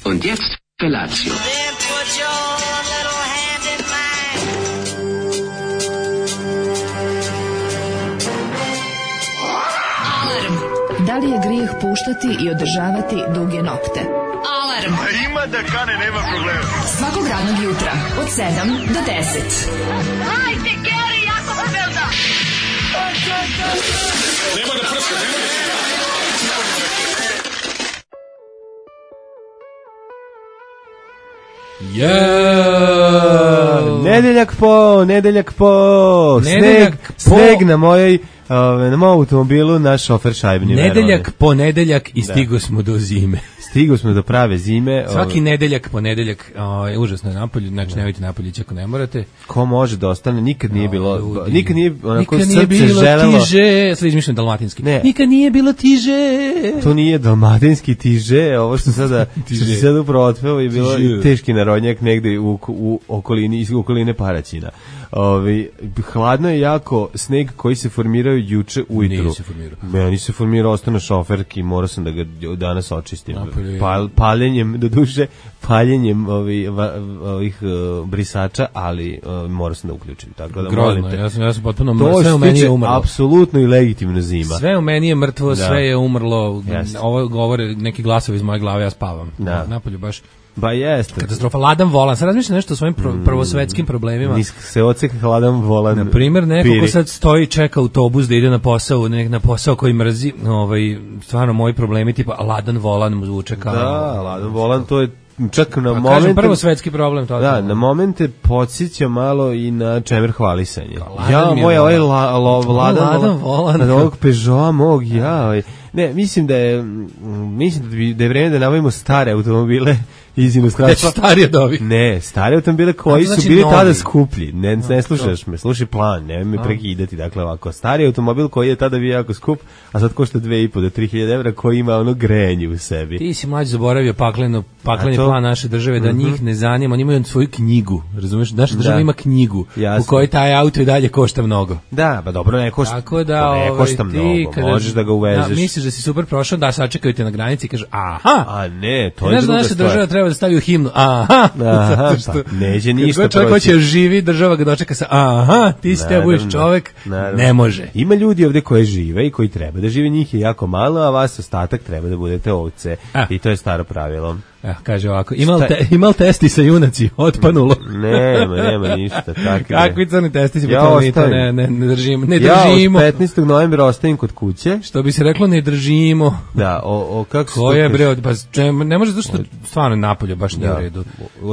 Und jetzt Felatio. Then put your little hand in mine. Alarm. Da li je grijeh puštati i održavati duge nokte? Alarm. A ima da kane, nema problema. Svakog radnog jutra od 7 do 10. Hajde, Geri, jako se velda. Nema da prska, nema da prska. Nedeljak po, sneg na mojoj na mom automobilu, naš šofer šajbni. Ponedeljak i stigo smo do zime. Stigo smo do prave zime. Svaki ponedeljak, užasno je napolju, znači nemojte napolju ako ne morate. Ko može da ostane, nikad nije bilo, nikad nije onako nikad srce nije bilo želelo. Tiže, sad izmišljam dalmatinski. Ne. Nikad nije bilo tiže. To nije dalmatinski tiže, ovo što sada upravo otpeo je bilo teški narodnjak negde u okolini, iz okoline Paraćina. Hladno je jako, sneg koji se formirao juče ujutru. Nije se formirao. Meni se formirao, ostao na šoferki, morao sam da ga danas očistim. Paljenjem, do duše, paljenjem ovih brisača, ali morao sam da uključim. Tako da grozno, molite. ja sam potpuno mrtvo, sve u meni je umrlo. Apsolutno i legitimno zima. Sve u meni je mrtvo, da. sve je umrlo. Jeste. Ovo govore neki glasovi iz moje glave, ja spavam. Da. Napolju baš Ba jeste. katastrofa. Ladan volan. Sad razmišljam nešto o svojim prvosvetskim problemima. Se ocek hladan volan. Na primjer, neko ko sad stoji, čeka autobus da ide na posao, na posao koji mrzi, stvarno moji problemi tipa ladan volan mu zvuče kao. Da, ladan volan, to je čak na kažem, momente. prvo svetski problem to. Da, na momente podsjeća malo i na čemer hvalisanje. Ladan mi je ladan volan. Na ovog Peugeota mog, Ne, mislim da je vreme da nabavimo stare automobile iz inostranstva. Starije od ovih. Ne, stare automobile koji znači su bili novi. tada skuplji. Ne slušaš me, slušaj plan, nemoj me prekidati. Dakle, ovako, stari automobil koji je tada bio jako skup, a sad košta 2.500 do 3.000 evra, koji ima ono grejanje u sebi. Ti si mlađi zaboravio pakleni plan naše države, da njih ne zanima, oni imaju svoju knjigu, razumeš? Naša država ima knjigu u kojoj taj auto i dalje košta mnogo. Da, pa dobro, ne košta. Tako da, ne košta mnogo, možeš da ga uvezeš. Misliš da si super prošao, da sačekaju te na granici i kažu aha. A ne, to je druga stvar. Naša država treba da stavi u himnu aha. Zato što neće ništa proći. Čovjek hoće živi, država ga dočeka sa aha, ti si te budeš čovjek, ne može. Ima ljudi ovde koji žive i koji treba da žive, njih je jako malo, a vas ostatak treba da budete ovce. I to je staro pravilo. Kaže ovako, imal testi sa junaci, otpanulo. Nema ništa. Kakvi crni testi si to ne držimo. Ja od 15. novembra ostavim kod kuće. Što bi se reklo, ne držimo. Da, kako se to je bre, ne može zato što stvarno napolje baš nije u redu.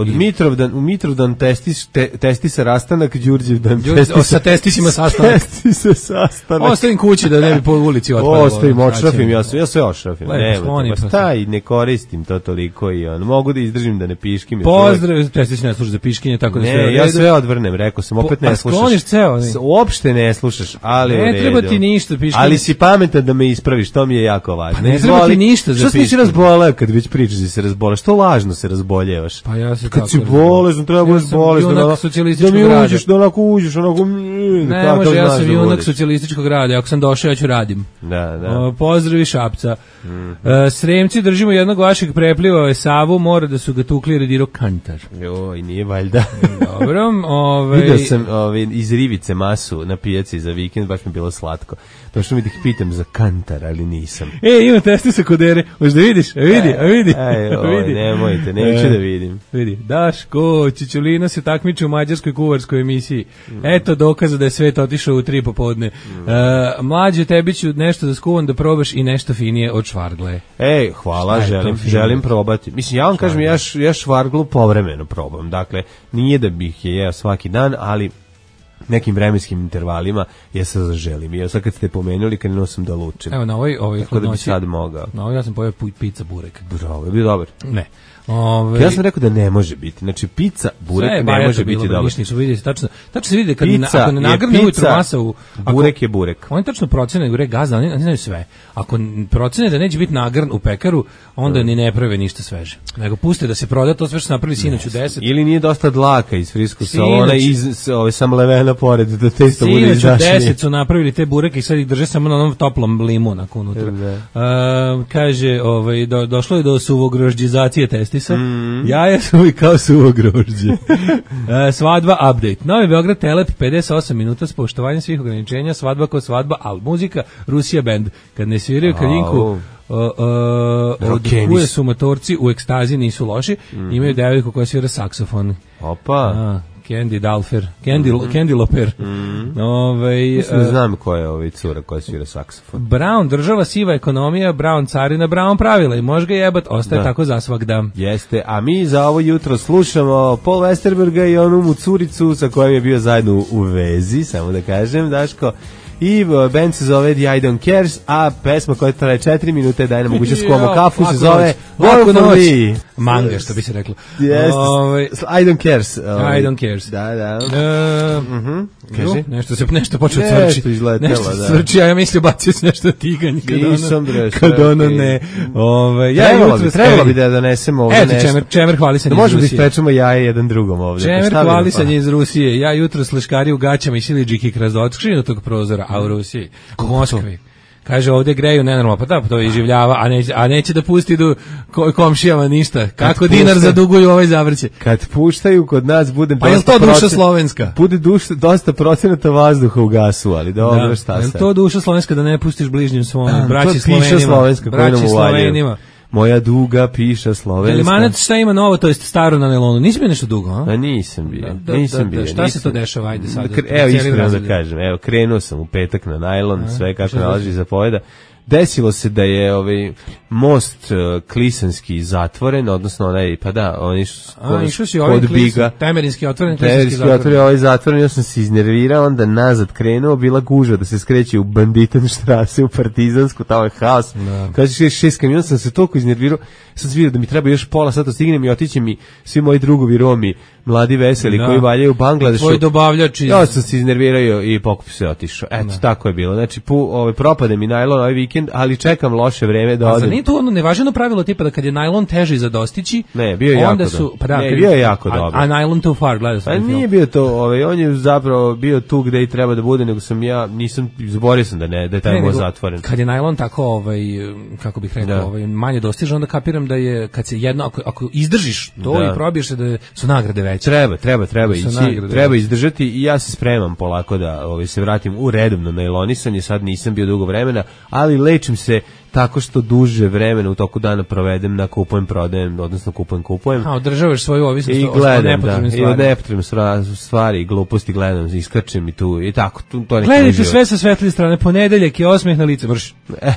U Mitrovdan testi se rastanak, Đurđevdan sa testisima sastanak. Testi se sastanak. Ostavim kući da ne bi po ulici otpadalo. Ostavim, odšrafim, ja sve odšrafim. Taj, ne koristim to toliko i mogu da izdržim da ne piškim. Pozdrav, testić ne slušaš za piškinje, tako da sve. Ne, ja sve odvrnem, rekao sam, opet ne slušaš. Skloniš ceo. Uopšte ne slušaš, ali u redu. Ne treba ti ništa piškinje. Ali si pametan da me ispraviš, to mi je jako važno. Ne treba ti ništa za piškinje. Što si razboleo kad već pričaš da se razboleo? Što lažno se razboljevaš? Pa ja se kad si bolestan, treba budeš bolestan. Da mi uđeš, da onako uđeš, onako. Ne može, ja sam junak socijalističkog rada, ako sam došao ja ću radim. Da. Pozdravi Šapca. Sremci, držimo jednog vašeg preplivao je Savu, mora da su ga tukli redirao kantar. Joj, nije valjda. Dobro, vidio sam iz rivice masu na pijaci za vikend, baš mi je bilo slatko. Došao mi da ih pitam za kantar, ali nisam. Ima testi sa kodere, možda vidiš, vidi. Nemojte, neću da vidim. Vidi, Daško, Čičulina se takmiči u mađarskoj kuvarskoj emisiji. Eto dokaza da je svet otišao u 3 popodne. Mlađe, tebi ću nešto da skuvam da probaš i nešto finije od švargle. Hvala, želim probati. Mislim, ja vam kažem, ja švarglu povremeno probam. Dakle, nije da bih je jeo svaki dan, ali nekim vremenskim intervalima ja se zaželim. Ja sad kad ste pomenuli, kad nosim da lučim. Evo, na ovoj tako da bi sad mogao. Na ovoj ja sam pojeo pizza burek. Bravo, je bio dobar. Ne. Ja sam rekao da ne može biti. Znači, pizza, burek ne može biti dobar. Ništa nisu vidjeti. Tačno se vidi kad ako ne nagrne ujutro masa u... Burek je burek. Oni tačno procene, gore gazda, oni znaju sve. Ako procene da neće biti nagrn u pekaru, onda ni ne prave ništa sveže. Nego puste da se proda to sve što napravili sinoć u 10. Ili nije dosta dlaka iz friskog salona, sa mlevenom na pored, da testo bude Sinoć u izdašnije. 10 su napravili te bureke i sad ih drže samo na onom toplom limu onako unutra. Kaže, došlo je do suvogrožđizacije testisa. Jaja su i kao suvogrožđe. Svadba update. Novi Beograd Telep 58 minuta s poštovanjem svih ograničenja, svadba ko svadba, al muzika Rusija band. Kad ne sviraju Kaljinku, od kuje su motorci u ekstazi nisu loši, imaju devojku koja svira saksofon. Opa. Candy Dalfer, Candy Loper. Mislim da znam ko je cura koja svira saksofon. Brown, država, siva ekonomija, Brown carina, Brown pravila i može ga jebat, ostaje tako za svakda. Jeste, a mi za ovo jutro slušamo Paul Westerberga i onu mu curicu sa kojom je bio zajedno u vezi, samo da kažem, Daško. I band se zove The I Don't Cares, a pesma koja traje 4 minute daje nam mogućnost skuvamo kafu se zove Born For Me. Manga, što bi se reklo. I Don't Cares. I Don't Cares. Da. Kaži? Nešto počeo cvrči. Nešto izletelo, nešto cvrči, a ja mislio bacio se nešto tiganje. Kad ono ne. Trebalo bi da donesemo ovdje nešto. Eto, Čemer hvalisanje iz Rusije. Možemo da isprečemo jaje jedan drugom ovdje. Čemer hvalisanje iz Rusije. Ja jutro sleškari u gaćama i siliđiki kroz otkrinutog prozora, a u Rusiji, u Moskvi. Kaže, ovdje greju nenormalno, pa da, to iživljava, a neće da pusti komšijama ništa. Kako dinar zaduguju ovaj zavrće. Kad puštaju kod nas bude pa je to duša slovenska? Bude dosta procenata vazduha u gasu, ali dobro, šta se. Je to duša slovenska da ne pustiš bližnjim svom, braći Slovenima. Moja duga piša slovenska. Elimanac šta ima novo, to jest staro na nelonu. Nisi bio nešto dugo, a? Nisam bio. Šta se to dešava, ajde sad? Evo iskreno da kažem, krenuo sam u petak na najlon, sve kako nalaži zapoveda. Desilo se da je most Klisanski zatvoren, odnosno onaj, pa da, oni su kod Biga. Temerinski otvoren, ovaj zatvoren, ja sam se iznervirao, onda nazad krenuo, bila gužva da se skreće u Banditanštrase, u Partizansku, tamo je haos. Kaže 6 kamiona, sam se toliko iznervirao, sam se vidio da mi treba još pola sata stignem i otiće mi svi moji drugovi Romi, mladi veseli koji valjaju u Bangladešu. Tvoj dobavljač. Ja sam se iznervirao i pokup se otišao. Eto, tako je bilo. Znači, propade mi najlon ovaj vikend, ali čekam loše vreme da odem. A nije to ono nevaženo pravilo tipa da kad je najlon teži za dostići, ne, bio je jako dobro. Bio je jako dobro. A najlon too far, gledao sam. Nije bio to, on je zapravo bio tu gde i treba da bude, nego sam zaboravio sam da je taj most zatvoren. Kad je najlon tako, kako bih rekao, manje dostiže, onda kapiram da je, kad se jedno, ako izdržiš to i probiješ se da su nagrade veće. Treba izdržati i ja se spremam polako da se vratim u redovno najlonisanje, sad nisam bio dugo vremena, ali lečim se tako što duže vremena u toku dana provedem na kupujem, prodajem, odnosno kupujem. A održavaš svoju ovisnost o nepotrebnim stvarima. I od nepotrebnim stvari, gluposti gledam, iskačem i tu i tako. Gledajte sve sa svetlije strane, ponedeljak je osmeh na lice, vrš.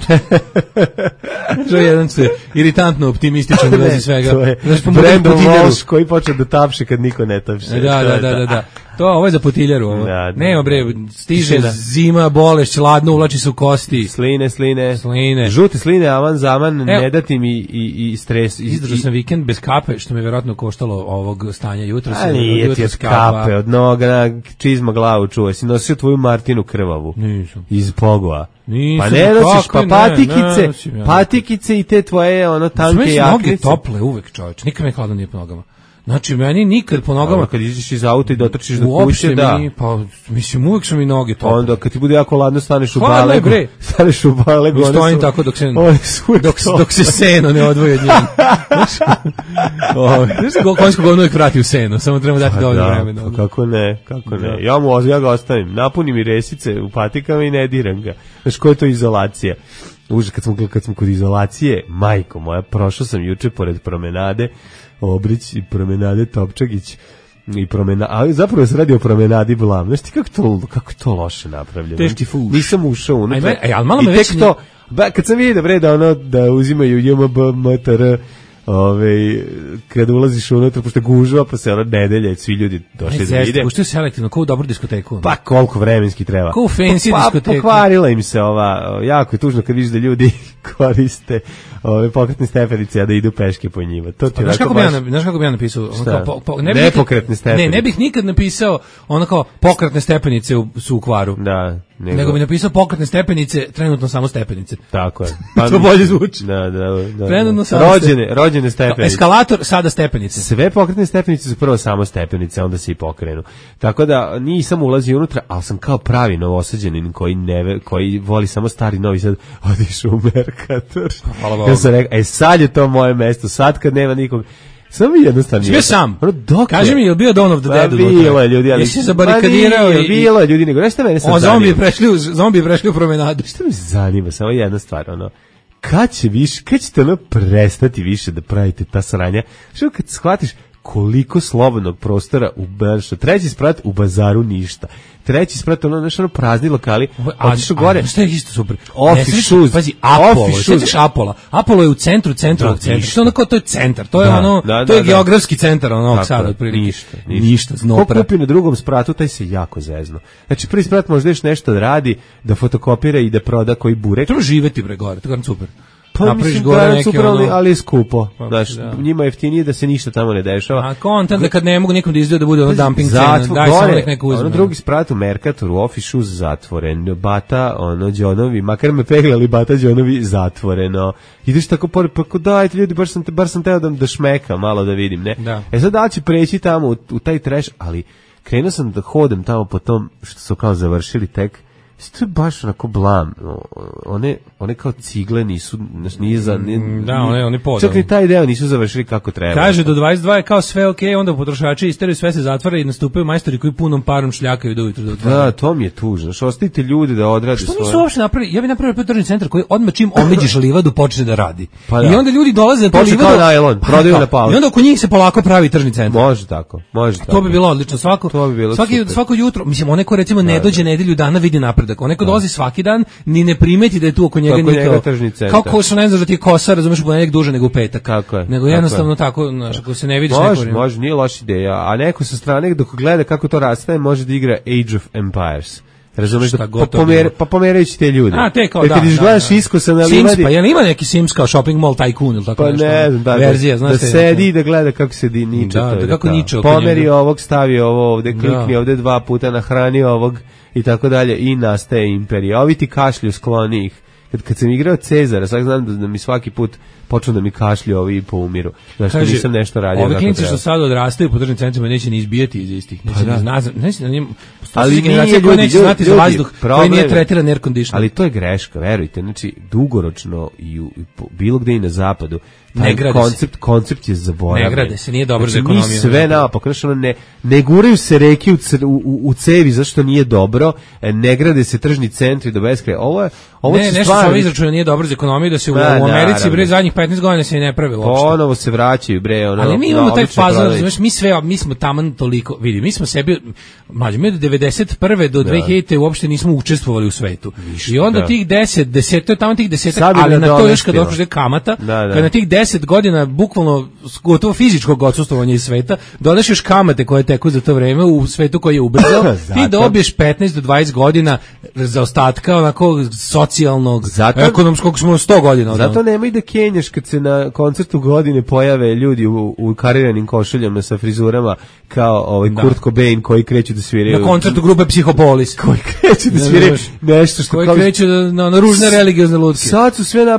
To je jedan se iritantno optimističan u vezi svega. To je Brandon Walsh koji počne da tapše kad niko ne tapše. Da. Ovo je za potiljaru. Nema bre, stiže zima, bolešć, ladno, uvlači se u kosti. Sline. Žute sline, aman zaman, ne dati mi i stres. Izdržao sam vikend bez kape, što me vjerojatno koštalo ovog stanja jutra. A nije ti od kape, od noga na čizma glavu čuvaj. Si nosio tvoju Martinu krvavu. Nisam. Iz Pogova. Nisam. Pa ne nosiš, pa patikice i te tvoje tanke jaknice. Noge tople uvek, čovječ. Nikad me hladno nije po nogama. Znači, meni nikad po nogama... Kad izađeš iz auta i dotrčiš do kuće, da. Mislim, uvijek su mi noge tople. Onda, kad ti bude jako ladno, staneš u balegu. Staneš u balegu. Stojim tako dok se seno ne odvoji od njega. Znaš, konjsko govno uvijek vrati u seno, samo treba dati dovoljno vremena. Kako ne. Ja ga ostavim. Napunim i resice u patikama i ne diram ga. Znaš, koja je to izolacija? Kad smo kod izolacije, majko moja, prošao sam juče pored promenade Obrić i promenade Topčagić i ali zapravo se radi o promenadi Blam. Znaš ti kako to loše napravljeno? Teški fuš. Nisam ušao unutra. Ali malo me već... Kad sam vidio da uzimaju JMB, MTR, kada ulaziš unutra, pošto gužva, pa se nedelje, svi ljudi došli da vide. Puštaju selektivno, kao u dobru diskoteku. Pa koliko vremenski treba. Kao u fancy diskoteku. Pokvarila im se jako je tužno kad vidiš da ljudi koriste pokretne stepenice, a da idu peške po njima. Znaš kako bi ja napisao? Nepokretne stepenice. Ne bih nikad napisao kao pokretne stepenice su u kvaru. Da. Nego bi napisao pokretne stepenice, trenutno samo stepenice. Tako je. Pa, to bolje zvuči. Da. Trenutno samo rođene stepenice. Eskalator, sada stepenice. Sve pokretne stepenice su prvo samo stepenice, onda se i pokrenu. Tako da nisam ulazio unutra, ali sam kao pravi novosađanin koji voli samo stari Novi Sad, odišao u Mercator. Hvala Bogu. Ja sam rekao, sad je to moje mesto, sad kad nema nikog. Samo jednostavno. Bio sam. Dok kaži mi, je li bio Dawn of the Dead? Bilo je ljudi, ali... Jesi se zabarikadirao i... Bilo je ljudi, nego nešto mene sad zanima. Zombi prešli u promenadu. Što me zanima, samo jedna stvar, kad ćete prestati više da pravite ta sranja? Što kad shvatiš koliko slobodnog prostora u Beršu, treći sprat u bazaru ništa. Treći sprat, prazni lokali, otišu gore. Šta je isto super? Office shoes. Pazi, Apollo, sećaš Apollo? Apollo je u centru centra. To je centar, to je to je geografski centar Novog Sada, otprilike. Ništa. Ko kupi na drugom spratu, taj se jako zezno. Znači, prvi sprat možda još nešto da radi, da fotokopira i da proda koji burek. Treba živeti bre gore, to je super. Pa mislim da je super, ali je skupo. Znaš, njima je jeftinije da se ništa tamo ne dešava. A kontent da kad ne mogu nikom da izgleda da bude dumping cena, daj samo nek neko uzme. Drugi sprat u Mercatoru, Office Shoes zatvoren, Bata, Đonovi, makar me peglali Bata Đonovi zatvoreno. Ideš tako pored, pa dajte ljudi, bar sam teo da šmeka malo da vidim, ne? Da. Sad da li će preći tamo u taj trash, ali krenuo sam da hodem tamo po tom što su kao završili tek. To je baš onako blam. One kao cigle nisu... oni podao. Čak i taj deo nisu završili kako treba. Kaže, do 22 je kao sve okej, onda potrošači isteraju, sve se zatvara i nastupaju majstori koji punom parom šljakaju do ujutru. Da, to mi je tužno. Što ostavite ljudi da odrade svoje... Što nisu uopšte napravili? Ja bih napravio tržni centar koji odmah čim omeđiš livadu počne da radi. Pa i onda ljudi dolaze na to livadu... Počne kao najlon, prodaju na palu. I onda oko njih se polako pravi tržni centar. Može tako. To bi bilo odlično. Svako jutro, mislim, onaj ko recimo ne dođe nedelju dana vidi napredak. Onaj ko dolazi svaki dan, ni ne primeti da je tu oko njega nikao. Kako što ne znaš da ti je kosa, razumeš, u ponedjeljak duže nego u petak. Kako je? Nego jednostavno tako, znaš, ako se ne vidiš neko. Može, nije loša ideja. A neko sa strane dok gleda kako to rastaje, može da igra Age of Empires. Razumeš, pa pomerajući te ljude. A, te kao, kad izgledaš iskosan na livadi... Sims, pa jel ima neki Sims kao Shopping Mall Tycoon ili tako nešto? Pa ne znam, verzija, znaš da sedi i da gleda kako se niče. Da kako niče. Pomeri ovog, stavi ovo ovde, klikni ovde 2 puta, nahrani ovog i tako dalje i nastaje imperija. Ovi ti kašlju, skloni ih. Kad sam igrao Cezara, sad znam da mi svaki put počnu da mi kašlju ovi i poumiru. Znaš, kaže, nisam nešto radio. Ove klinci što sad odrastaju po državnim centrima neće ni izbijati iz istih. Neće na njim... Ali neće znati za vazduh koji nije tretiran air conditioner. Ali to je greška, verujte. Znači, dugoročno i bilo gde i na zapadu, taj koncept je zaboravljen. Ne grade se, nije dobro za ekonomiju. Mi sve naopako, ne guraju se reke u cevi zašto nije dobro, ne grade se tržni centri do beskraja. Ovo ne, nešto što izračuna nije dobro za ekonomiju, da se u Americi bre zadnjih 15 godina se ne pravi uopšte. Ponovo se vraćaju bre, ali mi imamo taj fazon, znaš, mi smo taman toliko, vidi, mi smo sebi mlađi, mi od 91. do 2000. uopšte nismo učestvovali u svetu. I onda tih 10, tamo tih 10, ali na to još kad dođe kamata, kad na tih 10 godina bukvalno gotovo fizičkog odsustvovanja iz sveta, dodaš još kamate koje teku za to vreme u svetu koji je ubrzao, ti dobiješ 15 do 20 godina zaostatka onako socijalnog, ekonomskog smo 100 godina. Zato nemoj da kenjaš kad se na koncertu godine pojave ljudi u kariranim košuljama sa frizurama kao Kurt Cobain koji kreću da sviraju. Na koncertu grupe Psihopolis. Koji kreću da sviraju nešto što... Koji kreću na ružne religiozne lutke. Sad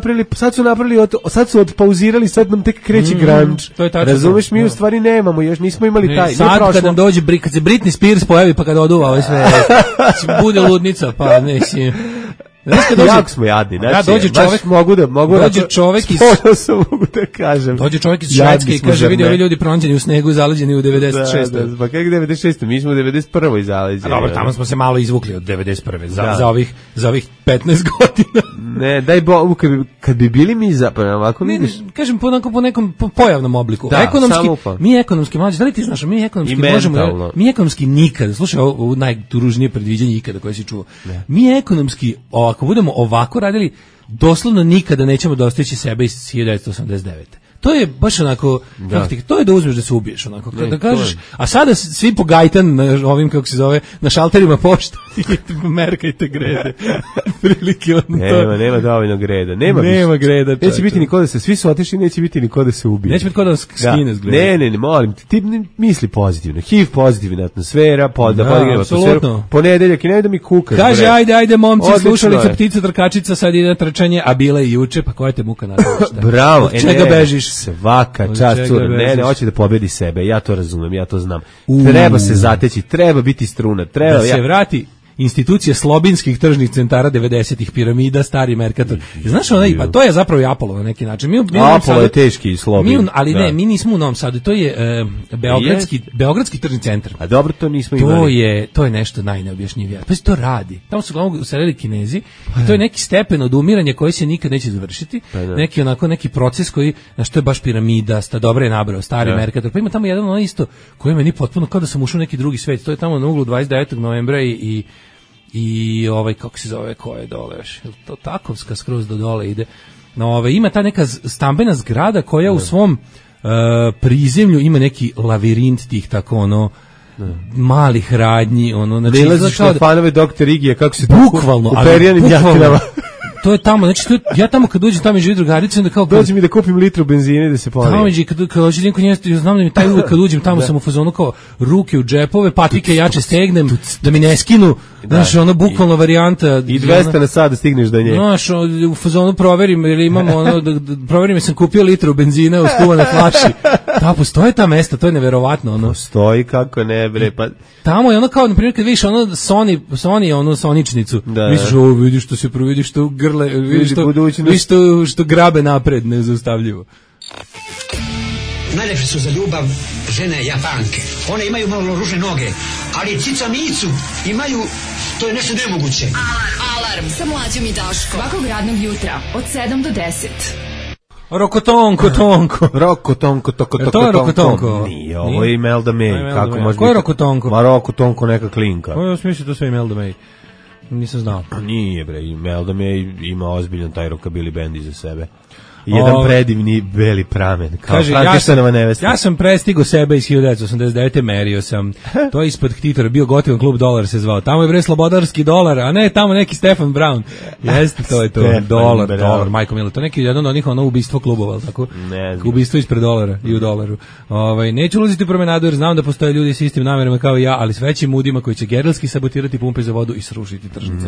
su odpauzirali, sad nam tek kreće grunge. Razumeš, mi u stvari nemamo, još nismo imali taj. Sad kad nam dođe, kad se Britney Spears pojavi pa kad oduva ovo sve, bude ludnica, pa neće... Jako smo jadni, znači, dođe čovjek, dođe čovjek iz Švedske i kaže, vidi, ovi ljudi pronađeni u snegu i zaleđeni u 96. Pa kako 96. Mi smo u 91. i zaleđeni. Dobro, tamo smo se malo izvukli od 91. Za ovih 15 godina. Ne, daj Bogu, kad bi bili mi zapravo ovako vidiš. Kažem, po nekom pojavnom obliku. Mi ekonomski, mlađe, da li ti znaš, mi ekonomski možemo, mi ekonomski nikada, slušaj, ovo najtužnije predviđanje ikada koje si čuo, mi ekonomski, ako budemo ovako radili, doslovno nikada nećemo dostići sebe iz 1989. to je baš onako, to je da uzmeš da se ubiješ, onako, da kažeš, a sada svi po gajtan na ovim, kako se zove, na šalterima pošte i merkajte grede. Prilike on to. Nema dovoljno greda. Nema greda. Neće biti niko da se, svi su otišli, neće biti niko da se ubije. Neće biti ko da skine zgleda. Ne, molim ti misli pozitivno. HIV pozitivna atmosfera, da podigreva atmosferu. Ponedeljak i ne da mi kukaš. Kaže, ajde, momci, slušalica, ptica, trkačica, sad ide na trčanje, a bila i juče, pa koja te muka naravno šta? Bravo. Od čega bežiš? Svaka čast, cura. Ne, hoće da pobedi sebe, ja to razumem, ja to znam. Treba se zateći, treba biti struna, treba... Da se vrati institucija slobinskih tržnih centara 90-ih, Piramida, Stari Merkator. Znaš, pa to je zapravo i Apollo na neki način. Apollo je teški i slobin. Ali ne, mi nismo u Novom Sadu, to je Beogradski tržni centar. A dobro, to nismo imali. To je nešto najneobjašnjivije. Pa se to radi. Tamo su glavno uselili Kinezi i to je neki stepen odumiranja koji se nikad neće završiti. Neki proces koji, znaš, to je baš Piramida, dobro je nabrao, Stari Merkator. Pa ima tamo jedan ono isto koji meni potpuno kao da sam ušao u neki drugi svet. To je tamo na uglu 29. novembra i kako se zove, ko je dole još, to Takovska skroz do dole ide. No, ima ta neka stambena zgrada koja u svom prizemlju ima neki lavirint tih tako malih radnji, znači izlaziš na fanove Dr. Igija, kako se bukvalno, u perijanim jaknama. To je tamo, znači ja tamo kad uđem tamo i živi drugarica, onda kao dođem i da kupim litru benzina i da se polim. Tamo i kad dođem kod nje, znam da mi taj uvek kad uđem tamo sam u fazonu kao ruke u džepove, patike jače stegnem, da mi ne skinu, znaš, ono bukvalno varijanta. I 200 na sat da stigneš do nje. Znaš, u fazonu proverim, jer imamo proverim sam kupio litru benzina u skuvane flaši. Da, postoje ta mesta, to je neverovatno. Postoji, kako ne, bre, pa... Tamo je ono kao, na primjer, kad vidiš Sony, soničnicu, misliš, vidiš što se providiš, što grle, vidiš što grabe napred, nezaustavljivo. Najlepše su za ljubav žene Japanke. One imaju malo ružne noge, ali cica micu imaju, to je nešto nemoguće. Alarm sa Mlađom i Daškom. Svakog radnog jutra od 7 do 10. Rokotonko. To je Rokotonko. Nije, ovo je Imelda May. Kako može biti? Ko je Rokotonko? Ma Rokotonko neka klinka. Ja smislim to sve Imelda May. Nisam znao. Nije bre, Imelda May ima ozbiljan taj rockabilly band iza sebe. Jedan predivni beli pramen. Kaže, ja sam prestigo sebe iz 1989. Merio sam. To je ispod Ktitora, bio gotivan klub Dolar se zvao. Tamo je bre slobodarski dolar, a ne tamo neki Stefan Brown. Jeste, to je to. Dolar, Majko Milo. To je neki jedan od njih ubistvo klubova, tako? Ubistvo ispred dolara i u dolaru. Neću ulaziti u promenadu jer znam da postoje ljudi s istim namerama kao i ja, ali s većim udima koji će gerelski sabotirati pumpe za vodu i srušiti tržnice.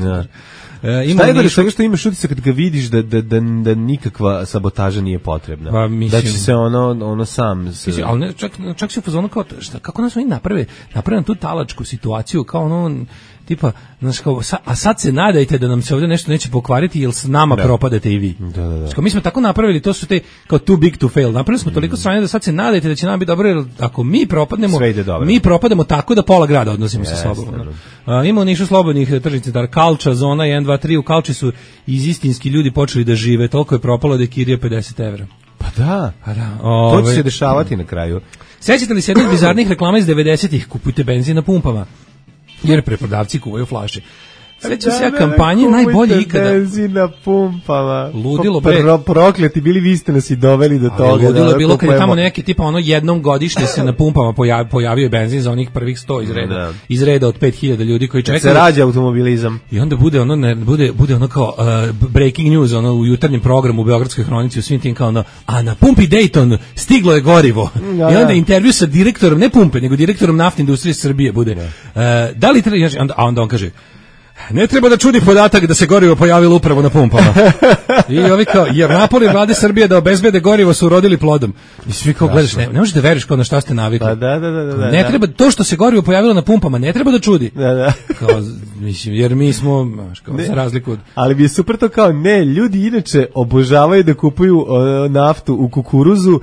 Šta je što što imaš utisak kad ga vidiš da nikakva sabotaža nije potrebna. Pa, mislim, da će se ono sam... Ali ne, čak se u fazonu kao, kako nas oni naprave tu talačku situaciju, kao ono, tipa, znaš, kao, a sad se nadajte da nam se ovdje nešto neće pokvariti, jer s nama propadete i vi. Da. Mi smo tako napravili, to su te kao too big to fail. Napravili smo toliko sranja da sad se nadajte da će nam biti dobro, jer ako mi propadnemo, mi propademo tako da pola grada odnosimo se slobodno. Ima u Nišu slobodnih tržnih centara, Kalča, Zona 1, 2, 3, u Kalči su istinski ljudi počeli da žive, toliko je propalo da je kirija 50 evra. Pa da. To će se dešavati na kraju. Sećate li se jednih bizarnih reklama iz 90-ih, kupujte benzin na pumpama, jer preprodavci kuvaju flaše. Sećam se kampanje najbolje ikada. Benzin na pumpama. Ludilo bre. Prokleti bili, vi ste nas i doveli do toga. Ludilo je bilo kad je tamo neki tipa jednom godišnje se na pumpama pojavio benzin za onih prvih 100 iz reda od 5000 ljudi koji čekaju. Se rađa automobilizam. I onda bude ono kao breaking news u jutarnjem programu u Beogradskoj hronici u svim tim kao a na pumpi Dayton stiglo je gorivo. I onda intervju sa direktorom, ne pumpe, nego direktorom naftne industrije Srbije bude. Da li treba, a onda on kaže: ne treba da čudi podatak da se gorivo pojavilo upravo na pumpama. I ovi kao, jer napori vlade Srbije da obezbede gorivo su urodili plodom. I svi kao gledaš, ne možeš da veriš kao na šta ste navikli. Pa da. Ne treba, to što se gorivo pojavilo na pumpama, ne treba da čudi. Da. Kao, mislim, jer mi smo, kao, za razliku od... Ali bi je super to kao, ne, ljudi inače obožavaju da kupuju naftu u kukuruzu,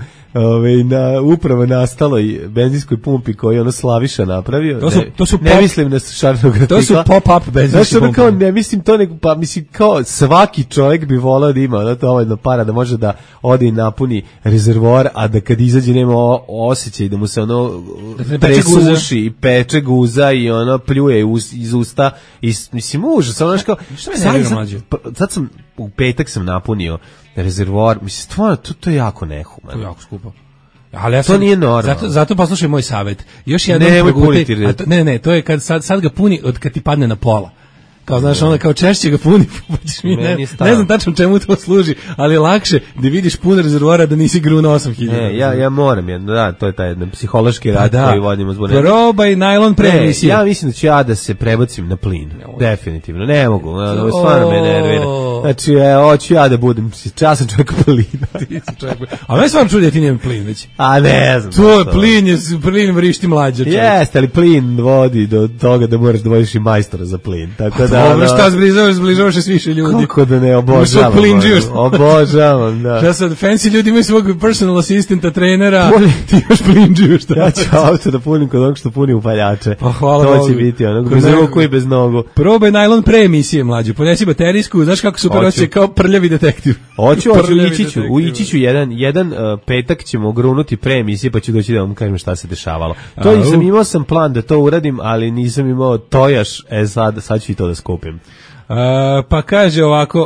upravo nastaloj benzinskoj pumpi koju Slaviša napravio. To su ne mislim na šarnog artikla. To su pop-up benzinske Znači, ono kao, ne mislim to, nego, pa mislim kao svaki čovjek bi volao da ima ono dovoljno para da može da ode i napuni rezervoar, a da kad izađe nema osjećaj da mu se ono presuši i peče guza i ono pljuje iz usta i mislim užas, ono kao sad sam u petak sam napunio rezervoar, mislim stvarno to je jako nehumano. To je jako skupo. Ali ja to nije normalno. Zato poslušaj moj savjet. Još jedan progutaj. Ne, to je kad sad ga puni od kad ti padne na pola. Kao znaš, onda kao češće ga puni, ne znam tačno čemu to služi, ali je lakše da vidiš pun rezervoara da nisi gruno 8000. Ja moram, da, to je taj jedan psihološki rad koji vodimo zbog nečega. Probaj najlon premisije. Ja mislim da ću ja da se prebacim na plin, definitivno, ne mogu, stvarno me nervira. Znači, hoću ja da budem časan čovjek plina. A meni stvarno čudi da ti nijem plin već. A ne znam. To je plin vrišti mlađa čovjek. Jeste, ali plin vodi do toga da moraš da vodiš i majstora za plin, tako da... Dobro, šta zbližavaš se s više ljudi. Kako da ne, obožavam, da. Šta sad, fancy ljudi imaju svog personal assistanta, trenera, ti još plinđuješ. Ja ću auto da punim kod onog što puni upaljače. Pa hvala to će biti onog, bez ruku i bez nogu. Probaj najlon pre emisije, mlađu. Ponesi baterijsku, znaš kako super osjeća kao prljavi detektiv. Hoću, ići ću jedan petak ćemo grunuti pre emisije, pa ću doći da vam kažem šta se dešavalo. To imao sam plan da to uradim, ali nisam imao tojaš, sad ću i to da skupim. Pa kaže ovako,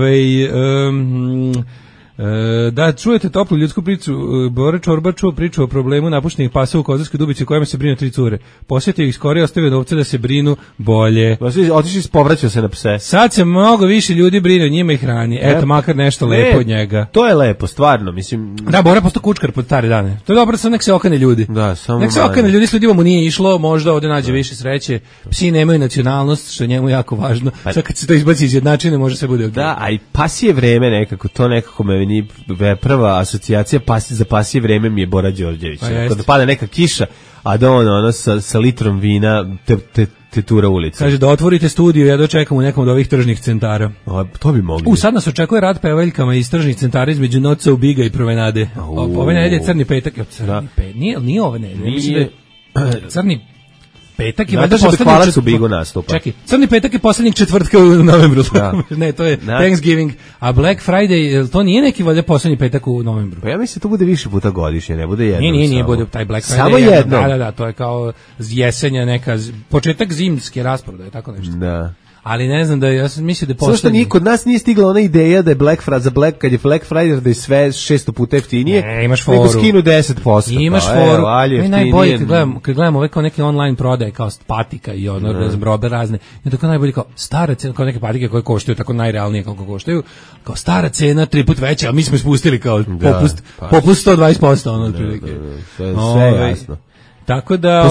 da čujete toplu ljudsku priču. Bore Čorba čuo priču o problemu napuštenih pasa u Kozarskoj Dubici kojima se brinu 3 cure. Posjetio ih skoro i ostavio novce da se brinu bolje. Otišli povraćao se na pse. Sad se mnogo više ljudi brine o njima i hrani. Eto, makar nešto lepo od njega. To je lepo, stvarno, mislim. Da, Bora postao kučkar pod stare dane. To je dobro, sad nek se okane ljudi. Da, samo nek se okane ljudi, s ljudima mu nije išlo, možda ovde nađe više sreće. Psi nemaju nacionalnost, što je njemu jako važno. Sad kad se to izbaci iz jednačine, može se bude. Da, a i pasije vreme nekako, to nekako me ni prva asocijacija za pasije vreme mi je Bora Đorđević. Kada pada neka kiša, a da ono sa litrom vina te tura ulica. Kaže da otvorite studiju, ja dočekam u nekom od ovih tržnih centara. To bi mogli. Sad nas očekuje rad pevaljkama iz tržnih centara između Noca u Biga i Provenade. Ove nedelje je Crni petak. Nije ove nedelje. Crni petak je valjda poslednji čekaj, Crni petak je poslednjeg četvrtka u novembru. Ne, to je Thanksgiving, a Black Friday, to nije neki valjda poslednji petak u novembru. Pa ja mislim to bude više puta godišnje, ne bude jedno. Nije bude taj Black Friday. Samo jedno. Da, to je kao jesenja neka, početak zimske rasprodaje, tako nešto. Da. Ali ne znam da ja sam mislio da poslednji. Zašto kod nas nije stigla ona ideja da je kad je Black Friday da je sve 600 puta jeftinije. Ne, imaš foru. Nego skinu 10%. Imaš foru. Najbolje kad gledamo ove kao neke online prodaje kao patika i ono robe razne. I tako najbolje kao stara cena, kao neke patike koje koštaju tako najrealnije koliko koštaju. Kao stara cena 3 puta veća, a mi smo spustili kao popust 120% ono otprilike. Sve jasno. Tako da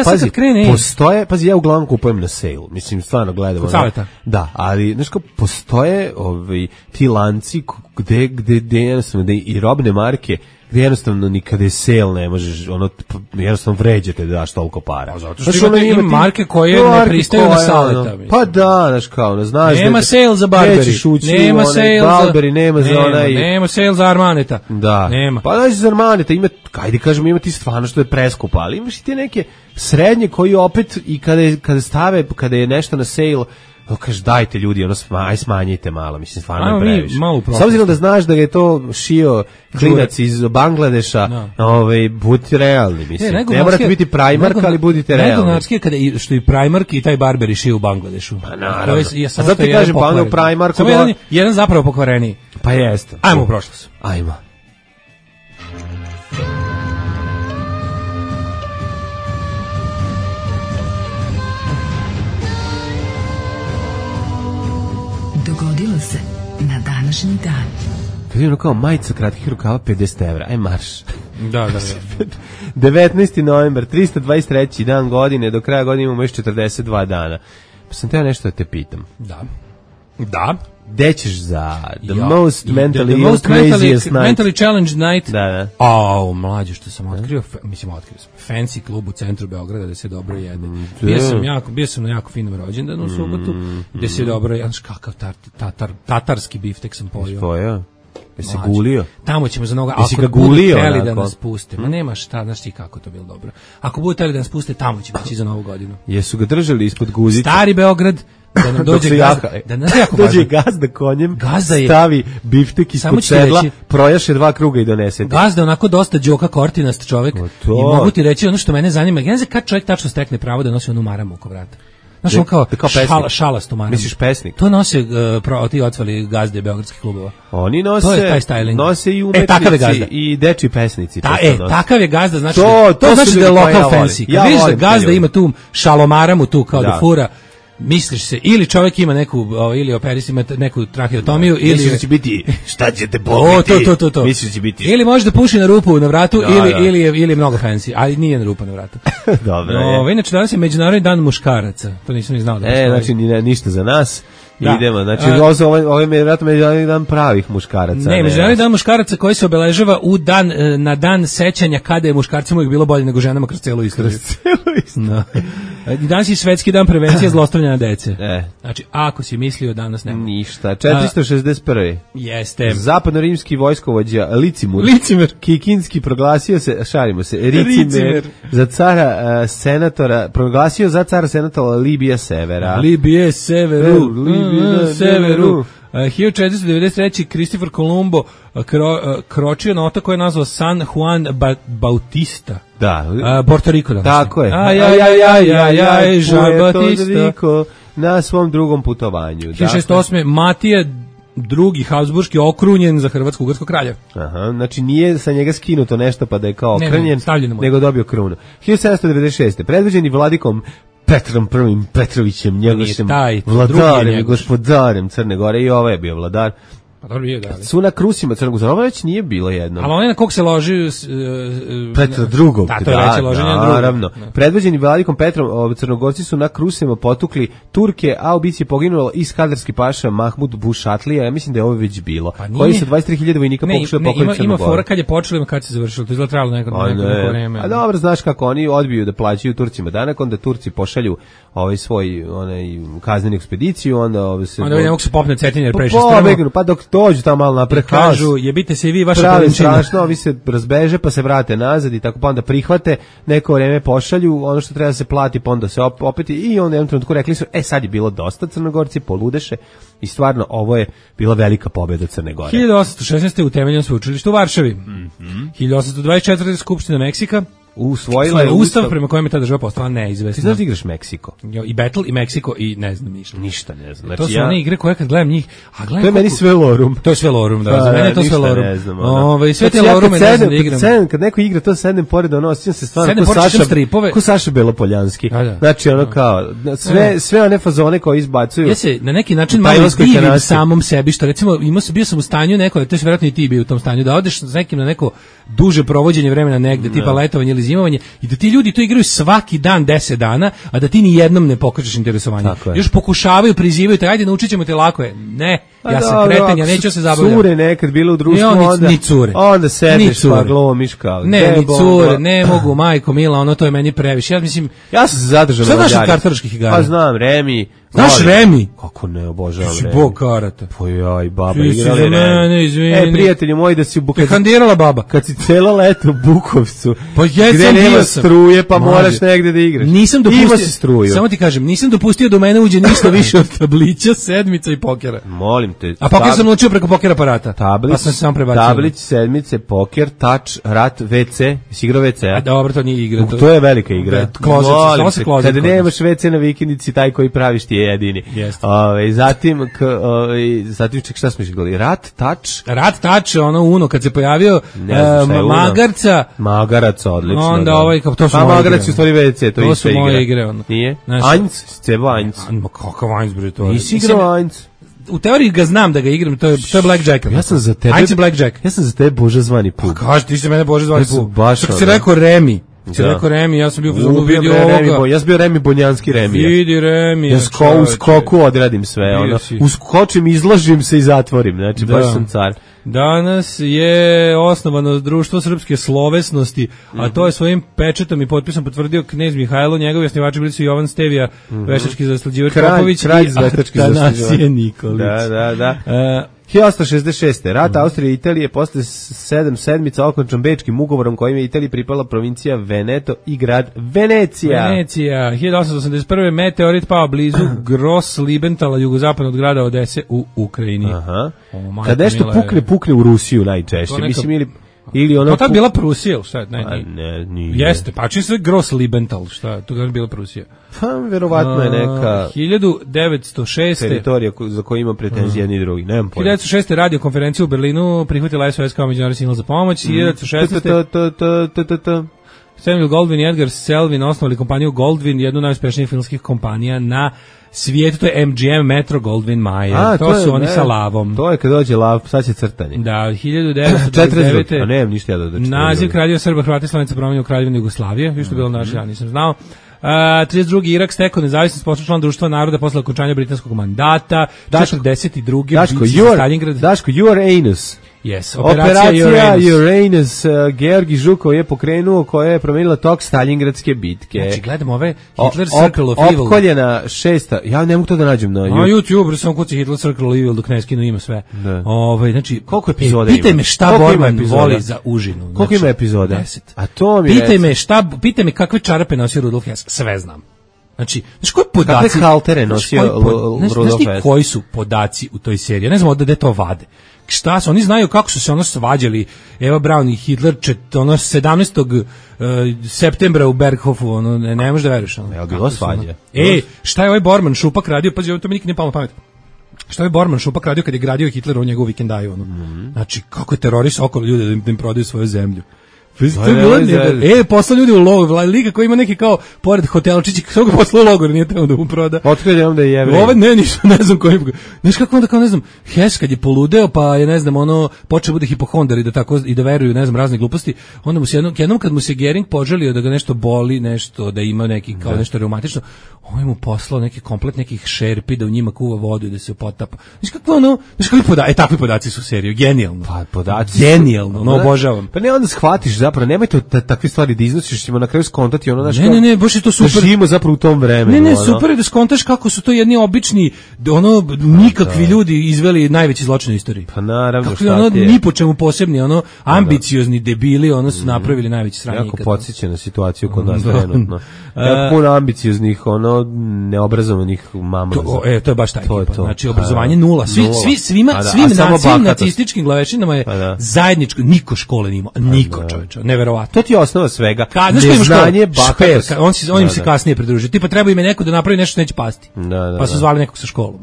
pazi, ja uglavnom kupujem na sale. Mislim, stvarno gledam. Da, ali znaš kao postoje ti lanci gde jednostavno i robne marke gde jednostavno nikada je sale ne možeš, jednostavno vređate da daš toliko para. Zato što ima marke koje ne pristaju na saleta. Pa da, znaš kao, znaš. Nema sale za Burberry. Nema sale za Burberry, nema za onaj. Nema sale za Armaneta. Da. Nema. Pa da za Armaneta ima, kajde kažemo, ima ti stvarno što je preskupa, ali imaš i ti neke srednje koji opet i kada je nešto na sale, kaže dajte ljudi, smanjite malo, mislim stvarno je previše. S obzirom da znaš da je to šio klinac iz Bangladeša, budite realni, mislim. Ne morate biti Primark, ali budite realni. Najglavnarski je kada što i Primark i taj Burberry šio u Bangladešu. Pa naravno. A zato ti kažem, pa onda u Primarku... Samo jedan zapravo pokvareniji. Pa jeste. Ajmo u prošlost. Ajmo. Dogodilo se na današnji dan. Kad je kao majica kratkih rukava 50 evra, aj marš. Da. 19. novembar, 323. dan godine, do kraja godine imamo još 42 dana. Pa sam teo nešto da te pitam. Da. Gde ćeš za the most mentally craziest night? Mentally challenged night. Da. Mlađe što sam otkrio sam fancy klub u centru Beograda da se dobro jede. Bio sam na jako finom rođendanu u subotu, gde se dobro jede, kakav tatarski biftek sam pojeo. Jesi gulio? Tamo ćemo za noga. Jesi Ako ga budu gulio hteli da onako? nas puste, ma nema šta, znaš ti kako to bilo dobro. Ako budu hteli da nas puste, tamo ćemo ići za novu godinu. Jesu ga držali ispod guzice? Stari Beograd, da nam dođe gazda. Da nam jako dođe važno. gazda konjem, Gazda je- stavi biftek Samo ispod ću ti sedla, reći- projaše 2 kruga i donese ti. Gazda je onako dosta đoka kortinast čovjek. to. I mogu ti reći ono što mene zanima, ja ne znam kad čovjek tačno stekne pravo da nosi onu maramu oko vrata. Znaš, on kao, pesnik. šalastu maramu. Misliš pesnik? To nose ti otvali gazde beogradskih klubova. Oni To je taj styling. nose i takav je umetnici gazda. i deči pesnici. to što nose. Takav je gazda, znači To to znači su da je ljudi koje lokal ja volim. fancy. Ja Kad vidiš da volim te gazda ljude. ima tu šalomaramu tu kao da Da. fura, misliš se, ili čovjek ima neku, ili operis ima neku traheotomiju, ili... Misliš da će biti, šta ćete O, pobiti? to. Misliš da će biti... Ili može da puši na rupu na vratu, Da, ili, da. ili je mnogo fancy, ali nije na rupa na vratu. Dobro je. Inače, danas je Međunarodni dan muškaraca. To nisam ni znao da postoji. Znači ništa za nas. Da. Idemo, znači ovo je vjerojatno Međunarodni dan pravih muškaraca. Ne, Međunarodni dan muškaraca koji se obeležava na dan sećanja kada je muškarcima uvijek bilo bolje nego ženama kroz celu istoriju. No. Danas je svetski dan prevencije zlostavljanja dece. Znači, ako si mislio danas nema. Ništa. 461. Jeste. Zapadno-rimski vojskovođa Licimur. Kikinski proglasio se, šalimo se, Ricimer za cara senatora, proglasio za cara senatora Libija Severa. Libije Severu. Severu. 1493. Christopher Colombo kročio na otok koji je nazvao San Juan Bautista. Da. Porto Rico. Tako je. Aj, Jean Bautista. Rico na svom drugom putovanju. 1608. Matija drugi Habsburški okrunjen za hrvatsko-ugarskog kralja. Aha, znači nije sa njega skinuto nešto pa da je kao okrunjen, nego dobio krunu. 1796. Predvođeni vladikom Petrom I Petrovićem, njegovim vladarem i gospodarem Crne Gore, i ovo je bio vladar. Pa dobro je, da. Su na Krusima Crnog Gora, ovo već nije bilo jedno. Ali on je na kog se loži... Petra drugog. Da, to je reći loženje na drugog. Naravno. Predvođeni vladikom Petrom, Crnogorci su na Krusima potukli Turke, a u bici je poginulo i skadarski paša Mahmud Bušatlija, ja mislim da je ovo već bilo, koji su 23.000 vojnika pokušali pokoriti Crnu Goru. Ima fora kad je počelo i kad se završilo, to je trajalo neko vreme. A dobro, znaš kako oni odbiju da plaćaju Turcima danak, onda Turci pošalju svoj kaznenu ekspediciju, onda se... Onda ne mogu se popne Cetinje jer previše strmo. Pa dok dođu tamo malo napred kažu, jebite se i vi, vaša pravi provinčina. strašno, ovi se razbeže pa se vrate nazad i tako, pa onda prihvate, neko vreme pošalju, ono što treba da se plati, pa onda se opet i onda jednom trenutku rekli su, sad je bilo dosta, Crnogorci poludeše, i stvarno ovo je bila velika pobjeda Crne Gore. 1816. utemeljeno sveučilište u Varšavi. 1824. Skupština Meksika usvojila je ustav prema kojem je ta država postala neizvesna. Ti znaš da igraš Meksiko? I Battle i Meksiko i ne znam ništa. Ništa ne znam. To su one igre koje kad gledam njih, a gledam to je meni sve lorum. To je sve lorum, da. Za mene je to sve lorum. Sve te lorume ne znam da igram. Kad neko igra to sednem pored osjećam se stvarno ko Saša Belopoljanski. Znači ono kao sve one fazone koje izbacuju. Ja se na neki način malo divim samom sebi, što recimo bio sam u stanju neko, to je vjerojatno i ti bio u tom stanju, da odeš s nekim na neko duže provođenje vremena negde, tipa letovanje ili zimovanje, i da ti ljudi to igraju svaki dan 10 dana, a da ti ni jednom ne pokažeš interesovanje. Još pokušavaju, prizivaju te, ajde naučit ćemo te, lako je. Ne, ja sam kreten, ja neću se zabavljati. Cure nekad bilo u društvu, onda sedeš pa glomiš kao. Ne, ni cure, ne mogu, majko mila, ono to je meni previše. Ja sam se zadržao na Vlađari. Šta znaš od kartaraških igara? Pa znam, Remi. Znaš Remi? Kako ne, obožavam Remi. Bog karata. Pa jaj, baba igrali Remi. Prijatelji moji, da si kandirala baba. Kad si celo leto u Bukovcu, pa gde nema struje, pa moraš negde da igraš. Nisam dopustio, ima si struju. Samo ti kažem, nisam dopustio da u mene uđe ništa više od tablića, sedmica i pokera. Molim te. A poker sam naučio preko poker aparata. Pa sam se sam prebacio. Tablić, sedmice, poker, touch, rat, WC. Si igrao WC-a? A dobro, to nije igra. To je velika igra. Klozet. Kada nemaš WC na vikendici, taj koji praviš ti je jedini. Zatim šta smo išli? Rat, touch, ono Uno kad se pojavio, Magaraca, odlično. Onda to su moje Magarac u stvari WC, to su moje igre. Nije? Ainz, cebo Ainz. Kakav Ainz, bre, to je. Nisi igrao Ainz. U teoriji ga znam da ga igram, to je Blackjack. Ja sam za tebe. Ainz je Blackjack. Ja sam za tebe Bože zvani pub. Kaži, ti si mene Bože zvani pub. Što si rekao Remi. Ti rekao Remi, ja sam bio u vidio ovoga. Ja sam bio Remi, Bonjanski Remi. Vidi Remi. Ja u skoku odradim sve. Uskočim, izložim se i zatvorim. Znači, baš sam car. Danas je osnovano društvo srpske slovesnosti, a to je svojim pečetom i potpisom potvrdio knez Mihajlo, njegovi osnivači bili su Jovan Stevija, veštački zaslađivač Popović i Atanasije Nikolić. Da. 1866. Rat Austrije i Italije posle 7 sedmica okončan Bečkim ugovorom kojim je Italiji pripala provincija Veneto i grad Venecija. 1881. meteorit pao blizu Gross-Liebenthala, jugozapadno od grada Odese u Ukrajini. Aha. Kad nešto pukne u Rusiju najčešće. Mislim, ili ono... To tad bila Prusija, šta? Ne, nije. Jeste, pa čim sve Gross-Liebenthala, šta? To je bila Prusija. Pa, verovatno je neka... 1906. teritorija za koju ima pretenzije jedni i drugi, nemam pojma. 1906. radio konferenciju u Berlinu, prihvatila SOS kao međunarodni signal za pomoć. 1916. Samuel Goldwyn i Edgar Selwyn osnovali kompaniju Goldwyn, jednu od najuspešnijih filmskih kompanija na svijetu, to je MGM, Metro Goldwyn Mayer. To su oni sa lavom. To je kad dođe lav, sad će crtanje. Da, 1929. A ne, ništa ja da čekam. Naziv kraljeva Srba, Hrvata i Slovenaca promenio u Kraljevinu Jugoslavije, vi što bilo naš, ja nisam znao. 32. Irak stekao nezavisnost, postao član Društva naroda posle okončanja britanskog mandata. 42. Stalingrad. Daško, you are anus. Yes, operacija Uranus. Georgi Žukov je pokrenuo, koja je promenila tok Stalingradske bitke. Znači, gledam ove Hitler Circle of Evil. Opkoljena 6. Ja ne mogu to da nađem na YouTube. Na YouTube, sam kuci Hitler Circle of Evil dok ne skinu ima sve. Znači, koliko epizoda ima? Pitaj me šta Borman voli za užinu. Koliko ima epizoda? 10. A to mi Pitaj me kakve čarape nosio Rudolf Hess. Sve znam. Znači koji podaci... Kakve haltere nosio Rudolf Hess? Znaš koji su podaci u toj seriji? Ja ne znam odde to vade. Šta su? Oni znaju kako su se svađali Eva Braun i Hitler 17. septembra u Berghofu, ne možeš da veruješ. Je bilo svađe? Šta je ovaj Bormann Šupak radio? Pazi, to mi nikad ne palo na pamet. Šta je Bormann Šupak radio kad je gradio Hitler u njegovu vikendaju? Znači, kako je terorisao okolo ljude da im prodaju svoju zemlju. Posla ljudi u logor, liga koji ima neki kao pored hotelčići, kako ga posla u logor, nije trebao da mu proda. Otkrio onda je Jevrej. Ove ne znam koji. Znaš kako onda kao ne znam, Hess kad je poludeo, pa je ne znam počeo bude hipohondar i da veruju ne znam razne gluposti, onda mu se jednom kad mu se Gering poželio da ga nešto boli, nešto da ima neki kao nešto reumatično, on je mu poslao neki komplet nekih šerpi da u njima kuva vodu i da se potapa. Znaš kakvi podaci, takvi podaci su u seriji, genijalno. Pa podaci genijalno, obožavam. Pa ne onda shvatiš zapravo, nemojte takve stvari da iznosiš, ćemo na kraju skontati Ne, baš je to super. Da živimo zapravo u tom vremenu. Ne, super je da skontaš kako su to jedni obični, nikakvi ljudi izveli najveći zločin u istoriji. Pa naravno, kako šta ti je. Ni po čemu posebni, ambiciozni debili, su napravili najveći sranje. Jako podsjeća na situaciju kod nas trenutno. Jako puno ambicioznih, neobrazovanih mama. To je baš taj ekipa. Znači, obrazovanje nula. Svim nacističkim glavešinama je zajedničko, niko škole nima, niko čovječa. Neverovatno. To ti je osnova svega. Neznanje, bahatost. On im se kasnije pridružio. Tipa treba im neko da napravi nešto što neće pasti. Pa su zvali nekog sa školom.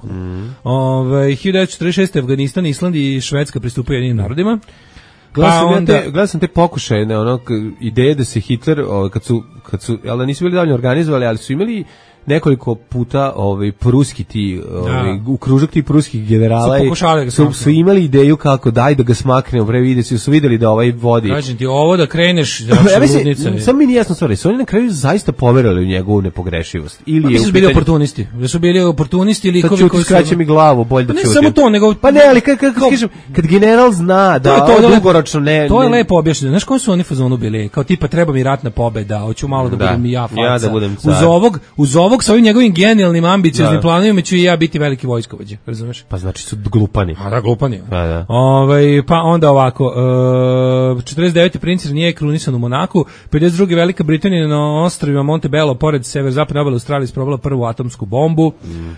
1946. Afganistan, Island i Švedska pristupaju Jedinim narodima. Gledao sam te pokušaje, ideje da se Hitler, kad su, ali nisu bili dovoljno organizovali, ali su imali nekoliko puta pruski ti u kružak tih pruskih generala su imali ideju kako daj da ga smaknemo, su videli da ovaj vodi. Kažem ti, ovo da kreneš sam mi nije jasno stvari, su oni na kraju zaista poverili u njegovu nepogrešivost ili su bili oportunisti, da su bili oportunisti likovi koji skraće mi glavu, bolje da ćutim. Ne samo to, nego pa ne, ali kad general zna da dugoročno ne, to je lepo objašnjeno. Znaš koji su oni fazonu bili, kao tipa treba mi ratna pobeda, hoću malo da budem i ja faca. Uz ovog sa ovim njegovim genijalnim ambicioznim planovima ću i ja biti veliki vojskovođa, razumeš? Pa znači su glupani. Da, glupani. Pa onda ovako, 49. princir nije krunisan u Monaku, 52. Velika Britanija na ostrvima Montebello pored severozapadne obale Australije isprobala prvu atomsku bombu.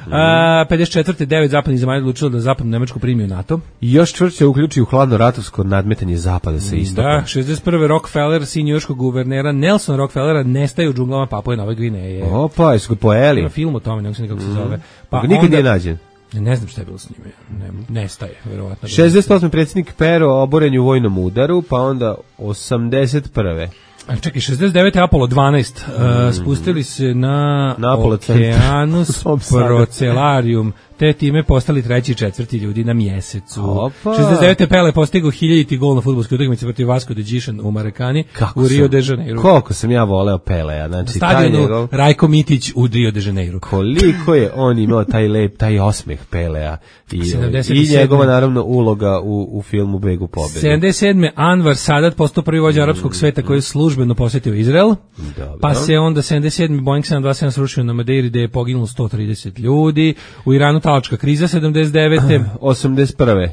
54. 9 zapadnih zemalja odlučilo da zapadnu Nemačku primi u NATO. I još čvršće uključi u hladno ratovsko nadmetanje zapada sa istoka. Da, 61. Rockefeller, sin njujorškog guvernera Nelson Rockefellera, nestaje u džunglama Papue Nove Gvineje. Opa, jesu ga pojeli. Ima film o tome, ne znam kako se zove. Pa nikad nije nađen. Ne znam šta je bilo s njime. Nestaje, verovatno. 68. predsjednik Pero oboren u vojnom udaru, pa onda 81. Čekaj, 69. Apollo 12 spustili se na Okeanus Procelarium, te time postali 3. i 4. ljudi na mjesecu. 69. Pele postigao 1000. gol na fudbalskoj utakmici protiv Vasco da Gama u Marakani u Rio de Janeiro. Koliko sam ja voleo Pelea, znači stadionu Rajko Mitić u Rio de Janeiro. Koliko je on imao taj osmeh Pelea i njegova naravno uloga u filmu Beg u pobedu. 77. Anwar Sadat postao prvi vođa arapskog sveta koji je službeno posjetio Izrael. Pa se onda 77. Boeing 727 srušio na Madeiri gde je poginulo 130 ljudi. U Iranu talačka kriza 79. 81.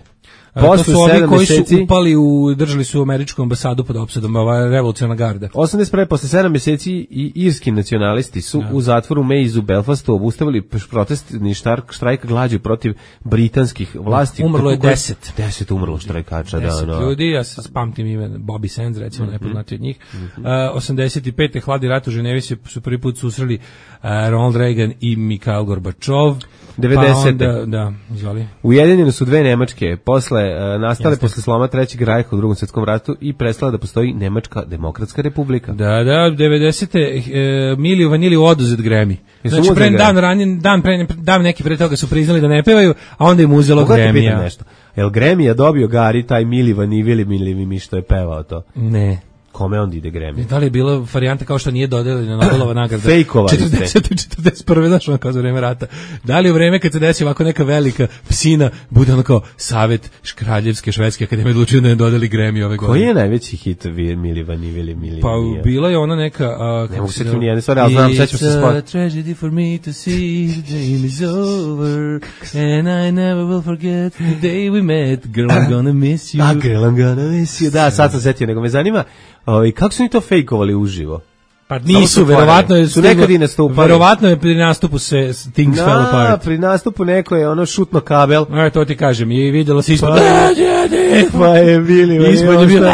Posle to su ovi 7 koji su meseci upali držali su američku ambasadu pod opsadom, ova revolucionarna garda. 81. posle 7 meseci i irski nacionalisti su u zatvoru Maze u Belfastu obustavili protestni štrajk glađu protiv britanskih vlasti. Umrlo je 10. 10 umrlo štrajkača, 10 ljudi, ja se pamtim ime Bobby Sands, recimo, najpoznatiji od njih. 85. hladni rat u Ženevi su prvi put susreli Ronald Reagan i Mikhail Gorbačov. 90. Pa onda, da, izvoli. Ujedinjene su dve Nemačke, nastale posle sloma Trećeg rajha u Drugom svjetskom ratu i prestala da postoji Nemačka demokratska republika. Da, 90. Miliju Vaniliju oduzet Grammy. Znači, dan neki pre toga su priznali da ne pevaju, a onda im uzelo Grammy-a. Jel Grammy-a dobio Gari, taj Mili Vaniliju što je pevao to? Ne. Kome onda ide Grammy? Da li je bila varijanta kao što nije dodeljena Nobelova nagrada? Fejkovali ste. 40-41. znaš ono kao za vreme rata. Da li u vreme kad se desi ovako neka velika psina, bude ono kao Savet Kraljevske Švedske akademije odlučio da ne dodeli Grammy ove godine? Koji je najveći hit Mili Vaniliju? Pa bila je ona neka... ne mogu se tu nijedne stvari, ali znam, sećam se spod. It's a tragedy for me to see the game is over and I never will forget the day we met. Girl, I'm gonna miss you. Girl, I'm gonna miss you. Da, sad sam setio, nego me zanima kako su oni to fejkovali uživo? Pa nisu, verovatno su nekad i nastupali. Verovatno je pri nastupu se Things Fell Apart. Pri nastupu neko je šutno kabel. To ti kažem, i vidjelo se ispod. Pa je bili. Ispod je bilo.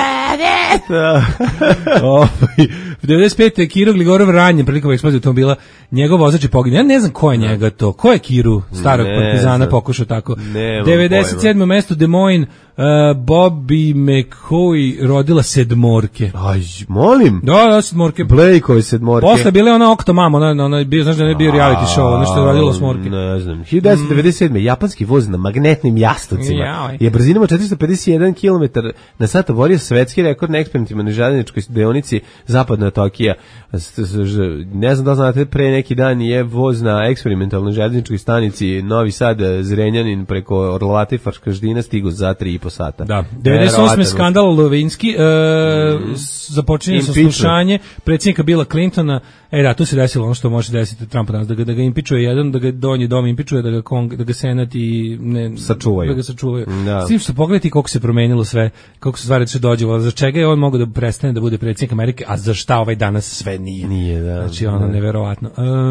95. je Kiro Gligorov ranjen prilikom eksplozije automobila, njegov vozač je poginuo. Ja ne znam ko je njega to. Ko je Kiru, starog partizana, pokušao tako? 97. mesto Des Moines, Bobby McCoy rodila sedmorke. Aj, molim? Da, sedmorke. Blakeove sedmorke. Posle bile ona Octomam, ona je bio, znaš da je bio reality show, ono što je rodilo smorke. Ne znam. 1997. Japanski voz na magnetnim jastucima je brzinom od 451 km na sat oborio svetski rekord na eksperimentima željezničkoj deonici zapadna Tokija. Ne znam da znate, pre neki dan je voz na eksperimentalnoj željezničkoj stanici Novi Sad Zrenjanin preko Orlovate i Farkaždina stigu za 3,5 sata. Da, 98. skandal Lovinski, započinje sa slušanje predsjednika Billa Clintona. Tu se desilo ono što može desiti Trumpa danas, da ga impičuje jedan, da ga donji dom impičuje, da ga senat i sačuvaju. Da ga sačuvaju. S tim što pogledajte koliko se promenilo sve, koliko se stvari dođe, za čega je on mogao da prestane da bude predsjednik Amerike, a za šta ovaj danas sve nije. Nije, da. Znači, ono, neverovatno.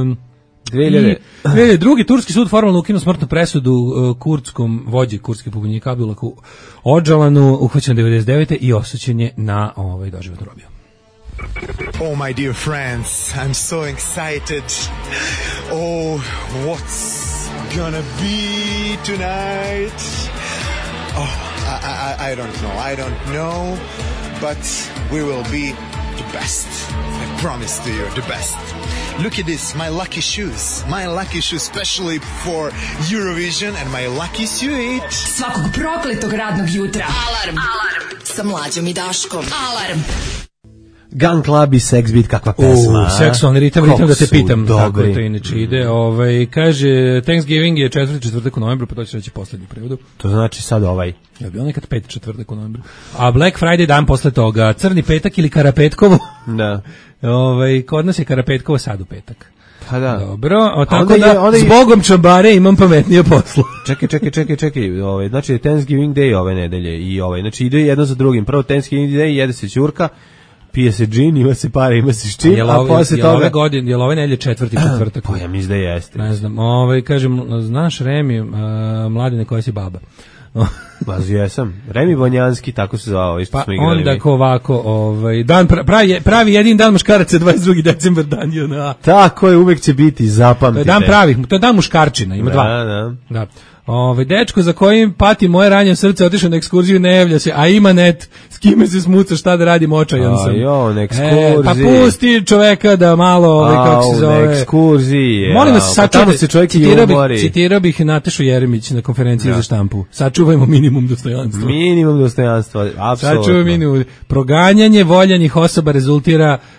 2002. Turski sud formalno ukinuo smrtnu presudu kurdskom vođi kurdske pobunjenika Abdullahu Odžalanu, uhvaćen 99. i osuđen je na doživotnu robiju. Oh, my dear friends, I'm so excited. Oh, what's gonna be tonight? Oh, I don't know, but we will be the best. I promise to you, the best. Look at this, my lucky shoes, especially for Eurovision, and my lucky suit. Svakog prokletog radnog jutra. Alarm sa Mlađom i Daškom. Alarm. Gun Club i Sex Beat, kakva pesma. Seksualni ritam da te pitam kako to inače ide. Kaže, Thanksgiving je četvrtak u novembru, pa to će reći poslednji prevodu. To znači sad Je bio nekad četvrtak u novembru. A Black Friday dan posle toga, Crni petak ili Karapetkovo. Da. Kod nas je Karapetkovo sad u petak. Pa da. Dobro, tako da zbogom čambare imam pametnije poslu. Čekaj. Znači Thanksgiving Day ove nedelje i znači ide jedno za drugim. Prvo Thanksgiving Day, jede se ćurka, pije se džin, ima se pare, ima se ščip, a posle toga... Je li ove nedelje četvrti četvrtak? Pa ja mislim da jeste. Ne znam, kažem, znaš Remi, Mladine, koja si baba? Pa jesam. Remi Vonjanski, tako se zvao, što smo igrali. Pa onda ovako, pravi jedin dan muškaraca, 22. decembar dan JNA. Tako je, uvek će biti, zapamtite. To je dan muškarčina, ima dva. Da. Dečko za kojim pati moje ranjeno srce otišao na ekskurziju, ne javlja se, a ima net, s kime se smuca, šta da radim, očajan sam. Na ekskurziji. Pa pusti čoveka da malo, kako se zove. Na ekskurziji. Molim vas, citirao bih Natašu Jeremić na konferenciji za štampu. Sačuvajmo minimum dostojanstva. Apsolutno. Sačuvajmo minimum. Proganjanje voljenih osoba rezultira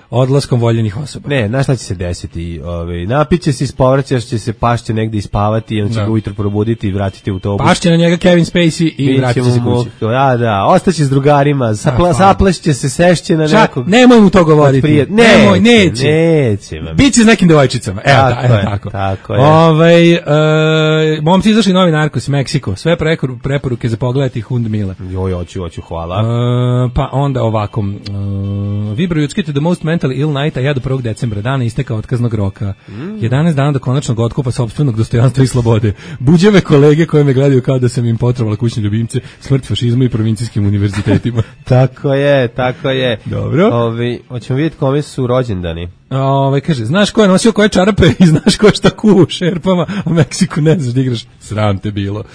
odlaskom voljenih osoba. Ne, znaš šta će se desiti? Napiće se, ispovraćaš će se, pašće negde ispavati, on će ga ujutro probuditi i vratiti u autobus. Pašće na njega Kevin Spacey i vratit će se kući. Da, ostaće s drugarima, saplašće se, sešće na nekog. Nemoj mu to govoriti. Nemoj, neće. Biće s nekim devojčicama. Tako je. Momci izašli novi Narcos, Meksiko. Sve preporuke za pogledati Hund Mila. Hoću, hvala. Pa onda ovako. Vibro Jutski to the most mentally ill night, a ja do 1. decembra, dana isteka otkaznog roka. 11 dana do konačnog otkupa sopstvenog dostojanstva i slobode. Buđeve kolege koje me gledaju kao da sam im potrovala kućne ljubimce, smrt fašizmu i provincijskim univerzitetima. Tako je. Dobro. Hoćemo vidjeti kome su rođendani. Kaže, znaš ko je nosio koje čarape i znaš ko je šta kuo u šerpama, a u Meksiku ne znaš da igraš. Sram te bilo.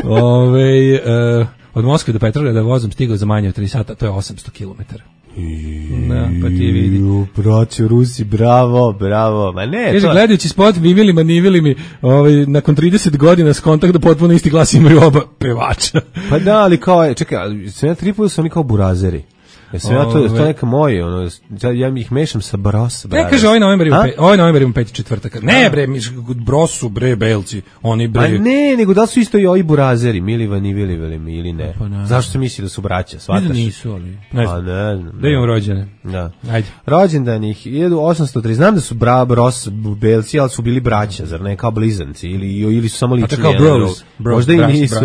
Od Moskve do Petrograda vozom stigao za manje od 3 sata, to je 800 km. Da, pa ti vidi. Braćo Rusi, bravo. Ma ne, kaže, gledajući spot Vivilima, Nivilimi, nakon 30 godina skontakt da potpuno isti glas imaju oba pevača. Pa da, ali kao, čekaj, sve na tripu su oni kao burazeri. To neka moji, ja ih mešam sa Bros. Ne, kaže, ovaj novembar ima 5. četvrtak. Ne, bre, Brosu, bre, belci, oni bre. A ne, nego da su isto i ovi burazeri, Milivan i Viliveli ili ne. Zašto se misli da su braća, shvataš? Ne, nisu, ali. Ne znam. Da imam rođene. Da. Ajde. Rođendan ih 1803, znam da su Bros, belci, ali su bili braća, zar ne, kao blizanci, ili su samo lični. A kao Bros. Možda i nisu.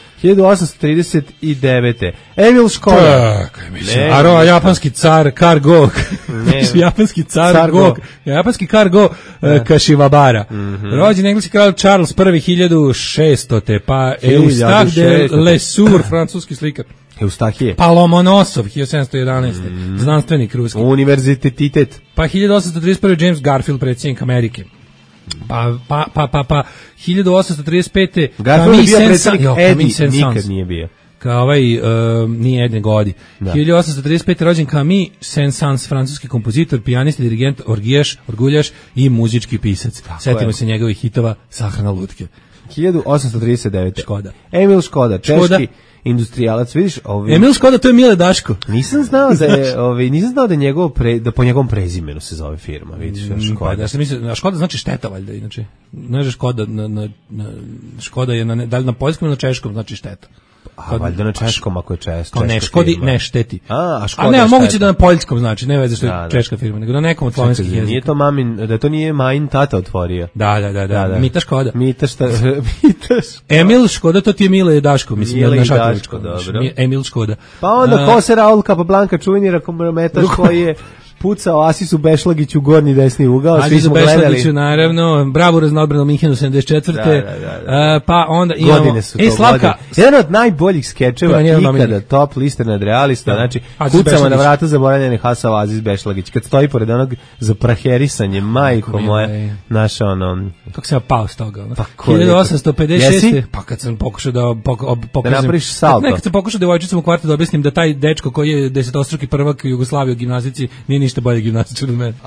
1839. Emil Škoda. Japanski car Kargo. Japanski car Go. Japanski Kargo Kashiwabara. Rođen engleski kralj Charles I 1600. Pa Eustache de Lesueur, francuski slikar. Eustache. Pa Lomonosov 1711. Znanstvenik ruski. Univerzitetet. Pa 1831. James Garfield, predsjednik Amerike. Pa 1835. Garfield je bio predsjednik Eddie, nikad nije bio. Kao nije Ed nego Odi. 1835. rođen Camille Saint-Saëns, francuski kompozitor, pijanist, dirigent, orguljaš i muzički pisac. Setimo se njegovih hitova Sahrana lutke. 1839. Škoda. Emil Škoda, češki industrijalac, vidiš, Emil Škoda, to je Mile Daško. Nisam znao da je da po njegovom prezimenu se zove firma, vidiš, Škoda. Da se misli, a Škoda znači šteta valjda, inače. Znaš, Škoda Škoda je da li na poljskom ili na češkom znači šteta. A valjda na češkom ako je češka. Ne škodi, ne šteti. A Škoda. A ne, moguće da na poljskom znači, ne veze što je češka firma, nego na nekom od slovenskih jezika. Nije to da to nije Majin tata otvorio. Da. Mita Škoda. Mitaš. Emil Škoda, to ti je Mile Daško, mislim, Mile na Daško, dobro. Emil Škoda. Pa onda Kose Raul Capablanca, čuveni rakometaš koji je pucao Asisu Bešlagiću u gornji desni ugao, svi smo gledali. Bešlagiću, naravno, bravura na odbranu Minhenu 74. Pa onda imamo... Godine su to, Slavka. Jedan od najboljih skečeva ikada, top lister nadrealista, znači, kucamo na vrata zaboravljene Hasao Aziz Bešlagić, kad stoji pored onog za praherisanje, majko moje, naša kako se ja pao s toga? 1856. Pa kad sam pokušao da napraviš salto. Kad sam pokušao devojčicama u kvartu da objasnim da taj dečko koji je desetostruki prvak Jugoslavije u gimnazici nije ništa bolje gimnastičar od mene.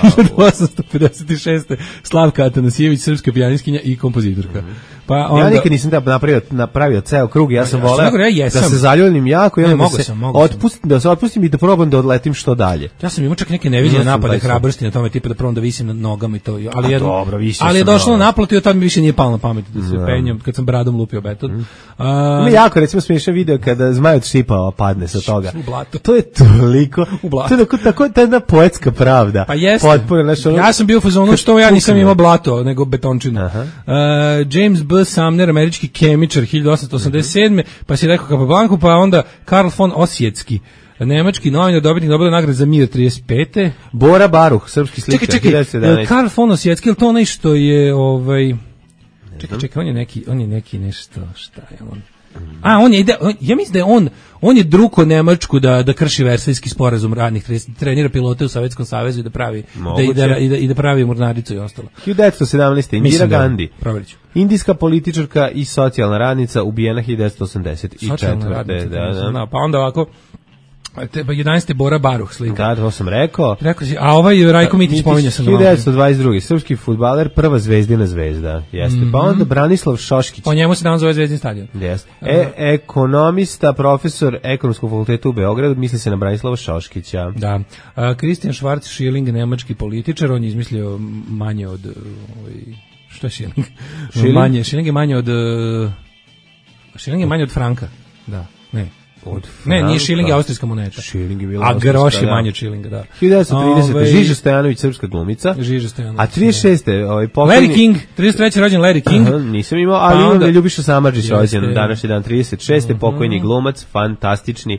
1856. Slavka Atanasijević, srpska pijaniskinja i kompozitorka. Pa onda... Ja nikad nisam napravio ceo krug, ja sam voleo da se zaljubim jako i da se otpustim i da probam da odletim što dalje. Ja sam imao čak neke neviđene napade hrabrosti na tome, tipa da probam da visim na nogama i to. Ali je došlo na naplatu i od tada mi više nije palo na pamet da se penjem, kad sam bradom lupio beton. Ima jako, recimo, smiješan video kada zmaj od šipa padne sa toga. To je toliko... To je jedna poetska pravda. Pa jeste. Ja sam bio u fazonu što ja nisam imao blato, nego betončinu. James B. Sumner, američki kemičar, 1887. Pa si rekao Capablancu, pa onda Karl von Ossjetski, nemački novinar, dobitnik Nobelove nagrade za mir 35. Bora Baruh, srpski slikar. Čekaj, Karl von Ossjetski, je to onaj što je Čekaj, on je neki nešto, šta je on? Ja mislim da je on je druko Nemačku da krši Versajski sporazum radnih, trenira pilote u Sovjetskom savezu i da pravi da pravi mornaricu i ostalo. 1917. Indira Gandhi. Proveriću. Indijska političarka i socijalna radnica, ubijena 1984. Socijalna radnica. Pa onda ovako 11. Bora Baruh slika. Da, to sam rekao. Rekao si, a ovaj Rajko Mitić pominja sam. 1922. Srpski fudbaler, prva zvezdina zvezda. Jeste. Pa onda Branislav Šoškić. Po njemu se danas zove Zvezdin stadion. Jeste. Ekonomista, profesor Ekonomskog fakulteta u Beogradu, misli se na Branislava Šoškića. Da. Christian Schwarz-Schilling, nemački političar, on je izmislio manje od... što je Schilling? Schilling je manje od... Schilling je manje od franka. Da, ne. Ne, nije šiling, je austrijska moneta. Šiling je bila a groš je manje od šilinga, da. 1930. Žiža Stojanović, srpska glumica. Žiža Stojanović. A 36. pokojni... Larry King, 33. rođen Larry King. Nisam imao, ali imam da Ljubiša Samardžić rođen današnji dan, 36. Pokojni glumac, fantastični.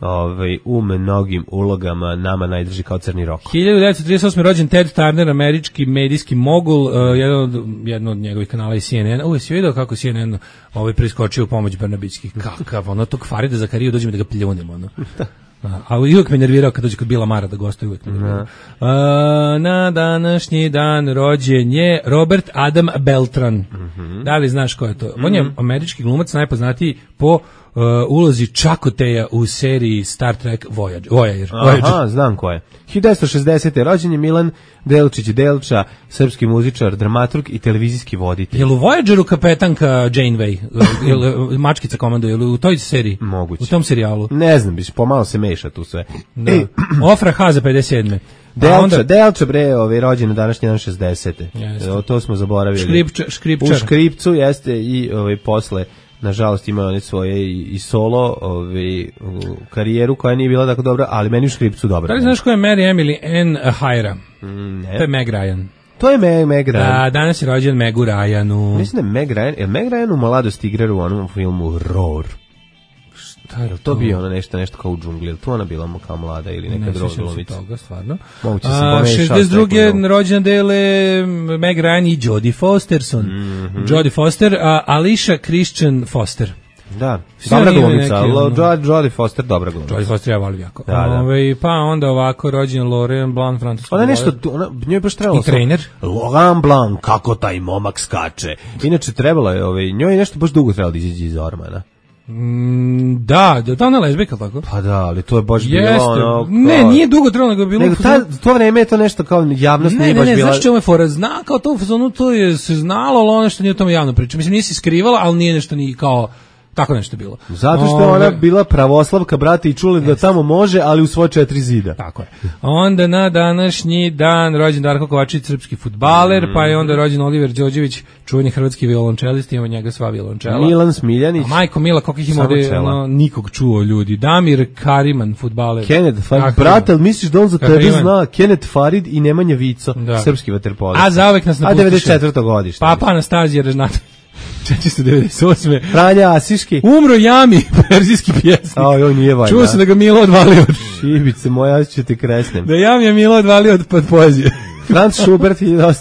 U mnogim ulogama nama najdrži kao Crni Roko. 1938. rođen Ted Turner, američki medijski mogul, jedan od njegovih kanala i CNN. Si vidio kako CNN priskočio u pomoć Brnabićkih. Kakav, tog Farida Zakariju, dođe mi da ga pljunem, A uvijek me nervirao kad dođe kod Bila Mara da gostuje, uvijek me nervirao. Na današnji dan rođen je Robert Adam Beltran. Da li znaš ko je to? On je američki glumac, najpoznatiji po ulozi Čakoteja u seriji Star Trek Voyager. Aha, znam ko je. 1960. rođen je Milan Delčić Delča, srpski muzičar, dramaturg i televizijski voditelj. Je li u Voyageru kapetanka Janeway? Je li mačkica komanduje? Je li u toj seriji? Moguće. U tom serijalu? Ne znam, pomalo se meša tu sve. Da. Ofra Haza 57. Delča rođen na današnji dan 60. To smo zaboravili. Škripčar. U Škripcu jeste i posle nažalost imao one svoje i solo karijeru koja nije bila tako dobra, ali meni u Škripcu dobra. Da li znaš ko je Mary Emily Ann Hyra? Ne. To je Meg Ryan. To je Meg Ryan. Da, danas je rođen Megu Ryanu. Mislim da je Meg Ryan, je Meg Ryan u mladosti igra u onom filmu Roar. Šta je to bio nešto kao u džungli, ili tu ona bila kao mlada ili neka druga glumica? Ne toga, stvarno. Moguće se pomešao. 62. rođena dele Meg Ryan i Jodie Fosterson. Jodie Foster, Alicia Christian Foster. Da, dobra glumica, Jodie Foster dobra glumica. Jodie Foster ja volim jako. Da. Pa onda ovako rođen Laurent Blanc, francuski. Ona nešto, njoj baš trebalo. I trener. Laurent Blanc, kako taj momak skače. Inače trebalo je, njoj je nešto baš dugo trebalo da izađe iz ormana. Da ona lezbijka, tako? Pa da, ali to je baš bilo Ne, nije dugo trebalo, nego je bilo... To vreme je to nešto kao javnost nije baš bila... Ne, znaš čemu je fora? Zna kao to u fazonu, to je se znalo, ali ono što nije o tome javno priča. Mislim, nije se skrivala, ali nije nešto ni kao... Tako nešto bilo. Zato što je ona bila pravoslavka, brate, i čuli da tamo može, ali u svoje 4 zida. Tako je. Onda na današnji dan rođen Darko Kovačić, srpski fudbaler, pa je onda rođen Oliver Đorđević, čuveni hrvatski violončelist, imamo njega sva violončela. Milan Smiljanić. Majko Mila, koliko ih ima ovdje, nikog čuo ljudi. Damir Kariman, fudbaler. Kenneth Farid, brate, ali misliš da on za tebe zna? Kenneth Farid i Nemanja Vico, srpski vaterpolist. A zauvek nas napustiše. A 94. godište. Papa Anastazija Režnatović. 498. Franja Asiški. Umro Jami, perzijski pjesnik. On nije valjda. Čuo se da ga Milo odvalio. Šibice, moja ću ti kresnem. Da Jami je Milo odvalio od poezije. Franz Schubert,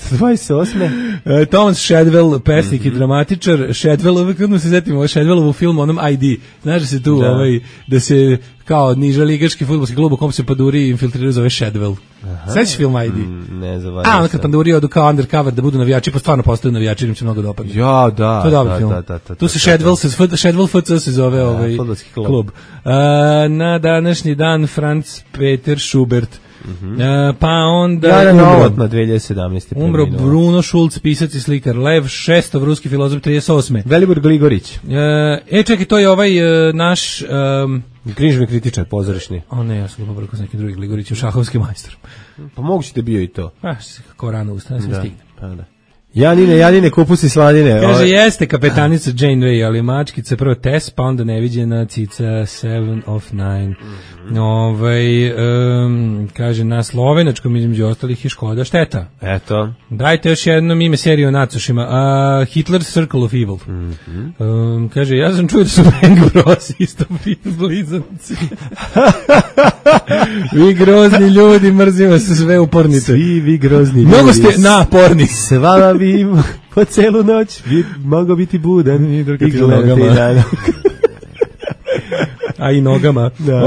1928. Thomas Shadwell, pesnik i dramatičar. Shadwell, uvijek odmah se zetimo Shadwellovu filmu, onom ID. Znaš da se tu, da se kao niža ligaški fudbalski klub u kom se Panduri infiltriraju zove Shadwell. Sveći film ID? Ne zavarim se. Onda kad Panduri odu kao undercover da budu navijači, pa stvarno postaju navijači, im se mnogo dopadne. Ja, da. To je dobar film. Tu se Shadwell FC se zove ovaj klub. Na današnji dan Franz Peter Schubert. Pa onda umro Bruno Schulz, pisac i slikar. Lev Šestov, ruski filozof, 38. Velibor Gligorić. Čekaj, to je ovaj naš književni kritičar pozorišni. Ne, ja sam pobrkao s nekim drugim Gligorićem, šahovski majstor. Pa moguće da bio i to. Kako rano ustane, sve stigne. Pa da. Janine, kupusi sladine. Kaže, jeste kapetanica Janeway, ali mačkica prvo Tess, pa onda neviđena cica 7 of 9. Kaže, na slovenačkom između ostalih je Škoda Šteta. Eto. Dajte još jednom ime serije o nacošima. Hitler's Circle of Evil. Kaže, ja sam čuo da su Bang Bros isto blizanci. Vi grozni ljudi, mrzimo se sve upornite. Svi vi grozni ljudi. Mnogo ste naporni. Svala vi po celu noć, mogo biti budan i gledati dan. a i nogama.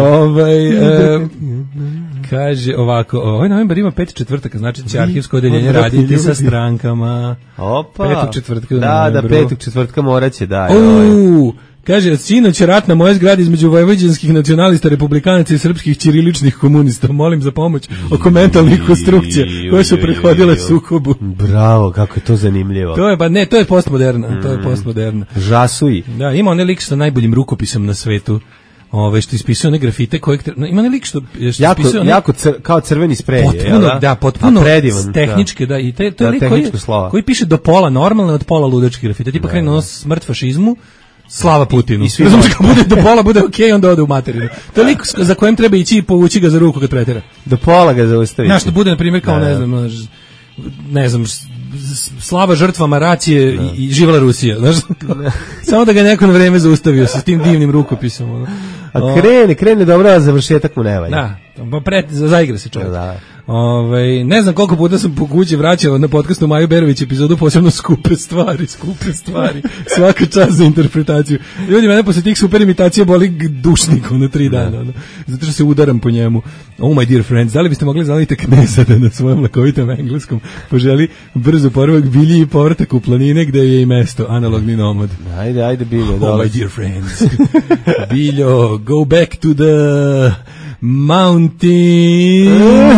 Kaže ovako, ovaj novembar ima 5 četvrtaka, znači će arhivsko odeljenje raditi sa strankama. Opa. 5. četvrtka. Da, 5. četvrtka moraće, da. Kaže, sinoć je rat na moje zgradi između vojvođanskih nacionalista, republikanaca i srpskih ćiriličnih komunista. Molim za pomoć oko mentalnih konstrukcija koje su prethodile sukobu. Bravo, kako je to zanimljivo. To je, pa ne, to je postmoderna. To je postmoderna. Žasuj. Da, ima onaj lik sa najboljim rukopisom na svetu. Što ispisuje one grafite kojeg ima nelik što jako kao crveni sprej, potpuno tehnički, da, i to je lik koji piše do pola normalno, od pola ludački grafite, tipa krene ono smrt fašizmu, slava Putinu. Razumiješ, kad bude do pola bude okej, onda ode u materinu. To je lik za kojem treba ići i povući ga za ruku kad pretera. Do pola ga zaustavi. Znaš, što bude na primjer kao ne znam slava žrtvama racije i živela Rusija, znaš? Samo da ga neko na vreme zaustavio sa tim divnim rukopisom. A krene dobro, a završetak mu ne valja. Da, zaigra se čovjek. Da. Ne znam koliko puta sam po kući vraćao na podcastu Maju Berović epizodu, posebno skupe stvari. Svaka čast za interpretaciju. Ljudi, mene posle tih super imitacija boli dušnikom na 3 dana. Zato što se udaram po njemu. Oh my dear friends, da li biste mogli zanaliti Kneza da na svojom lakovitom engleskom poželi brzo poravak Bilji i povratak u planine gde je i mesto, analogni nomad. Ajde, Biljo. Oh my dear friends. Biljo, go back to the mountain.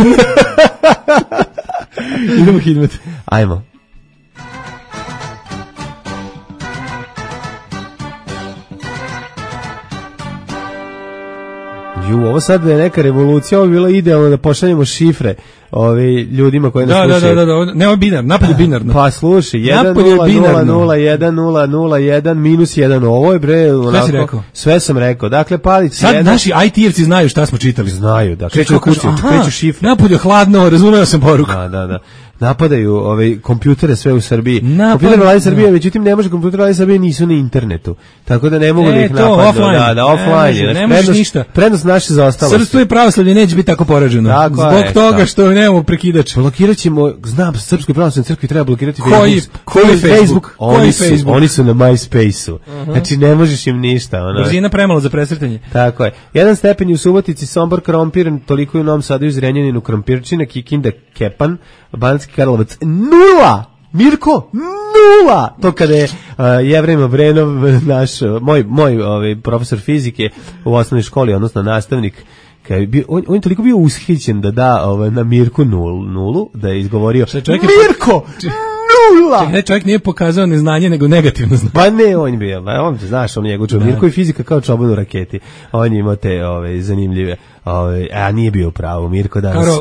Idemo Hidmet. Ajmo. Ovo sad je neka revolucija, ovo je bilo idealno da pošaljemo šifre ljudima koji nas slušaju. Da, ne, ovo je binar, napolje binarno. Pa slušaj, 1-0-0-1-0-1 minus 1, ovo je bre, onako, sve si rekao? Sve sam rekao, dakle palić sad naši IT-evci znaju šta smo čitali. Znaju, da, kreću šifre. Napolje hladno, razumeo sam poruku. Da. Napadaju kompjutere sve u Srbiji. Kompjuter Vlade Srbije, međutim ne može kompjuter Vlade Srbije, nisu na internetu. Tako da ne mogu da ih napadnu. Offline. Ne možeš ništa. Prednost naše zaostalosti. Srpstvo i pravoslavlje neće biti tako poraženo. Zbog toga što nemamo prekidač. Blokirat ćemo, znam, Srpskoj pravoslavnoj crkvi treba blokirati koji Facebook. Oni su na MySpace-u. Znači ne možeš im ništa. Brzina premalo za presretanje. Tako je. 1 stepen u Subotici, Sombor krompir, toliko je u Novom Sadu i Zrenjaninu krompirčina, Kikinda Kepan, Banatski Karlovac 0! Mirko, 0! To kada je Jevrem Obrenov, moj profesor fizike u osnovnoj školi, odnosno nastavnik, on je toliko bio ushićen da da na Mirku nulu, da je izgovorio Mirko! 0! Čovjek nije pokazao neznanje, nego negativno znanje. Pa ne, on je bio, on znaš, on je njegov čovjek. Mirko je fizika kao čoban u raketi. On je imao te zanimljive, a nije bio pravo. Mirko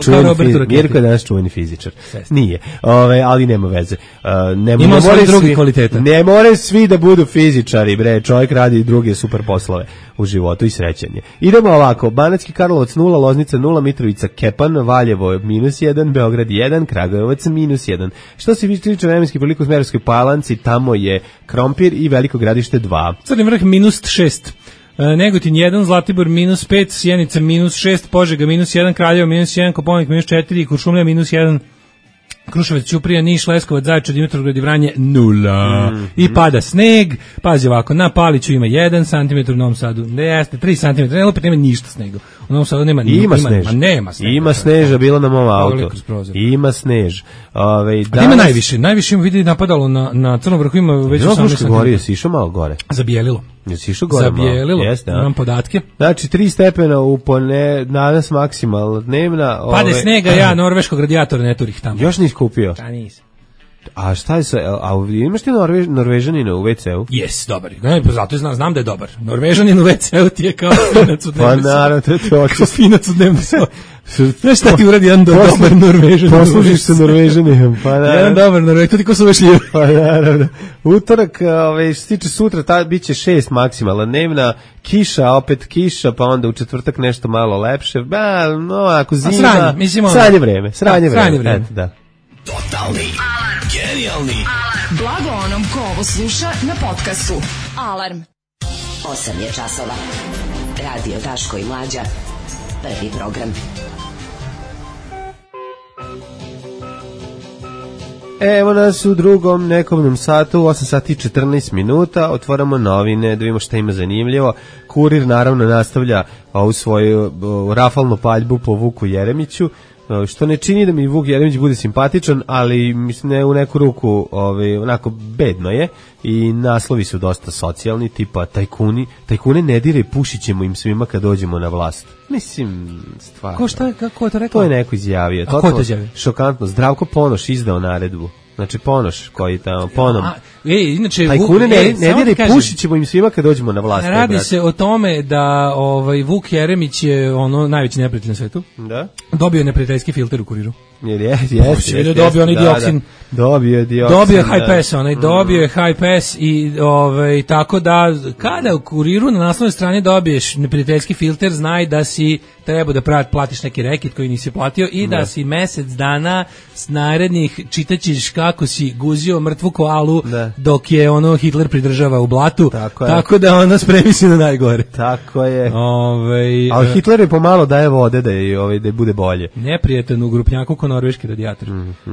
je danas čuveni fizičar. Nije, ali nema veze. Ima svoje druge kvalitete. Ne more svi da budu fizičari, bre, čovjek radi druge super poslove u životu i srećan je. Idemo ovako, Banatski Karlovac 0, Loznica 0, Mitrovica Kepan, Valjevo -1, Beograd 1, Kragujevac -1. Što se tiče vremenskih prilika u Smederevskoj Palanci, tamo je Krompir i Veliko Gradište 2. Crni vrh -6. Negotin 1, Zlatibor -5, Sjenica -6, Požega -1, Kraljevo -1, Koponik -4, Kuršumlija -1, Kruševac, Ćuprija, Niš, Leskovac, Zaječar, Dimitrovgrad i Vranje 0. I pada sneg, pazi ovako, na Paliću ima 1 cm, u Novom Sadu ne jeste 3 cm, ne, opet nema ništa snega. U Novom Sadu nema sneža. Nema snega. Ima sneža, bila na mom autu. Ima snež. Ima najviše ima vidi napadalo na Crnom vrhu, ima već 18 cm. Gore, jesi išao malo gore? Zabijelilo. Jesi išao gore malo? Zabijelilo, imam podatke. Znači 3 stepena danas maksimalno dnevna. Pade snega, ja norveškog radijatora ne turih tamo. Još nisi kupio? Da, nisam. A šta je imaš ti Norvežanina u WC-u? Jes, dobar. Ne, zato znam da je dobar. Norvežanin u WC-u ti je kao finac u dnevni Pa naravno, to je očist. Kao finac u dnevni sobi. Znaš šta ti uradi jedan dobar Norvežanin? Poslužiš se Norvežaninom, pa naravno. Jedan dobar Norvežanin, to ti ko su vešljivi. Pa naravno. Utorak, što se tiče sutra, bit će 6 maksimalna dnevna, kiša, opet kiša, pa onda u četvrtak nešto malo lepše. Ako zima, sranje vreme. Eto, da. Totalni alarm. Genijalni alarm. Blago onom ko ovo sluša na podcastu. Alarm. 8 je časova. Radio Daško i Mlađa. Prvi program. Evo nas u drugom nekovnom satu, 8 sati i 14 minuta, otvaramo novine, da vidimo šta ima zanimljivo. Kurir naravno nastavlja ovu svoju rafalnu paljbu po Vuku Jeremiću, što ne čini da mi Vuk Jeremić bude simpatičan, ali mislim ne u neku ruku onako bedno je i naslovi su dosta socijalni, tipa tajkune ne dire, pušit ćemo im svima kad dođemo na vlast. Mislim, stvarno. Kako je to rekao? To je neko izjavio. A ko to izjavio? Šokantno. Zdravko Ponoš izdao naredbu. Znači Ponoš koji tamo ponom. Inače tajkune ne dire, pušit ćemo im svima kad dođemo na vlast. Radi se o tome da Vuk Jeremić je najveći neprijatelj na svetu. Da. Dobio je neprijateljski filter u Kuriru. Jeste. Dobio onaj dioksin. Dobio je high pass, dobio je high pass i tako da kada u Kuriru na naslovnoj strani dobiješ neprijateljski filter, znaj da si treba da platiš neki rekit koji nisi platio i da si mesec dana s narednih čitaćeš kako si guzio mrtvu koalu dok je Hitler pridržava u blatu, tako da spremi se na najgore. Tako je. Ali Hitler je pomalo daje vode da je bude bolje. Neprijatan u grupnjaku ko norveški radijator.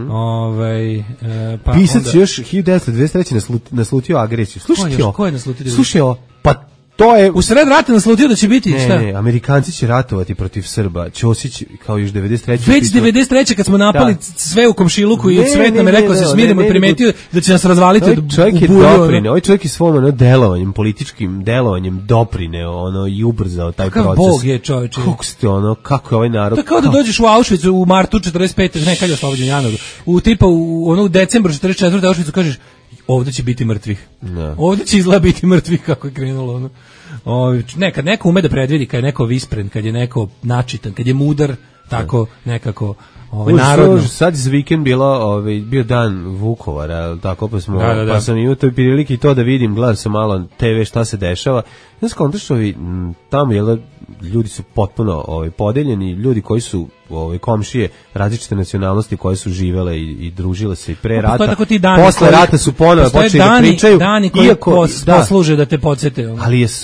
Pisac još 1923. naslutio agresiju. Ko je naslutio? Slušaj ovo, pa to je... U sred rata naslutio da će biti, šta? Ne, Amerikanci će ratovati protiv Srba. Ćosić, kao još 93. Već 93. kad smo napali sve u komšiluku i svet nam je rekao se smirimo i primetio da će nas razvaliti od uburu. Ovaj čovjek je svom delovanjem, političkim delovanjem doprineo i ubrzao taj proces. Kako Bog je čovječe. Kako je ovaj narod... To je kao da dođeš u Auschwitz u martu 45. Ne, kad je oslobođen januar. U decembru 44. Auschwitzu kažeš ovdje će biti mrtvih. Ovdje će izgleda biti mrtvih kako je krenulo. Kad neko ume da predvidi, kad je neko vispren, kad je neko načitan, kad je mudar, tako nekako narodno. Sad za vikend bio dan Vukovara, tako pa sam i u toj priliki to da vidim, gledam sam malo TV šta se dešava. Ja sam kontraš tamo ljudi su potpuno podeljeni, ljudi koji su komšije različite nacionalnosti koje su živele i družile se i pre rata. Posle rata su ponovo počeli da pričaju. Dani koji posluže da te podsjete.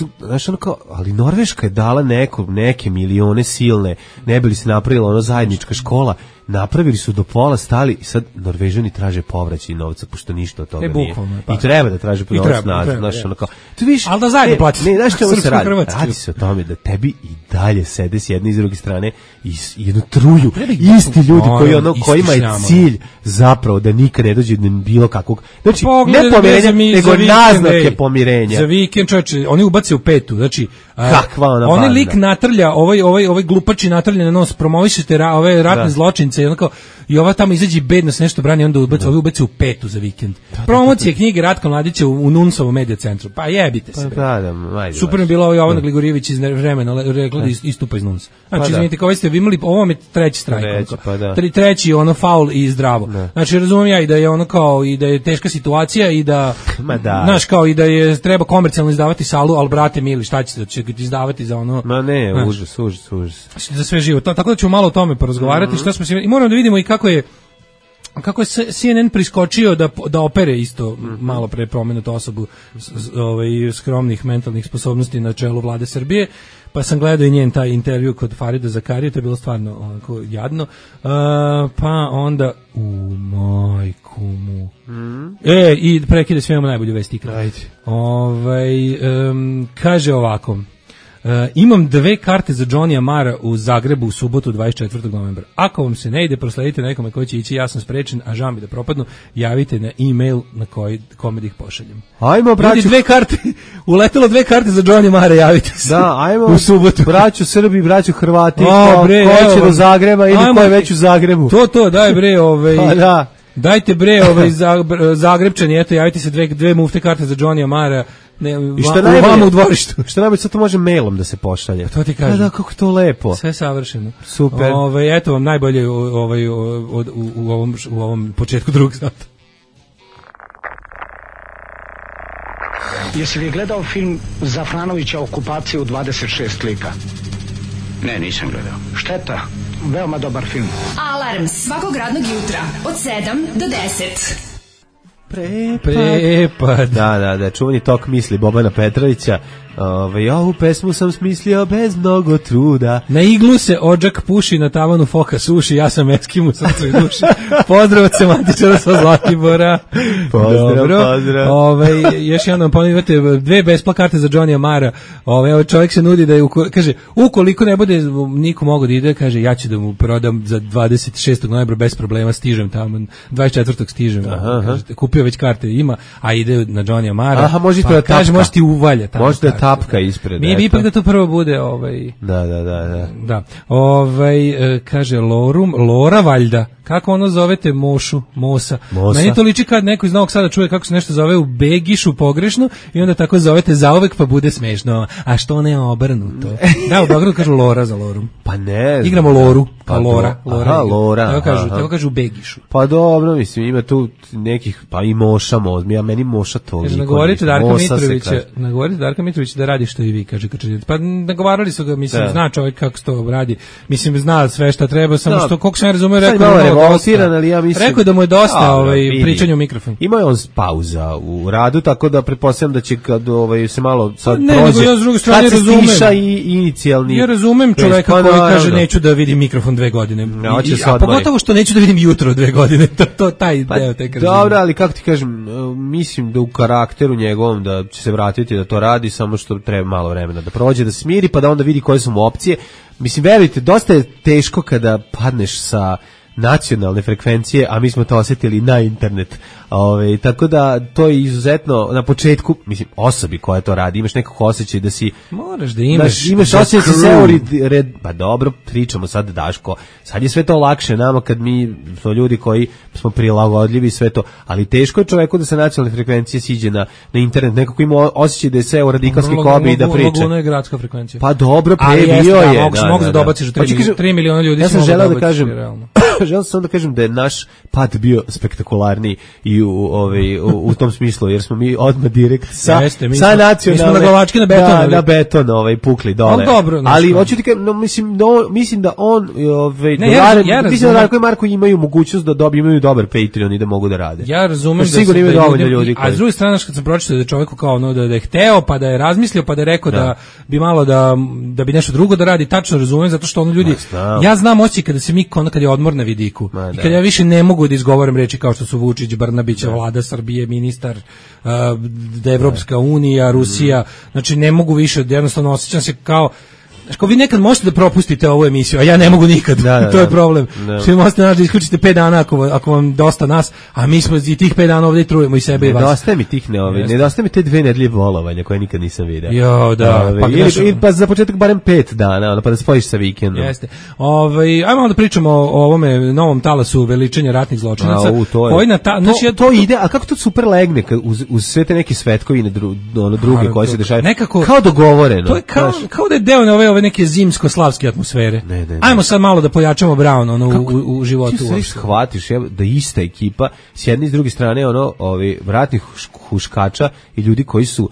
Ali Norveška je dala neke milione silne, ne bi li se napravila zajednička škola. Napravili su do pola, stali i sad Norvežani traže povraćaj novca, pošto ništa od toga nije. I treba da traže novac nazad. Ali da zajedno plati. Ne, znaš čemu se radi? Radi se o tome da tebi i dalje sede s jedne i s druge strane i jednu truju. Isti ljudi kojima je cilj zapravo da nikad ne dođe do bilo kakvog... Znači, ne pomirenja, nego naznake pomirenja. Za vikend, čovječe, oni ubace u petu. Znači, onaj lik natrlja, ovaj glupači natrlja na nos, promovišete ove ratne zločince i ova tamo izađe bedno se nešto brani, onda ubaci u petu za vikend. Promocije knjige Ratka Mladića u Nunsovom medija centru. Pa jebite se. Super je bilo Jovana Gligorijević iz vremena rekla da istupa iz Nunsa. Znači, izvinite, kao ste vi imali, ovo vam je treći strajk. Treći faul i zdravo. Znači, razumijem ja i da je kao i da je teška situacija i da znaš kao i da je treba komercijalno izdavati salu, ali brate mili, šta će ti izdavati za Ma ne, užas. Za sve živo. Tako da ćemo malo o tome porazgovarati, šta smo i moramo da vidimo i kako je CNN priskočio da opere isto malo pre pomenutu osobu skromnih mentalnih sposobnosti na čelu vlade Srbije, pa sam gledao i njen taj intervju kod Farida Zakarije, to je bilo stvarno jadno, pa onda majku mu i prekide sve, imamo najbolju vest ikada. Kaže ovako: imam 2 karte za Johnnyja Marra u Zagrebu u subotu 24. novembra. Ako vam se ne ide, prosledite nekome koji će ići, ja sam sprečen, a žao mi da propadnu, javite na e-mail na kome da ih pošaljem. Ajmo, braću. Uletelo 2 karte za Johnnyja Marra, javite se. Da, ajmo, u subotu. Braću Srbi, braću Hrvati, ko će do Zagreba ili ko je već u Zagrebu. To, daj bre, dajte bre, Zagrebčani, eto, javite se 2 mufte karte za Johnnyja Marra. I što najbolje u dvorištu. Što najbolje, sad to može mailom da se pošalje. To ti kažem. Da, kako to lepo. Sve savršeno. Super. Eto vam najbolje u ovom početku drugog sata. Jesi li gledao film Zafranovića Okupacija u 26 lika? Ne, nisam gledao. Šteta, veoma dobar film. Alarm svakog radnog jutra od 7 do 10. Prepad. Da, čuveni tok misli Bobana Petrovića. Ovu pesmu sam smislio bez mnogo truda. Na iglu se odžak puši, na tavanu foka suši, ja sam Eskim u srcu i duši. Pozdrav od semantičara sa Zlatibora. Pozdrav. Još jednom ponavljate 2 besplatne karte za Johnny Amara. Čovjek se nudi da je, kaže, ukoliko ne bude niko mogo da ide, kaže, ja ću da mu prodam za 26. novembra bez problema, stižem tamo, 24. stižem. Kaže, kupio već karte, ima, a ide na Johnny Amara. Aha, može pa kaže, može ti uvalja. Može da tapka ispred. Mi ipak da to prvo bude Da. Kaže Lora valjda. Kako ono zovete Mosa. Meni to liči kad neko iz Novog Sada čuje kako se nešto zove u Begišu pogrešno i onda tako zovete zauvek pa bude smešno. A što ne obrnuto? Da, u Beogradu kažu Lora za Lorum. Pa ne. Igramo Loru. Pa Lora. Lora. Tako kažu u Begišu. Pa dobro, mislim, ima tu nekih, pa i Moša, meni Moša toliko. Nagovorite Darka Mitrovića da radi što i vi, kaže Kačađević. Pa nagovarali su ga, mislim, zna čovjek kako se to radi. Mislim, zna sve šta treba, samo što, koliko sam razumio, rekao da mu je dosta pričanja u mikrofon. Ima je on pauza u radu, tako da pretpostavljam da će kad se malo sad prođe, ja s druge strane kad se stiša i inicijalni. Ja razumem čoveka koji kaže neću da vidim mikrofon 2 godine. A pogotovo što neću da vidim jutro 2 godine. To taj deo tek razumem. Dobro, ali kako ti kažem, mislim da u karakteru njegovom da će se vratiti da to radi, samo što treba malo vremena da prođe, da smiri, pa da onda vidi koje su mu opcije. Mislim, verujte, dosta je teško kada padneš sa nacionalne frekvencije, a mi smo to osjetili na internet. Tako da to je izuzetno na početku, mislim, osobi koja to radi, imaš nekako osjećaj da si moraš da imaš osjećaj da se red, pa dobro, pričamo sad, Daško, sad je sve to lakše nama kad mi smo ljudi koji smo prilagodljivi i sve to, ali teško je čoveku da se nacionalne frekvencije siđe na internet, nekako ima osjećaj da je sve u radikalski kobi i da priča. Laguna je gradska frekvencija. Pa dobro, bio je. Mogu da dobaciš 3 miliona ljudi. Ja sam želeo da kažem, želeo sam da kažem da je naš pad bio spektakularniji i u tom smislu, jer smo mi odmah direkt sa nacionalne... Mi smo na glavački na beton. Na beton pukli dole. Ali hoću ti kažem, mislim da on... Mislim da Darko i Marko imaju mogućnost da imaju dobar Patreon i da mogu da rade. Ja razumem da sigurno imaju dovoljno ljudi. A s druge strane, kad sam pročitao da je čovjeku kao da je hteo, pa da je razmislio, pa da je rekao da bi malo da bi nešto drugo da radi, tačno razumem, zato što ljudi... Ja znam osjećaj kada se mi, kad je odmor na vidiku. I kad ja više ne mogu da izgovaram reči kao što su Vučić, Brnabić, vlada Srbije, ministar, da Evropska unija, Rusija, znači ne mogu više, jednostavno osjećam se kao, Ako vi nekad možete da propustite ovu emisiju, a ja ne mogu nikad, to je problem. Svi možete da isključite 5 dana ako vam dosta nas, a mi smo i tih 5 dana ovdje trujemo i sebe i vas. Nedostaje mi tih nedostaje mi te 2 nedelje bolovanja koje nikad nisam vidio. Jo, da. Pa za početak barem 5 dana, pa da spojiš sa vikendom. Jeste. Ajmo da pričamo o ovome novom talasu veličanja ratnih zločinaca. To ide, a kako to super legne uz sve te neke svetkovine druge koje se dešavaju? Kao dogovoreno. To je kao da je deo ove neke zimsko-slavske atmosfere. Ajmo sad malo da pojačamo Brown u životu. Ti se shvatiš da ista ekipa s jedne i s druge strane ratnih huškača i ljudi koji su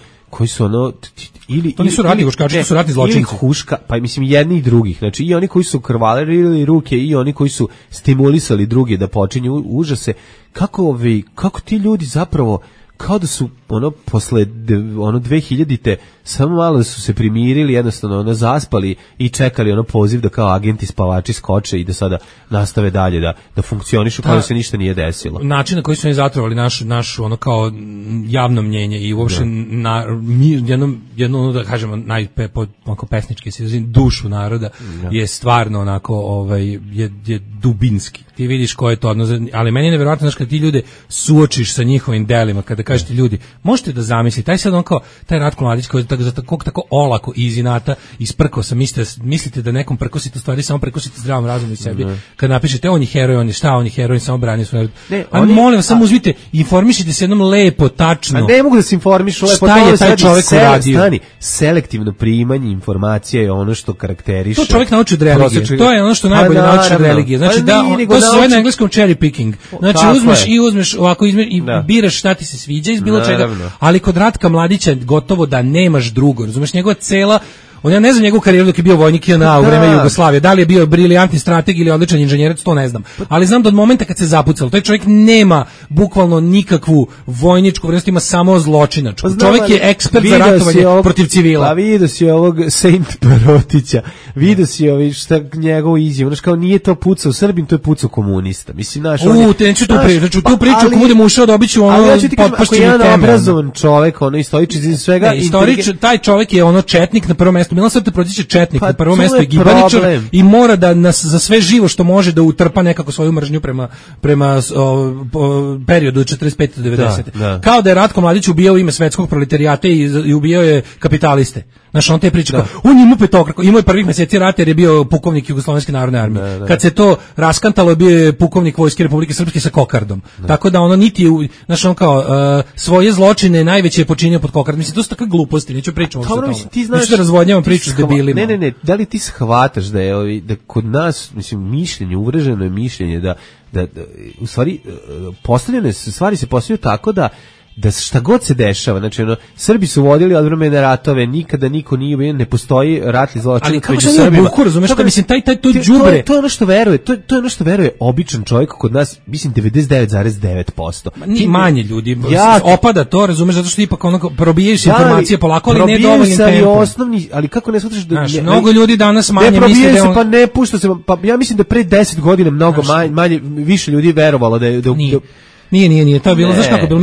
to nisu ratni huškači, to su ratni zločinci. Pa mislim jedni i drugih. Znači i oni koji su krvarili ruke i oni koji su stimulisali druge da počinju užase. Kako ti ljudi zapravo kao da su posle 2000-te samo malo su se primirili, jednostavno zaspali i čekali poziv da kao agenti spavači skoče i da sada nastave dalje da funkcionišu kao da se ništa nije desilo. Način na koji su oni zatrovali naš kao javno mnjenje i uopšte jedno da kažemo onako pesnički se dušu naroda je stvarno onako je dubinski. Ti vidiš ko je to odnos, ali meni je nevjerojatno, znaš, kad ti ljude suočiš sa njihovim delima, kada kažete ljudi, možete da zamislite, taj sad taj Ratko Mladić koji je tako olako i iz inata isprkao sam, mislite da nekom prkosite stvari, samo prkosite zdravom razumu i sebi. Kad napišete on je heroj, on je heroj, samo brani svoj narod. Molim vas, samo uzmite, informišite se jednom lepo, tačno. A ne mogu da se informišu lepo, šta je taj čovjek uradio. Selektivno primanje informacija je ono što karakteriše. To čovjek nauči od religije. To je ono što najbolje nauči od religije. Znači to se zove na engleskom cherry picking. Znači uzmeš ovako i biraš šta ti se sviđa iz bilo čega, ali kod Ratka Mladića gotovo da nemaš drugo. Razumeš, njegova cela, ja ne znam njegovu karijeru dok je bio vojnik JNA u vreme Jugoslavije, da li je bio briljantni strateg ili odličan inženjerac, to ne znam. Ali znam da od momenta kad se zapucalo, taj čovjek nema bukvalno nikakvu vojničku vrstu, ima samo zločinačku. Čovjek je ekspert za ratovanje protiv civila. Pa vidio si ovog Saint Parotića, vidio si ovi šta njegovu izjavu, znaš kao nije to pucao Srbin, to je pucao komunista. Mislim, znaš, neću tu priču, ako budem ušao dobit ću ono potpašćeni temelj. Ako je jedan obrazovan čovjek, ono istoričar iz svega... Taj čovjek je ono četnik na prvom mestu, Milan Srpte Protić je četnik na prvom mestu, je gibaničar i mora da nas za sve živo što može da utrpa nekako svoju mržnju prema periodu 45 do 90. Kao da je Ratko Mladić ubijao ime svetskog proletarijata i ubijao je kapitaliste. Znaš, on te priče kao, on ima petokraku, imao je prvih meseci rata jer je bio pukovnik Jugoslovenske narodne armije. Kad se to raskantalo, bio je pukovnik Vojske Republike Srpske sa kokardom. Tako da ono niti je, znaš, on kao, svoje zločine najveće je počinio pod kokardom. Mislim, to su takve gluposti, neću pričati o tome. Neću da razvodnjavam priču s debilima. Ne, da li ti shvataš da je da kod nas, mislim, mišljenje, uvreženo je mišljenje da u stvari postavljene stvari se postavljaju tako da šta god se dešava, znači ono, Srbi su vodili odvremene ratove, nikada niko nije ubijen, ne postoji ratni zločin među Srbima. Buku, razumeš šta mislim, taj to đubre. To je ono što veruje, to je ono što veruje običan čovjek kod nas, mislim 99,9%. Ni manje ljudi opada to, razumeš, zato što ipak ono probijaju se informacije polako, ali ne dovoljnim tempom. Ali kako ne shvataš da mnogo ljudi danas manje misle da pa ne pušta se, pa ja mislim da pre 10 godina mnogo manje više ljudi verovalo da Nije, to je bilo, znaš kako bilo,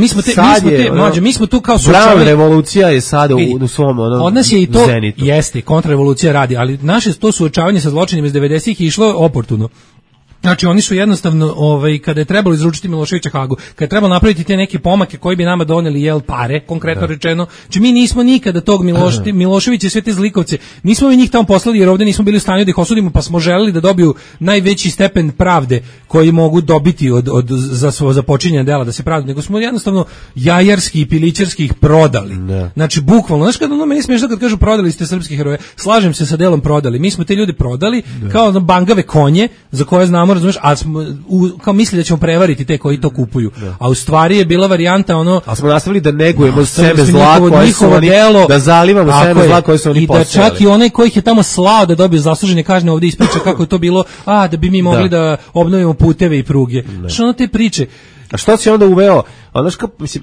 mi smo tu kao Brown revolucija je sada u svom od nas je i to zenitu. Jeste, kontrarevolucija radi, ali naše to suočavanje sa zločinima iz 90-ih je išlo oportuno. Znači oni su jednostavno kada je trebalo izručiti Miloševića Hagu, kada je trebalo napraviti te neke pomake koji bi nama doneli pare, konkretno rečeno. Znači mi nismo nikada tog Miloševića i sve te zlikovce, nismo mi njih tamo poslali jer ovdje nismo bili u stanju da ih osudimo, pa smo želeli da dobiju najveći stepen pravde koji mogu dobiti za počinjenje dela da se pravdu, nego smo jednostavno jajarski i pilićarski ih prodali. Znači bukvalno, znaš kada meni smiješno kad kažu prodali ste srpske heroje, slažem se sa delom prodali, mi smo te ljude prodali kao bangave konje za koje znamo, razumeš, ali smo kao mislili da ćemo prevariti te koji to kupuju. A u stvari je bila varijanta a smo nastavili da negujemo seme zla koje su oni, da zalivamo seme zla koje su oni posijali. I da čak i onaj koji ih je tamo slao da dobije zaslužene kazne ovdje ispriča kako je to bilo, da bi mi mogli da obnovimo puteve i pruge. Što ono te priče? A što si onda uveo? Ono što, mislim,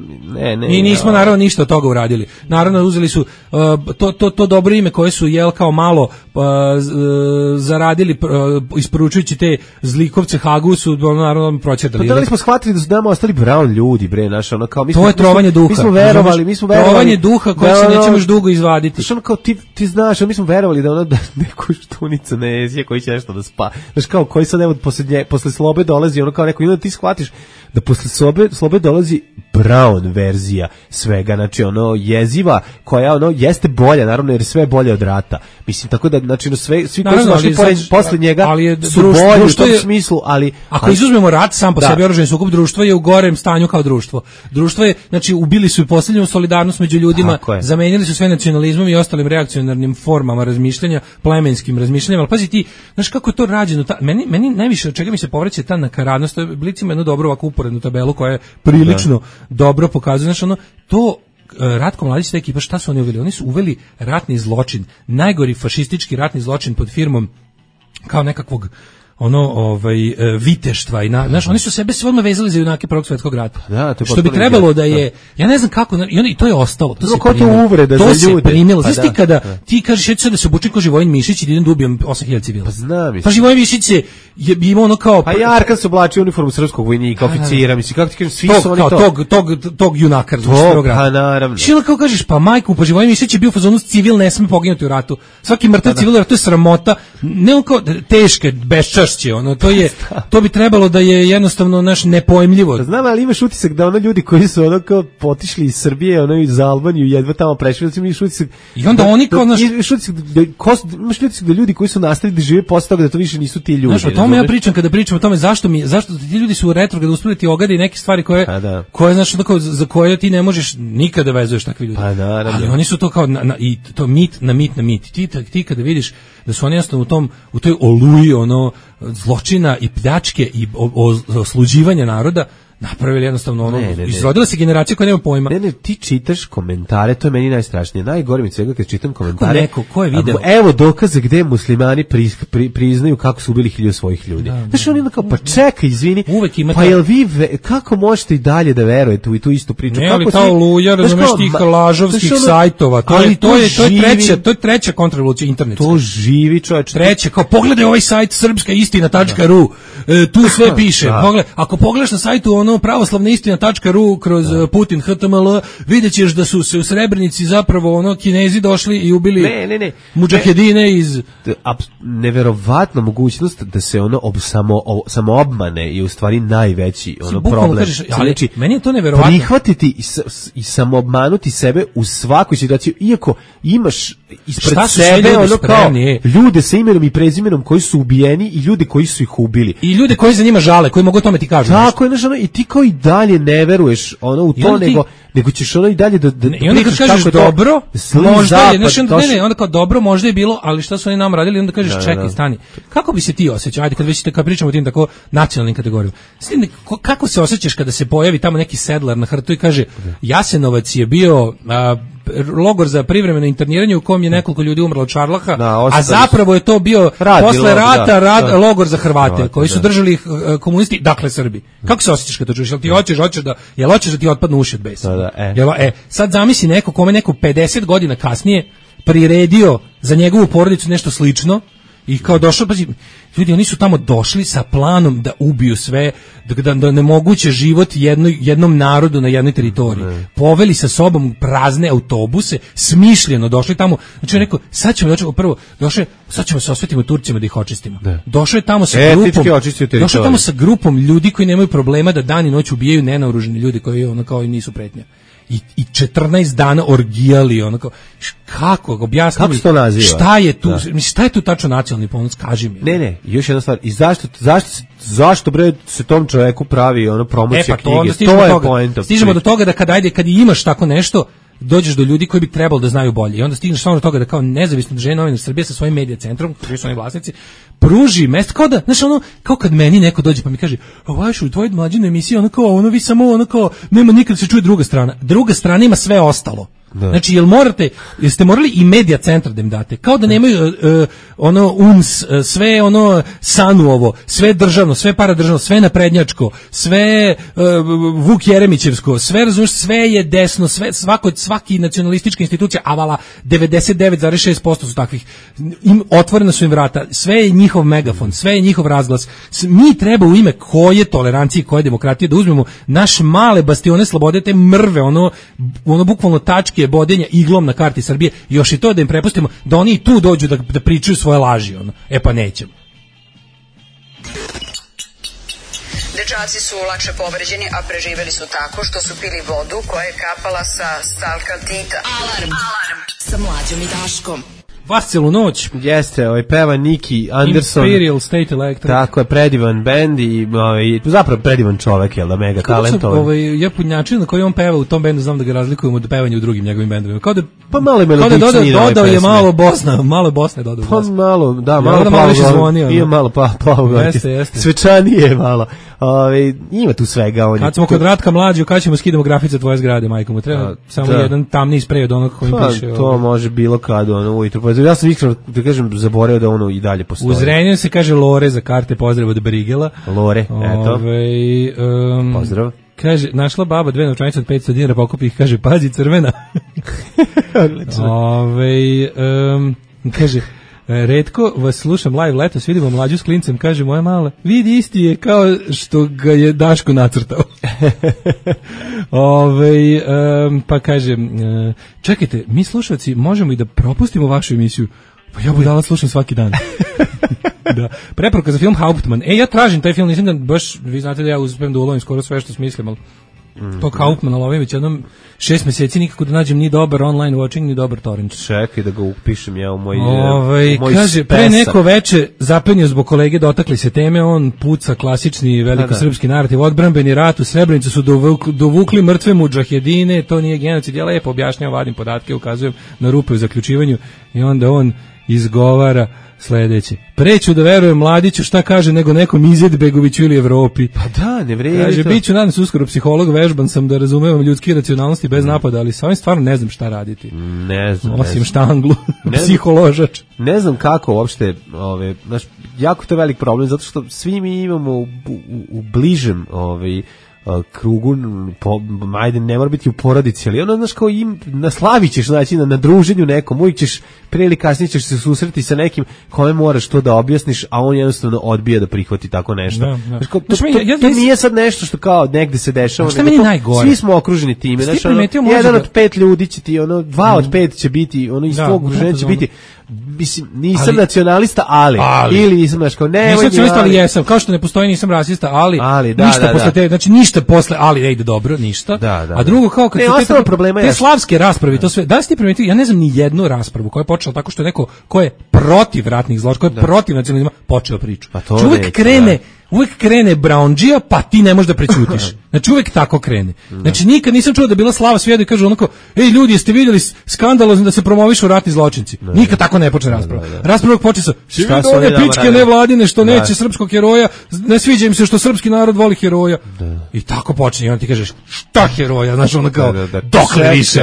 mi nismo naravno ništa od toga uradili. Naravno uzeli su to dobro ime koje su kao malo zaradili isporučujući te zlikovce Hagu su naravno proćerdali. Pa da li smo shvatili da su nama ostali brown ljudi, bre, naš ono kao to je trovanje duha. Mi smo verovali. Trovanje duha koje se nećemo još dugo izvaditi. Znaš ono kao ti znaš, mi smo verovali da ono da neku štunica nezije koji će nešto da spa. Znaš kao koji sad evo posle Slobe dolazi ono kao neko i onda ti shvatiš da posle Slobe dolazi brown verzija svega, znači ono jeziva koja ono jeste bolja, naravno jer sve je bolje od rata. Mislim tako da znači no svi koji su došli posle njega su bolji u tom smislu, ali ako izuzmemo rat sam po sebi oružani sukob, društvo je u gorem stanju kao društvo. Društvo je, znači ubili su i posljednju solidarnost među ljudima, zamenili su sve nacionalizmom i ostalim reakcionarnim formama razmišljanja, plemenskim razmišljanjem, ali pazi ti, znaš kako je to rađeno, meni najviše od čega mi se povraća ta nakaradnost, to je Blicima jednu dobru ovakvu uporednu tabelu koja je prilično dobro pokazuje, znači ono, to Ratko Mladić, ta ekipa, šta su oni uveli? Oni su uveli ratni zločin, najgori fašistički ratni zločin pod firmom kao nekakvog viteštva i znaš, oni su sebe sve odmah vezali za junake Prvog svjetskog rata. Što bi trebalo da je, ja ne znam kako, i to je ostalo. To se primilo. Znaš ti kada ti kažeš eto da se obučem kao Živojin Mišić i da idem da ubijem 8.000 civila. Pa Živojin Mišić je imao ono kao... Pa Jarkan se oblačio uniformu srpskog vojnika, oficira, mislim, kako ti kažeš, svi su oni tog junaka. Pa naravno. Šila kao kažeš, pa majku, pa Živojin Mišić je bio u fazonu civil ne sme poginuti u ratu. Svaki mrtav civil u ratu je sramota, ne on kao teške, beščašće, to bi trebalo da je jednostavno naš nepojmljivo. Znam, ali imaš utisak da ljudi koji su kao otišli iz Srbije, iz Albaniju, jedva tamo prešli, imaš utisak. I onda oni kao imaš utisak da ljudi koji su nastavili da žive posle toga da to više nisu ti ljudi. Znaš, o tome ja pričam kada pričam o tome zašto ti ljudi su u retrogradu uspeli ti ogade neke stvari koje znaš za koje ti ne možeš nikada vezuješ takvi ljudi. Pa naravno. Ali oni su to kao i to mit na mit. Ti kada vidiš da su oni jednostavno u toj oluji zločina i pljačke i osluđivanja naroda, napravili jednostavno ono, izrodila se generacija koja nema pojma. Ne, ti čitaš komentare, to je meni najstrašnije. Najgore mi svega kad čitam komentare. Ko je video? Evo dokaze gde muslimani priznaju kako su ubili 1000 svojih ljudi. Znaš, oni kao, pa čekaj, izvini, pa jel vi, kako možete i dalje da verujete u tu istu priču? Ne, ali ta oluja, razumeš, tih lažovskih sajtova, to je treća kontrarevolucija internetska. To živi, čoveč. Treća, kao pogledaj ovaj sajt srpskaistina.ru, tu sve piše. Ako pogledaš na sajtu ono pravoslavnaistina.ru kroz Putin HTML, vidjet ćeš da su se u Srebrenici zapravo ono Kinezi došli i ubili mudžahedine iz... Neverovatna mogućnost da se ono samo obmane je u stvari najveći ono problem. Kažeš, ali meni je to neverovatno. Prihvatiti i samoobmanuti sebe u svakoj situaciji, iako imaš ispred sebe ono kao ljude sa imenom i prezimenom koji su ubijeni i ljude koji su ih ubili. I ljude koji za njima žale, koji mogu tome ti kažu. Tako je, znaš, ono, i ti kao i dalje ne veruješ ono u to, nego ćeš ono i dalje da i onda kad kažeš dobro, možda je, onda kao dobro, možda je bilo, ali šta su oni nam radili, onda kažeš čekaj, stani. Kako bi se ti osjećao, ajde kad pričamo o tim tako nacionalnim kategorijama, kako se osjećaš kada se pojavi tamo neki sedlar na hrtu i kaže Jasenovac je bio logor za privremeno interniranje u kom je nekoliko ljudi umrlo od šarlaha, a zapravo je to bio posle rata logor za Hrvate koji su držali komunisti, dakle Srbi. Kako se osjećaš kad to čuješ? Jel ti hoćeš da ti otpadnu uši od besa? Sad zamisli neko kome neko 50 godina kasnije priredio za njegovu porodicu nešto slično i kao došao, pazi, ljudi, oni su tamo došli sa planom da ubiju sve, da nemoguće život jednom narodu na jednoj teritoriji. Poveli sa sobom prazne autobuse, smišljeno došli tamo. Znači on rekao, sad ćemo se osvetimo Turcima da ih očistimo. Došao je tamo sa grupom ljudi koji nemaju problema da dan i noć ubijaju nenaoružene ljudi koji ono kao i nisu pretnja. I 14 dana orgijali, ono kao, kako, objasni mi, šta je tu tačno nacionalni ponos, kaži mi. Ne, još jedna stvar, i zašto bre se tom čoveku pravi ono promocija knjige, to je poenta. Stižemo do toga da kad imaš tako nešto, dođeš do ljudi koji bi trebalo da znaju bolje i onda stigneš samo do toga da kao nezavisno udruženje novinara Srbije sa svojim medija centrom, koji su oni vlasnici, pruži mesto kao da, znaš, ono, kao kad meni neko dođe pa mi kaže, u tvojoj mlađinoj emisiji, ono kao, ono vi samo, ono kao, nema nikad se čuje druga strana. Druga strana ima sve ostalo. Znači, jeste morali i medija centar da im date, kao da nemaju ono UNS, sve ono Sanuovo, sve državno, sve paradržavno, sve naprednjačko, sve Vuk Jeremićevsko, sve, razumiješ, sve je desno, sve, svaki nacionalistička institucija, avala 99,6% su takvih, otvorena su im vrata, sve je njihov megafon, sve je njihov razglas. Mi treba u ime koje tolerancije i koje demokratije da uzmemo naš male bastione slobode, te mrve, ono bukvalno tačke bodenja iglom na karti Srbije, još i to da im prepustimo da oni i tu dođu da pričaju svoje laži, ono. Pa nećemo. Dečaci su lakše povređeni, a preživeli su tako što su pili vodu koja je kapala sa stalkaltita. Alarm sa Mlađom i Daškom. Vas celu noć. Jeste, peva Niki Anderson. Imperial State Electric. Tako je, predivan bend i zapravo predivan čovek, jel da, mega talentovan. Ja punjačin na koji on peva u tom bendu, znam da ga razlikujem od pevanja u drugim njegovim bendovima. Pa malo je melodičniji na ove pesme. Dodao je malo Bosne dodao. Pa malo plavog. Ima malo plavog. Jeste. Svečanije malo. Ima tu svega. Kad smo kod Ratka Mlađu, kad ćemo skidamo grafice tvoje zgrade, majko mu, treba samo jedan tamniji sprej od onog kojim piše. To može bilo kad, ujutro. Ja sam iskreno, da kažem, zaboravio da ono i dalje postoji. U Zrenjaninu se kaže Lore za karte, pozdrav od Brigela. Lore, eto. Pozdrav. Kaže, našla baba 2 novčanice od 500 dinara, pokupi ih, kaže, pazi, crvena. Kaže, retko vas slušam live letos, vidimo Mlađu s klincem, kaže moja mala, vidi, isti je kao što ga je Daško nacrtao. Pa kaže, čekajte, mi slušalci možemo i da propustimo vašu emisiju. Pa ja budala slušam svaki dan. Da. Preporuka za film Hauptmann. Ja tražim taj film, nisam da baš, vi znate da ja uspijem da ulovim skoro sve što smislim, ali tog Hauptmanna lovim već jednom 6 meseci nikako da nađem ni dobar online watching, ni dobar torrent. Čekaj da ga upišem ja u moj kaže, pre neko veče zapenio zbog kolege, dotakli se teme, on puca klasični velikosrpski narativ, odbrambeni rat u Srebrenicu su dovukli mrtve mudžahedine, to nije genocid, ja lepo objašnjam, vadim podatke, ukazujem na rupe u zaključivanju i onda on izgovara sledeće. Preću da verujem Mladiću šta kaže nego nekom Izetbegoviću ili Evropi. Pa da, ne vredi. Kaže, biću nadam se uskoro psiholog, vežban sam da razumevam ljudske racionalnosti bez napada, ali sa ovim stvarno ne znam šta raditi. Ne znam. Osim štanglu, psiholožač. Ne znam kako uopšte, znaš, jako to je velik problem, zato što svi mi imamo u bližem krugu, ajde, ne mora biti u porodici, ali ono, znaš, kao naslavit ćeš, znači, na druženju nekom, uvijek ćeš, prije ili kasnije ćeš se susreti sa nekim kome moraš to da objasniš, a on jednostavno odbija da prihvati tako nešto. Da. Znaš, kao, to nije sad nešto što kao negde se dešava, svi smo okruženi time, znaš, jedan od 5 ljudi će ti, 2 od 5 će biti, iz tvog okruženja će biti, mislim, nisam nacionalista, ali ili nisam, znaš, kao nisam nacionalista, ali jesam, kao što ne postoji nisam rasista, ali ništa posle te, znači ništa posle, ali ne ide dobro, ništa. A drugo, kao kad te slavske rasprave, to sve, da li si ti primetio, ja ne znam ni jednu raspravu koja je počela tako što je neko ko je protiv ratnih zločina, ko je protiv nacionalizma, počeo priču. Uvijek krene Brownđija, pa ti ne možeš da prećutiš. Znači uvijek tako krene. Znači nikad nisam čuo da bila Slava Svijeda i kaže onako, ej ljudi, jeste vidjeli skandalozno da se promovišu ratni zločinci. Nikad tako ne počne rasprava. Rasprava počne sa, šta su one pičke nevladine što neće srpskog heroja, ne sviđa im se što srpski narod voli heroja. I tako počne i on ti kažeš, šta heroja, znaš ono kao, dokle više.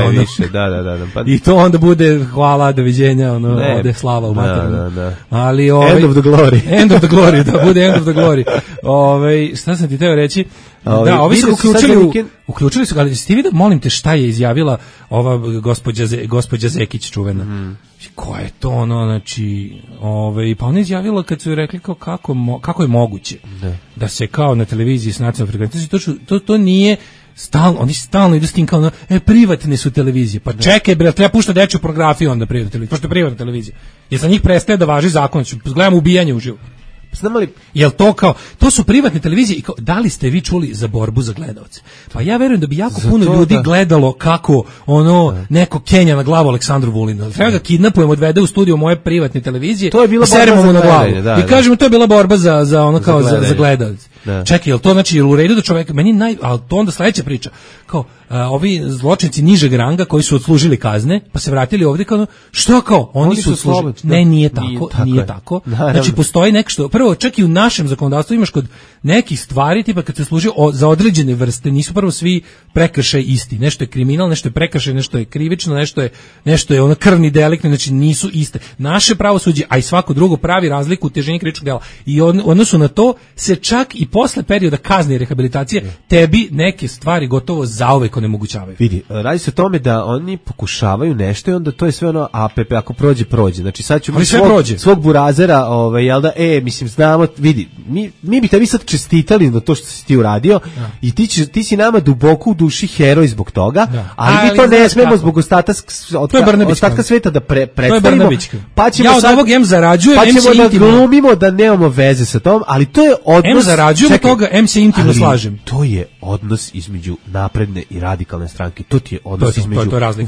I to onda bude hvala, doviđenja, ode Slava u materinu. Ali end of the glory. End of the glory, da bude end of the glory. Šta sam ti teo reći? Da, ovi su uključili su, ali ste vidio, molim te, šta je izjavila ova gospođa Zekić čuvena? Ko je to, znači, pa ona je izjavila kad su joj rekli kao kako je moguće da se kao na televiziji s nacionalnom frekvencijom, to nije oni stalno idu s tim kao, privatne su televizije. Pa čekaj, bre, treba pušta dečju pornografiju onda privatna televizija, pošto je privatna televizija. Jer za njih prestaje da važi zakon, gledamo ubijanje uživo. Znam li, jel to kao, to su privatne televizije i kao, da li ste vi čuli za borbu za gledaoce? Pa ja verujem da bi jako puno ljudi gledalo kako neko Kenja na glavu Aleksandru Vulinu. Treba ga kidnapujemo, odvede u studio moje privatne televizije, to je bila seremo mu na glavu. I kažemo, to je bila borba za gledaoce. Čekaj, jel to znači u redu da čovjek, ali to onda sledeća priča, kao, ovi zločinci nižeg ranga koji su odslužili kazne, pa se vratili ovdje kao, što kao, oni su odslužili. Ne, nije tako. Znači, postoji nešto, prvo, čak i u našem zakonodavstvu imaš kod nekih stvari, tipa kad se služi za određene vrste, nisu prvo svi prekršaj isti. Nešto je kriminal, nešto je prekršaj, nešto je krivično, nešto je krvni delikt, znači nisu iste. Naše pravosuđe, a i svako drugo pravi razliku u težini krivičnog dela. I odnosu na to se čak i posle perioda kazne i rehabilitacije tebi neke stvari gotovo zauvek onemogućavaju. Vidi, radi se o tome da oni pokušavaju nešto i onda to je sve APP, ako prođe. Znači sad ću svog burazera, jel da, mislim, znamo, vidi, mi bi tebi sad čestitali na to što si ti uradio i ti si nama duboko u duši heroj zbog toga, ali mi to ne smemo zbog ostatka sveta da predstavimo. Pa ćemo ja od ovog zarađujem, pa ćemo da glumimo da nemamo veze sa tom, ali to je odnos. Zarađujem od toga, se intimno slažem. To je odnos između napredne i radikalne stranke. To ti je odnos između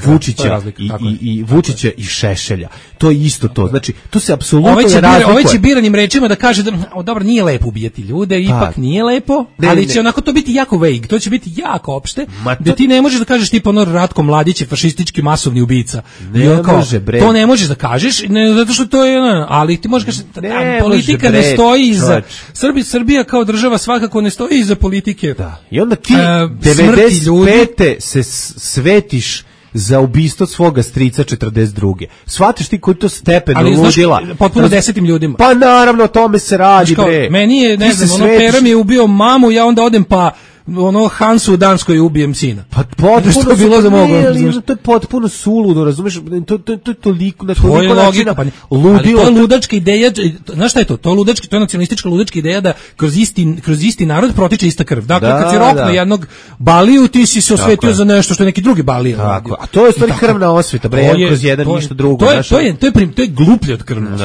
Vučića i Šešelja. To je isto to. Znači, to se apsolutno ne razlikuje. Ovaj će biranim rečima da kaže da dobro, nije lepo ubijati ljude, ipak nije lepo, ali će onako to biti jako vague, to će biti jako opšte, da ti ne možeš da kažeš tipa Ratko Mladić je fašistički masovni ubica. To ne možeš da kažeš, zato što to je, ali ti možeš kažeš, politika ne stoji iza Srbija kao država svakako ne stoji iza politike. I onda ti 95. se svetiš za ubistvo svoga strica 42. Shvatiš ti koji to stepen ludila? Ali potpuno 10 ljudima. Pa naravno, o tome se radi, bre. Meni je, ne znam, Pera mi je ubio mamu, ja onda odem pa Hansu u Danskoj ubijem sina. Pa potpuno je bilo za mogu. To je potpuno suludo, razumeš? To je toliko na toliko načina. Ali to je ludačka ideja, znaš šta je to? To je ludački, to je nacionalistička ludačka ideja da kroz isti narod protiče ista krv. Dakle, kad si roknuo jednog Baliju, ti si se osvetio za nešto što je neki drugi Balija. A to je stvari krvna osveta, bre, kroz jedan ništa drugo. To je gluplje od krvna osveta.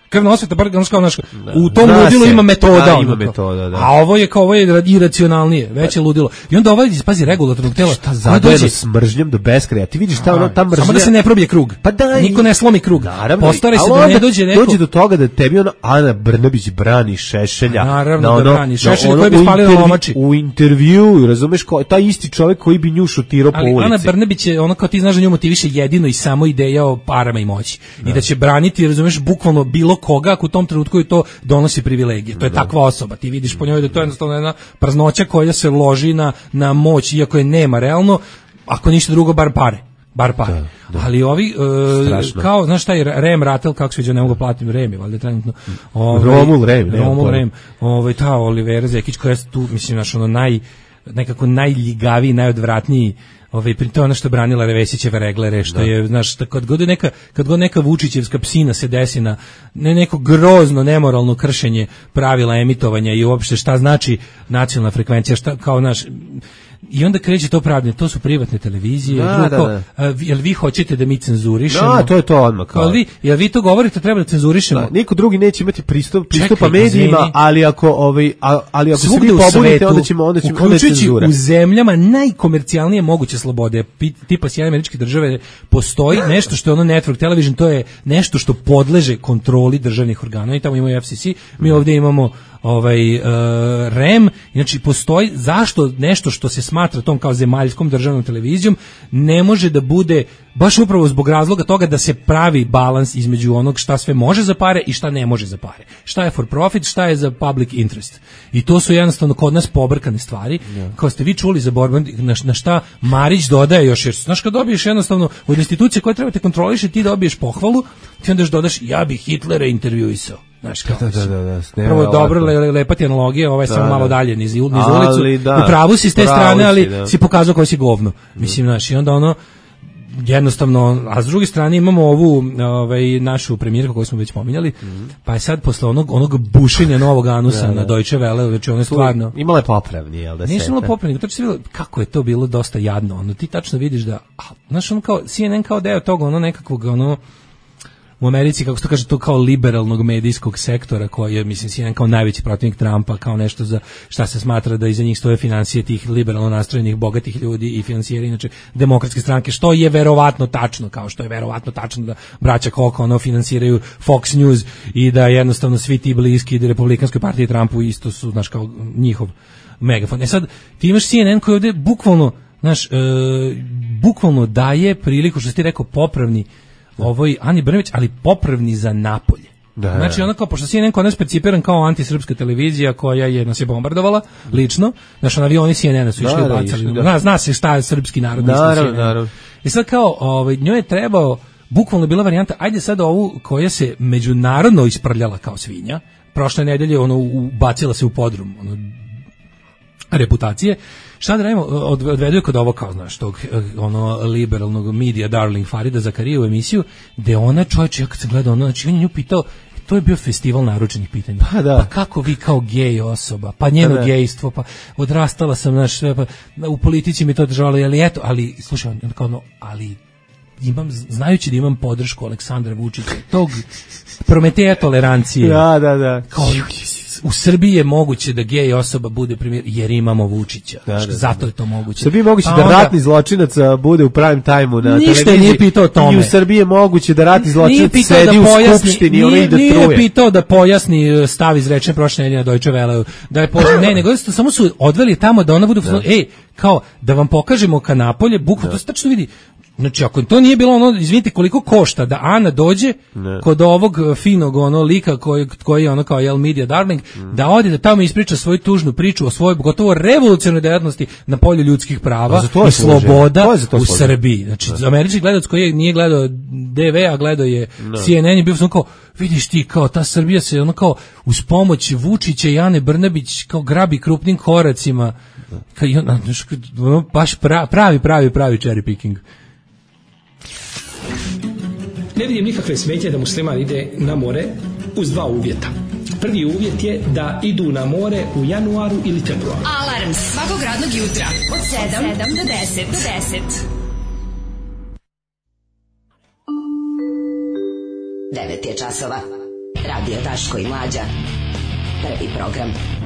krvna osveta, u tom ludilu ima metoda. Ima metoda, da. A ovo je iracionalnije, veće ludilo. I onda ovaj, pazi, regulatornog tela, šta zadojeno s mržnjom do beskraja. Ti vidiš šta ta mržnja. Samo da se ne probije krug. Pa da, niko ne slomi krug. Postari se da ne dođe neko. Dođe do toga da tebi Ana Brnabić brani Šešelja. Naravno da brani Šešelja koji bi spalio na lomači. U intervju, razumeš, taj isti čovjek koji bi nju šutirao po ulici. Ali Ana Brnabić je ono, kao ti znaš da nju motiviše jedino i samo ideja o parama i moći. I da će braniti, razumeš, bukvalno bilo koga ako u tom trenutku to donosi privilegije. To je takva osoba. Ti vidiš po njoj da to je jednostavno jedna praznoća koja se loži na moć, iako je nema realno, ako ništa drugo, bar pare. Da. Ali ovi, kao, znaš šta je Rem Ratel, kako se ne mogu platiti Rem, valjda trenutno. Romul Rem. Ta Olivera Zekić koja je tu, mislim, naš nekako najljigaviji, najodvratniji, to je ono što je branila Revesićeve reglere, što je, znaš, kad god neka Vučićevska psina se desi na neko grozno, nemoralno kršenje pravila emitovanja i uopšte šta znači nacionalna frekvencija, šta, kao naš, i onda kreće to pravdanje, to su privatne televizije, jel vi hoćete da mi cenzurišemo? Da, to je to odmah. Jel vi to govorite, treba da cenzurišemo? Niko drugi neće imati pristupa medijima, ali ako se vi pobunite, onda ćemo uključujući u zemljama najkomercijalnije moguće slobode, tipa Sjedinjene Američke Države, postoji nešto što je ono network television, to je nešto što podleže kontroli državnih organa i tamo imamo FCC, mi ovdje imamo REM, znači postoji, zašto nešto što se smatra tom kao zemaljskom državnom televizijom ne može da bude, baš upravo zbog razloga toga da se pravi balans između onog šta sve može za pare i šta ne može za pare, šta je for profit, šta je za public interest, i to su jednostavno kod nas pobrkane stvari, kao ste vi čuli za borbu, na šta Marić dodaje još, jer znaš kad dobiješ jednostavno od institucije koje treba te kontroliše, ti dobiješ pohvalu, ti onda dodaš ja bih Hitlera intervjuisao. Znaš kao, prvo dobro, lepa ti analogija, ovo je samo malo dalje niz ulicu, u pravu si s te strane, ali si pokazao koji si govno, mislim, znaš, i onda jednostavno, a s druge strane imamo ovu našu premijerku koju smo već pominjali, pa je sad posle onog bušenja novog anusa na Deutsche Welle, znači ono je stvarno imala je popravni, jel da se? Nije imala popravni, to se vidjelo kako je to bilo dosta jadno, ti tačno vidiš da, znaš, ono kao CNN kao deo toga, nekakvog, u Americi, kako se to kaže, to kao liberalnog medijskog sektora koji je, mislim, CNN kao najveći protivnik Trumpa, kao nešto za šta se smatra da iza njih stoje financije tih liberalno nastrojenih bogatih ljudi i financijeri, inače demokratske stranke, što je verovatno tačno, kao što je verovatno tačno da braća Koch finansiraju Fox News i da jednostavno svi ti bliski Republikanskoj partiji Trumpu isto su, znaš, kao njihov megafon. Sad, ti imaš CNN koji ovdje bukvalno, znaš, bukvalno daje priliku, što si ti rekao, popravni ovoj Ani Brnabić, ali popravni za napolje. Znači, ono kao, pošto CNN kod nas percipiran kao antisrpska televizija koja nas je bombardovala, lično, znači, avioni CNN-a su išli bacali, zna se šta je srpski narod. Naravno. I sad kao, njoj je trebao, bukvalno bila varijanta, ajde sad ovu koja se međunarodno isprljala kao svinja, prošle nedelje, bacila se u podrum, reputacije. Šta da radimo, odvedu je kod ovo, kao, znaš, tog liberalnog media darling Farida Zakariju u emisiju, gde ona, čovječe, ja kad sam gledao, znači, on je nju pitao, to je bio festival naručenih pitanja. Pa kako vi kao gej osoba, pa njeno gejstvo, pa odrastala sam, znaš, sve, pa u politici mi to držalo, ali, slušaj, ali znajući da imam podršku Aleksandra Vučića, tog Prometeja tolerancije. Da. Kao, u Srbiji je moguće da gej osoba bude premijer jer imamo Vučića. Zato je to moguće. U Srbiji je moguće da ratni zločinac bude u prime time-u na televiziji. Ništa nije pitao o tome. I u Srbiji je moguće da ratni zločinac sedi u skupštini i ono ide truje. Nije pitao da pojasni stav izrečen prošle nedelje na Deutsche Welle. Ne, nego samo su odveli tamo da ona bude, kao da vam pokažemo ka napolje, bukvalno to se tačno vidi. Znači, ako to nije bilo izvinite, koliko košta da Ana dođe kod ovog finog lika koji je kao media darling, da ode da tamo ispriča svoju tužnu priču o svojoj gotovo revolucionarnoj dejavnosti na polju ljudskih prava i sloboda u Srbiji. Znači, američki gledac koji nije gledao DV, a gledao je CNN, je bio kao, vidiš ti, kao ta Srbija se kao uz pomoć Vučića i Ane Brnabić kao grabi krupnim koracima, baš pravi cherry picking. Ne vidim nikakve smetnje da musliman ide na more uz dva uvjeta. Prvi uvjet je da idu na more u januaru ili februaru. Alarm svakog radnog jutra od 7 do 10. 9 je časova. Radio Daško i Mlađa. Prvi program.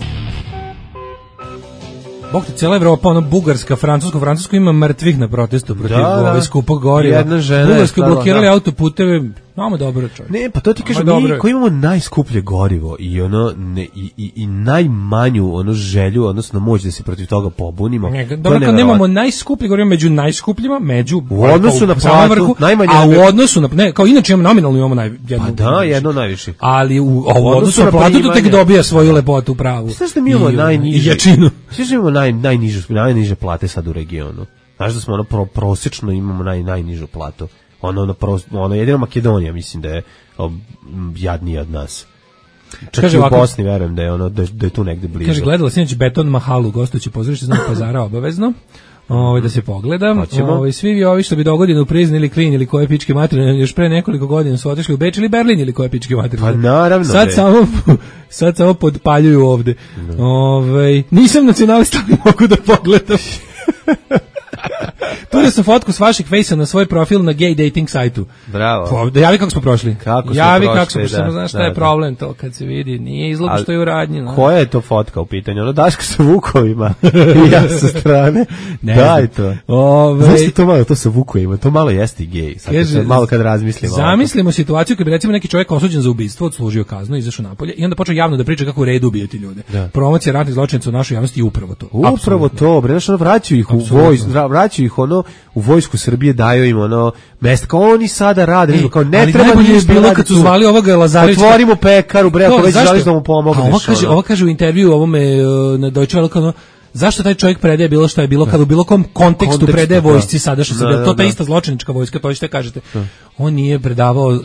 Bog te, cijela Evropa, ono Bugarska, Francusko ima mrtvih na protestu protiv ove skupog goriva. Jedna žena Bugarska je blokirali autoputeve, nama dobro čovjek. Ne, pa to ti kažem, mi koji imamo najskuplje gorivo i ono i najmanju ono želju, odnosno moć da se protiv toga pobunimo. Dobro, kad nemamo najskuplje gorivo među najskupljima, u odnosu na platu, najmanje, a u odnosu na ne, kao inače nominalno imamo jedno. Pa da, jedno najviše. Ali u odnosu na platu to tek dobija svoju lepotu pravu. Znaš da mi imamo najniže plate sad u regionu. Znaš da smo ono prosječno imamo najnižu platu. Ono jedino Makedonija mislim da je jadnija od nas. Čak i u Bosni verujem da je da je tu negde blizu. Kaže, gledala sinoć Beton Mahalu, gostujući pozorište Novog Pazara obavezno. Da se pogleda. Svi vi ovi što bi dogodinu priznali Klin ili koje pičke materine još pre nekoliko godina su otišli u Beč ili Berlin ili koje pičke materine. Pa naravno. Sad samo podpaljuju ovde. Nisam nacionalista, ali mogu da pogledam. Turio sam fotku s vašeg fejsa na svoj profil na gay dating sajtu. Bravo. Da javi kako smo prošli. Kako smo prošli, znaš šta je problem to kad se vidi. Nije izlog što je u radnji. No. Koja je to fotka u pitanju? Ono Daška sa vukovima i ja sa strane. Daj to. Znaš to malo, to sa vukovima, to malo jeste i gej. Malo kad razmislimo. Zamislimo situaciju kad bi recimo neki čovjek osuđen za ubistvo, odslužio kaznu, izašao napolje i onda počeo javno da priča kako u redu ubijati ljude. Promocija ratnih zločinaca u našoj javnosti je upravo to. Upravo to, bre, znaš, vraćaju ih u vraćaju ih u vojsku Srbije, daju im mesta, kao oni sada rade, kao ne treba ništa bilo kad su zvali ovoga Lazarevića. Otvorimo pekaru, bre, ako već želiš da mu pomogneš. Ovo kaže u intervju ovome na Deutsche Welle, zašto taj čovjek predaje bilo što je bilo, kad u bilo kom kontekstu predaje vojsci sada što se bilo, to ta ista zločinačka vojska, to što kažete. On nije predavao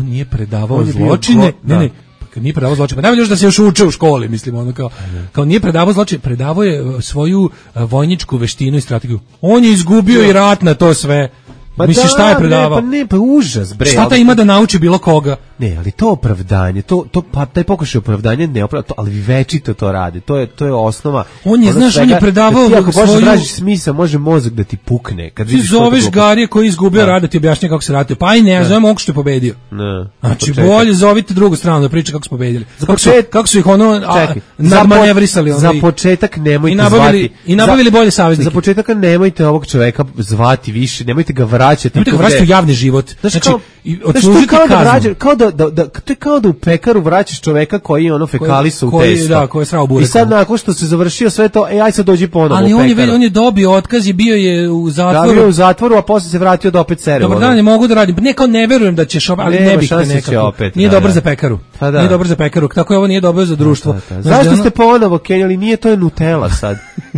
zločine, ne, kad nije predavao zločine, pa najbolje da se još uče u školi, mislim, kao nije predavao zločine, predavao je svoju vojničku veštinu i strategiju. On je izgubio i rat na to sve. Misliš šta je predavao? Pa užas, bre. Šta ta ima da nauči bilo koga? Ne, ali to opravdanje, pa taj pokušaj opravdanja ne opravda, ali večito to radi. To je osnova. On je, znaš, on je predavao svoju... Ako možeš tražiš smisao, može mozak da ti pukne. Kad ti zoveš Garija koji izgubio rad da ti objašnja kako se ratuje. Pa i ne, zovem ovog što je pobedio. Ne. Znači, bolje zovite drugu stranu da priča kako su pobedili. Kako su ih nadmanevrisali. Za početak nemojte zvati. I nabavili bolje saveznike. Za početak nemojte ovog čoveka zvati više, nemojte ga vraćati. Nemojte ga vraćati u javni život. Znači, odslužiti kaznu. To je kao da u pekaru vraćaš čoveka koji je fekalisao u testo. Da, koji je srao burek. I sad nakon što se završio sve to, aj sad dođi ponovo u pekaru. Ali on je dobio otkaz i bio je u zatvoru. Da, bio u zatvoru, a posle se vratio da opet sere. Dobar dan, ne mogu da radim. Ne, kao ne verujem da ćeš, ali ne bih te nekako. Nije dobro za pekaru. Nije dobro za pekaru. Tako je, ovo nije dobro za društvo. Zašto ste ponovo kenjali? Nije, to je Nutella sad.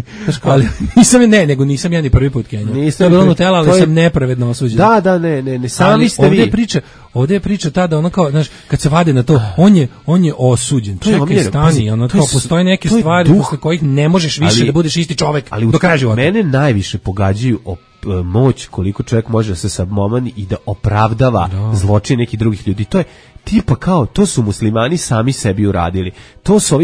Ali nisam ja ni prvi put kenjao. To je bilo Nutella, ali sam nepravedno osuđen. Da, ne, sami ste vi. Ovdje je priča tada, kao, znaš, kad se vade na to, on je osuđen. Čekaj, stani, kao postoje neke stvari posle kojih ne možeš više da budeš isti čovek do kraja života. Mene najviše pogađaju moć koliko čovjek može da se samomani i da opravdava zločine nekih drugih ljudi. To je tipa kao, to su muslimani sami sebi uradili. To su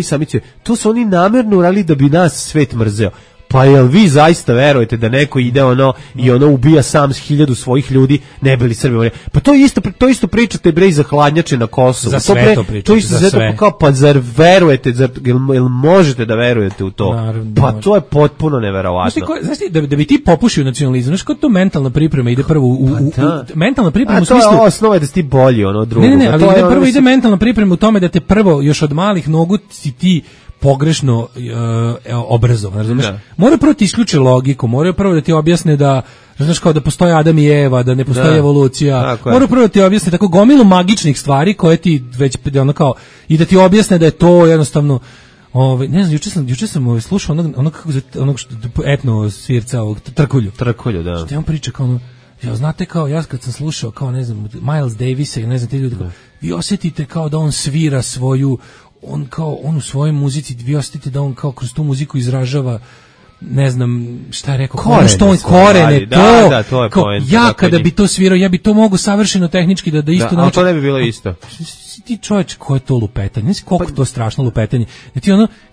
oni namerno uradili da bi nas svet mrzeo. Pa jel vi zaista verujete da neko ide i ubija sam 1000 svojih ljudi, ne bili Srbi? Pa to isto pričate bre za hladnjače na Kosovu. Za sve to pričate, to isto za sve. Pa zar verujete, jel možete da verujete u to? Naravno, pa to je potpuno neverovatno. Znaš ti, da bi ti popušio nacionalizam, znaš kako to mentalna priprema ide prvo u mentalna priprema u smislu... A to je osnova da si ti bolji drugo. Ne, ali prvo ide mentalna priprema u tome da te prvo još od malih nogu si ti pogrešno obrazovan, razumiješ? Moraju prvo ti isključe logiku, moraju prvo da ti objasne da, znaš, kao da postoje Adam i Eva, da ne postoji evolucija, moraju prvo da ti objasne tako gomilu magičnih stvari koje ti već, kao, i da ti objasne da je to jednostavno, ne znam, juče sam slušao onog etno svirca, ovog Trkulju, da. Što on priča kao znate, kao ja kad sam slušao, kao ne znam, Miles Davisa i ne znam, ti ljudi, vi osjetite kao da on svira svoju, on u svojoj muzici, vi osjetite da on kao kroz tu muziku izražava, ne znam šta je rekao, korene, to je point. Ja kada bi to svirao, ja bi to mogu savršeno tehnički da isto naučim. Ali to ne bi bilo isto. Ti čovječ, ko je to lupetanje, koliko to strašno lupetanje. Da ti kaže,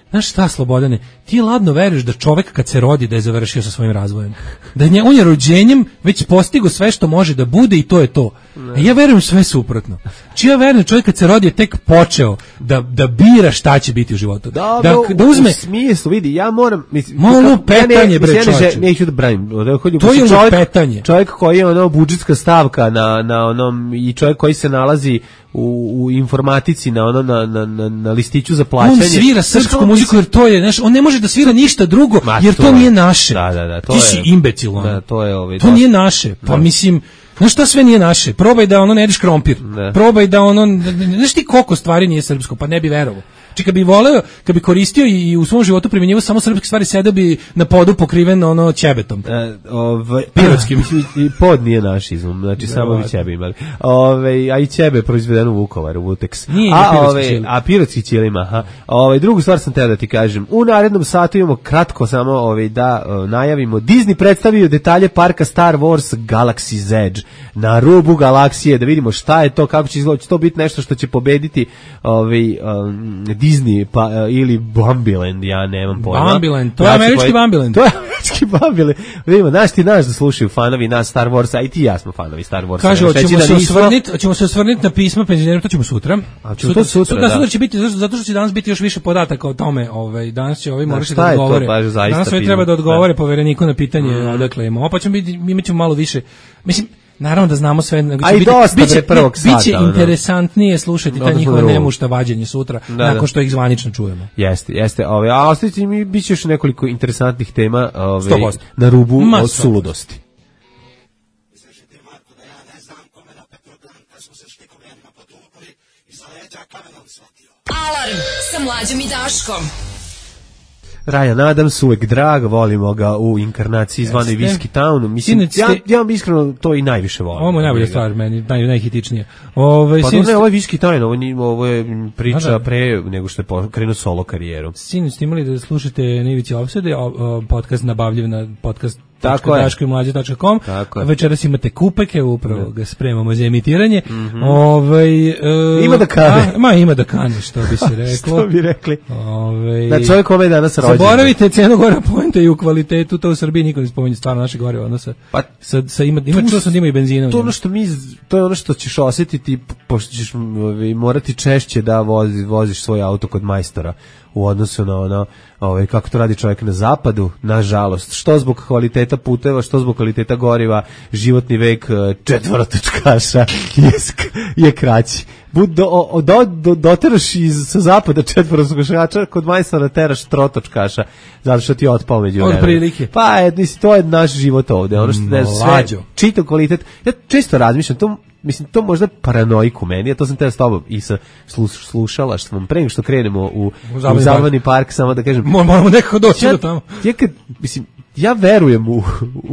Znaš šta, Slobodane, ti ladno veruješ da čovek kad se rodi da je završio sa svojim razvojem. Da on je rođenjem već postigao sve što može da bude i to je to. A ja verujem sve suprotno. Či ja verujem čovjek kad se rodi je tek počeo da bira šta će biti u životu. Da uzme... U smislu, vidi, ja moram... Malo petanje, bre, čovječe. Neću da branim. To je lupetanje. Čovjek koji je budžetska stavka na onom, i čovjek koji se nalazi u informatici na listiću za plaćanje. On svira srpsku muziku jer to je, znaš, on ne može da svira ništa drugo jer to nije naše. Da, ti si imbecil. Da, to nije naše. Pa mislim, znaš šta sve nije naše? Probaj da ne jedeš krompir. Probaj da znaš ti koliko stvari nije srpsko, pa ne bi verovao. Či kad bi voleo, kad bi koristio i u svom životu primjenjivao samo srpske stvari, sedao bi na podu pokriven ćebetom. Pirotski, mislim, i pod nije naš izum, znači samo bi ćebe imali. A i ćebe je proizvedeno u Vukovaru, Vutex. A pirotski ćelima, aha. Drugu stvar sam teo da ti kažem. U narednom satu imamo kratko samo da najavimo. Disney predstavio detalje parka Star Wars Galaxy's Edge na rubu galaksije, da vidimo šta je to, kako će izgledati. Će to biti nešto što će pobediti Disney ili Bambiland, ja nemam pojma. Bambiland, to je američki Bambiland. To je američki Bambiland. Vidimo, da slušaju fanovi nas Star Warsa, a i ti ja smo fanovi Star Warsa. Kaže, ćemo se osvrniti na pisma penzionerima, to ćemo sutra. Sutra će biti, zato što će danas biti još više podataka o tome. Danas će morati da odgovore. Danas treba da odgovore povereniku na pitanje odakle imamo. Pa imaćemo malo više. Mislim, naravno da znamo sve. Biće interesantnije slušati ta njihova nemušta vađenje sutra, nakon što ih zvanično čujemo. Jeste. A ostavite mi, bit će još nekoliko interesantnih tema na rubu od suludosti. Alarm sa Mlađom i Daškom. Ryan Adams, uvek drag, volimo ga u inkarnaciji zvanoj Whiskey Town. Mislim, ja vam iskreno to i najviše volim. Ovo je najbolja stvar, meni, najhitičnije. Ovo je Whiskey Town, ovo je priča pre nego što je krenuo solo karijeru. Sinoć ste imali da slušate Nivici Opsede, podcast nabavljiv na podcast daškoimlađe.com. Večeras imate kupeke, upravo ga spremamo za emitiranje. Ima da kane. Ima da kane, što bi se reklo. Što bi rekli. Da čovjek ove danas rođen. Zaboravite Crnogora poenta i u kvalitetu, to u Srbiji niko ne spominje stvarno naše gore odnosa. Čuo sam da ima i benzina. To je ono što ćeš osjetiti, pošto ćeš morati češće da voziš svoj auto kod majstora u odnosu na kako to radi čovjek na zapadu, nažalost, što zbog kvaliteta puteva, što zbog kvaliteta goriva, životni vek četvorotočkaša je kraći. Doteraš sa zapada četvorotočkaša, kod majstora teraš trotočkaša, zato što ti je otpao među vremena. Od prilike. Pa, to je naš život ovde. Ono što sve, čitav kvalitet. Ja često razmišljam, to možda paranoik u meni, a to sam teo s tobom i sa slušalaštvom. Pre nego što krenemo u zabavni park, samo da kažem... Moramo nekako doći do tamo. Ja verujem u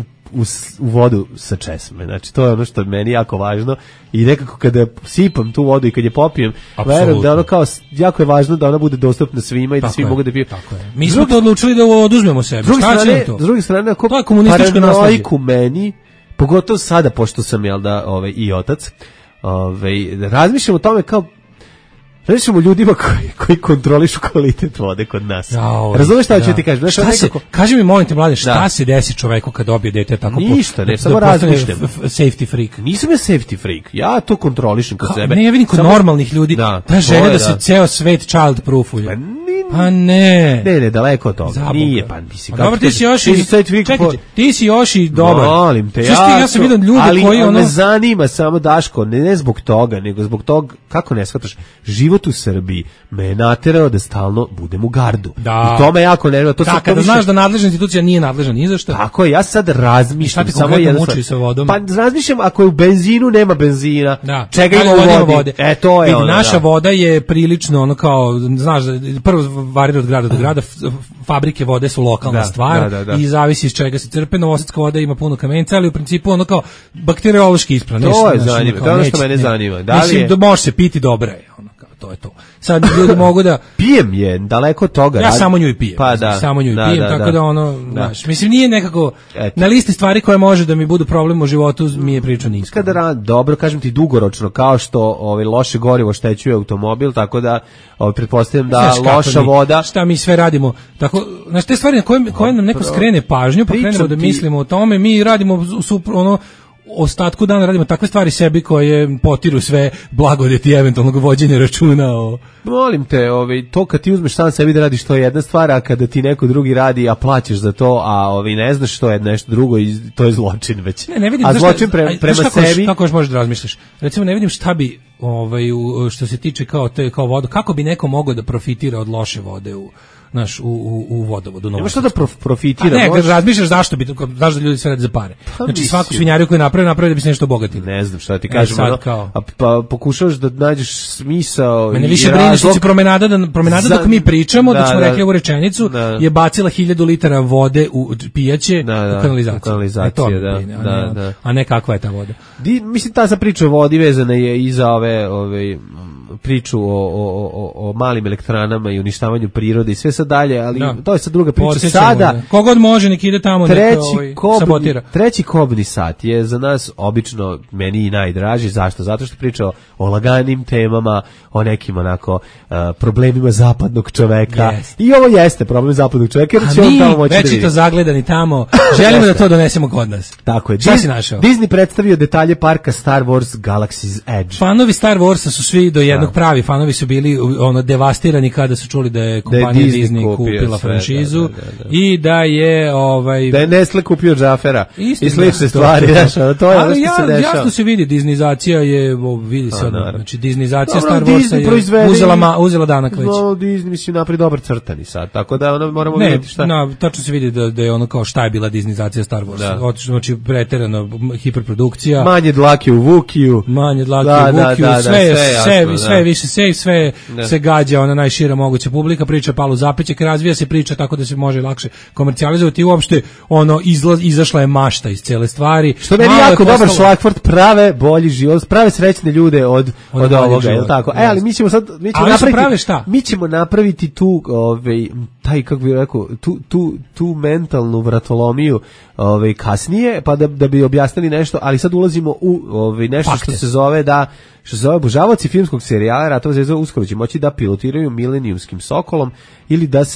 vodu sa česme, znači to je ono što je meni jako važno i nekako kada sipam tu vodu i kad je popijem, verujem da ono kao, jako je važno da ona bude dostupna svima i da svi mogu da piju. Mi smo to odlučili da oduzmemo sebe. S druge strane, ako paranoiku meni, pogotovo sada, pošto sam i otac, razmišljam o tome kao razmišljamo ljudima koji kontrolišu kvalitet vode kod nas. Razumeš šta ću ti kažem? Kaži mi, molim te, mlade, šta se desi čoveku kad dobije dete tako? Ništa, ne, samo razmišljam. Safety freak. Nisam ja safety freak, ja to kontrolišem kod sebe. Ne, ja vidim kod normalnih ljudi, ta želja da se ceo svet child proofuje. Pa ne. Ne, daleko od toga. Nije, pa mislim. Dobro, ti si još i... Ti si još i dobar. Molim te, ja sam vidio ljude koji ali me zanima samo, Daško, ne zbog toga, nego zbog toga, kako ne shvataš, život u Srbiji me je naterao da stalno budem u gardu. I to me jako nervira. Kada znaš da nadležna institucija nije nadležna ni za što. Tako je, ja sad razmišljam. Šta ti konkretno muči sa vodom? Pa razmišljam, ako je u benzinu nema benzina, čega ima u vodi? To je ono. Naša voda je prilično ono kao, znaš, prvo varira od grada do grada, fabrike vode su lokalna stvar i zavisi iz čega se crpe. Novosadska voda ima puno kamenca, ali u principu ono kao bakteriološki ispravno. To je zanimljivo, to je ono što mene zanima. Mislim da može se piti, dobra je. to je to. Sad ljudi mogu da... Pijem je, daleko od toga. Ja samo nju i pijem. Pa da. Samo nju i pijem, tako da ono, znaš, mislim, nije nekako, na listi stvari koje može da mi budu problem u životu, mi je priča niska. Dobro, kažem ti, dugoročno, kao što loše gorivo štećuje automobil, tako da pretpostavljam da loša voda... Šta mi sve radimo, tako, znaš, te stvari na koje nam neko skrene pažnju, pa krenemo da mislimo o tome, mi radimo ostatku dana radimo takve stvari sebi koje potiru sve blagodeti eventualnog vođenja računa o... Molim te, to kad ti uzmeš sam sebi da radiš, to je jedna stvar, a kada ti neko drugi radi, a plaćaš za to, a ne znaš što je nešto drugo, to je zločin već. Ne vidim, a zločin prema sebi... Kako još možeš da razmišljaš? Recimo, ne vidim šta bi, što se tiče kao vodu, kako bi neko mogao da profitira od loše vode u vodovodu. Nema što da profitira. Ne, razmišljaš zašto da ljudi sve radi za pare. Znači svaku svinjariju koju napravi da bi se nešto obogatili. Ne znam šta ti kažem. Pa pokušavaš da nađeš smisao. Mene više brine što će promenada dok mi pričamo, da smo rekli ovu rečenicu, je bacila 1000 litara vode u pijaće u kanalizaciju. A ne kakva je ta voda. Mislim, ta sa priča o vodi vezana je i za ove priču o malim elektranama i uništavanju prirode i sve sad dalje, ali to je sad druga priča. Sada kogod može nek ide tamo sabotira. Treći kobni sat je za nas obično meni i najdraži. Zašto? Zato što priča o laganim temama, o nekim onako problemima zapadnog čoveka. I ovo jeste problem zapadnog čoveka, jer će on tamo moći da vidi. Već to zagledani tamo, želimo da to donesemo kod nas. Tako je. Šta si našao? Disney predstavio detalje parka Star Wars Galaxy's Edge. Fanovi Star Warsa su svi do jednog pravi fanovi su bili devastirani kada su čuli da je kompanija Disney kupila franšizu i da je da je Nestle kupio Džafera i slične stvari, to je ono što se dešava. Jasno se vidi, Disneyzacija je, vidi se, znači Disneyzacija Star Warsa je uzela danak već. No, Disney mislim napravi dobar crtani sad, tako da moramo vidjeti šta. Ne, tačno se vidi da je ono kao šta je bila Disneyzacija Star Warsa. Znači preterano hiperprodukcija. Manje dlake u Vukiju. Sve više sve se gađa ona najšira moguća publika, priča palu zapećak, razvija se priča tako da se može lakše komercijalizovati i uopšte izašla je mašta iz cele stvari. Što meni jako dobar šlagvort, prave bolji život, prave srećne ljude od ovoga, je li tako? Ali mi ćemo napraviti, mi ćemo napraviti tu taj, kako bih rekao, tu mentalnu vratolomiju kasnije, pa da bi objasnili nešto, ali sad ulazimo u nešto što se zove obožavaoci filmskog serijala Ratova zvezda uskoro će moći da pilotiraju milenijumskim Sokolom ili da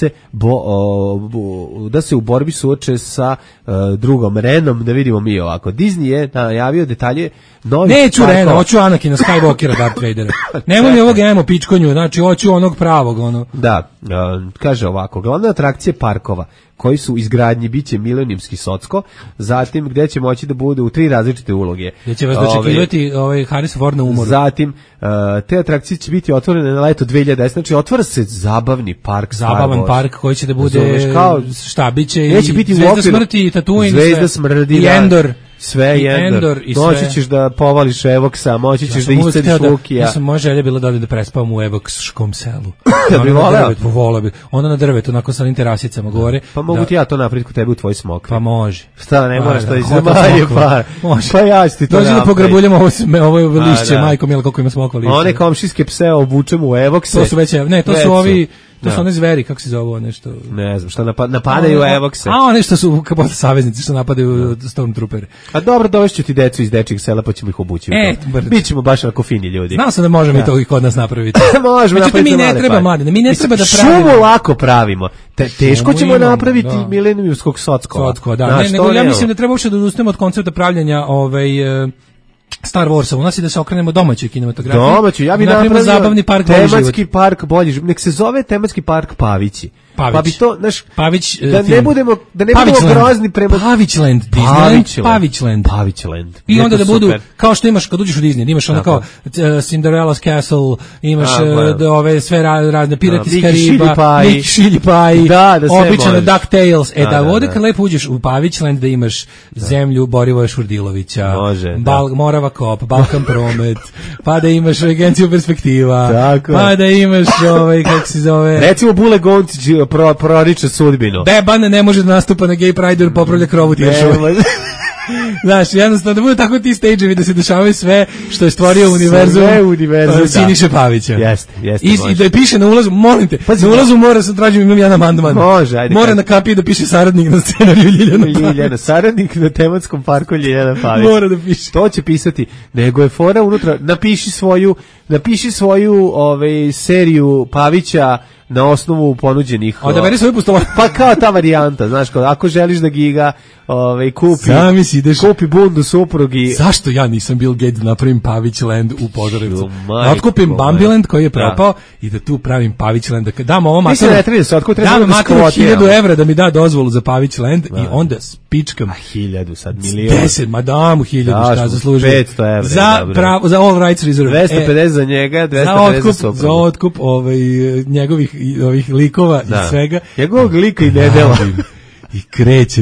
se u borbi suoče sa drugom Renom, da vidimo mi ovako. Disney je najavio detalje novih... Neću Rena, hoću Anakina Skywalkera, Darth Vadera. Nemoj mi ovog emo pičkonju, znači hoću onog pravog. Da, kaže ovako, glavne atrakcije parkova koji su izgradnji biće milenijumski Socko, zatim gde će moći da bude u 3 različite uloge. Gde će vas dočekivati Harrison Ford na umoru. Zatim, te atrakcije će biti otvorene na leto 2010, znači otvara se zabavni park. Zabavan park koji će da bude, šta, biće i Zvezda smrti i Tatooine, Zvezda smrti i Endor. Sve Endor. Moći ćeš da povališ Evoksa, moći ćeš da iscediš Vukija. Ja sam moja želja bila da prespavam u Evokskom selu. Da bi voleo? Voleo bi. Onda na drvetu, onako sa onim terasicama gore. Pa mogu ti ja to napraviti kod tebe u tvoj smokvi. Pa može. Šta, ne moraš to izmanje, pa ja ću ti to napraviti. Dođi da pograbuljamo ovo lišće, majko mila, koliko ima smokva lišće. One komšijske pse obučemo u Evokse. To su već, ne, to su ovi... To su one zveri, kako se zove nešto... Ne znam, što napadaju Evokse. A one što su kao saveznici, što napadaju Stormtroopere. A dobro, dovešću ti decu iz dečijeg sela, pa ćemo ih obući. Bićemo baš onako fini ljudi. Znao sam da možemo i to i kod nas napraviti. Možemo napraviti male pare. Mi ne treba da pravimo. Šumu lako pravimo. Teško ćemo napraviti milenijumskog Sockova. Ja mislim da treba uopšte da odustemo od koncepta pravljanja Star Warsa, u nas je da se okrenemo domaćoj kinematografiji. Domaćoj, ja bih napravio zabavni park tematski park bolji, nek se zove tematski park Pavići. Pa bi to, znaš, Pavić, da ne budemo grozni prema... Pavićland, Disneyland, Pavićland. I onda da budu, kao što imaš kad uđeš u Disney, imaš ono kao Cinderella's Castle, imaš ove sve razne Pirati iz Kariba, Miki Šiljipaji, običan DuckTales. Da ovdje kad lepo uđeš u Pavićland da imaš zemlju Borivoja Šurdilovića, Morava Kop, Balkan Promet, pa da imaš Agenciju Perspektiva, pa da imaš kako se zove... Recimo Bule Goncić proriče sudbinu. Beban ne može da nastupa na Gay Pride jer popravlja krovu tješove. Znaš, jednostavno da budu tako ti stage-evi da se dešavaju sve što je stvorio univerzum Siniše Pavića. Jeste, I da je piše na ulazu, molim te, na ulazu mora se tražim, imam jedan amandman. Može, ajde. Mora na kapiji da piše saradnik na scenariju Ljiljana. Saradnik na tematskom parku Ljiljana Pavić. Mora da piše. To će pisati, nego je fora unutra, napiši svoju seriju Pavića na osnovu ponuđenih. Odaberi svoju pustolovanje. Pa kao ta varijanta, znaš, ako želiš da Giga kupi bundu suprugi. Zašto ja nisam Bill Gates da napravim Pavić Land u Požarevcu? Da otkupim Bambiland koji je propao i da tu pravim Pavić Land. Da dam ovom mataru 1.000 evra da mi da dozvolu za Pavić Land i onda spičkam. 1000 sad milion. 10, ma dam 1000, šta zaslužujem. 500 evra. Za All Rights Reserve. 250 za njega, 250 za suprugu. Za otkup njegovih ovih likova i svega. Njegovog lika i nedela. I kreće.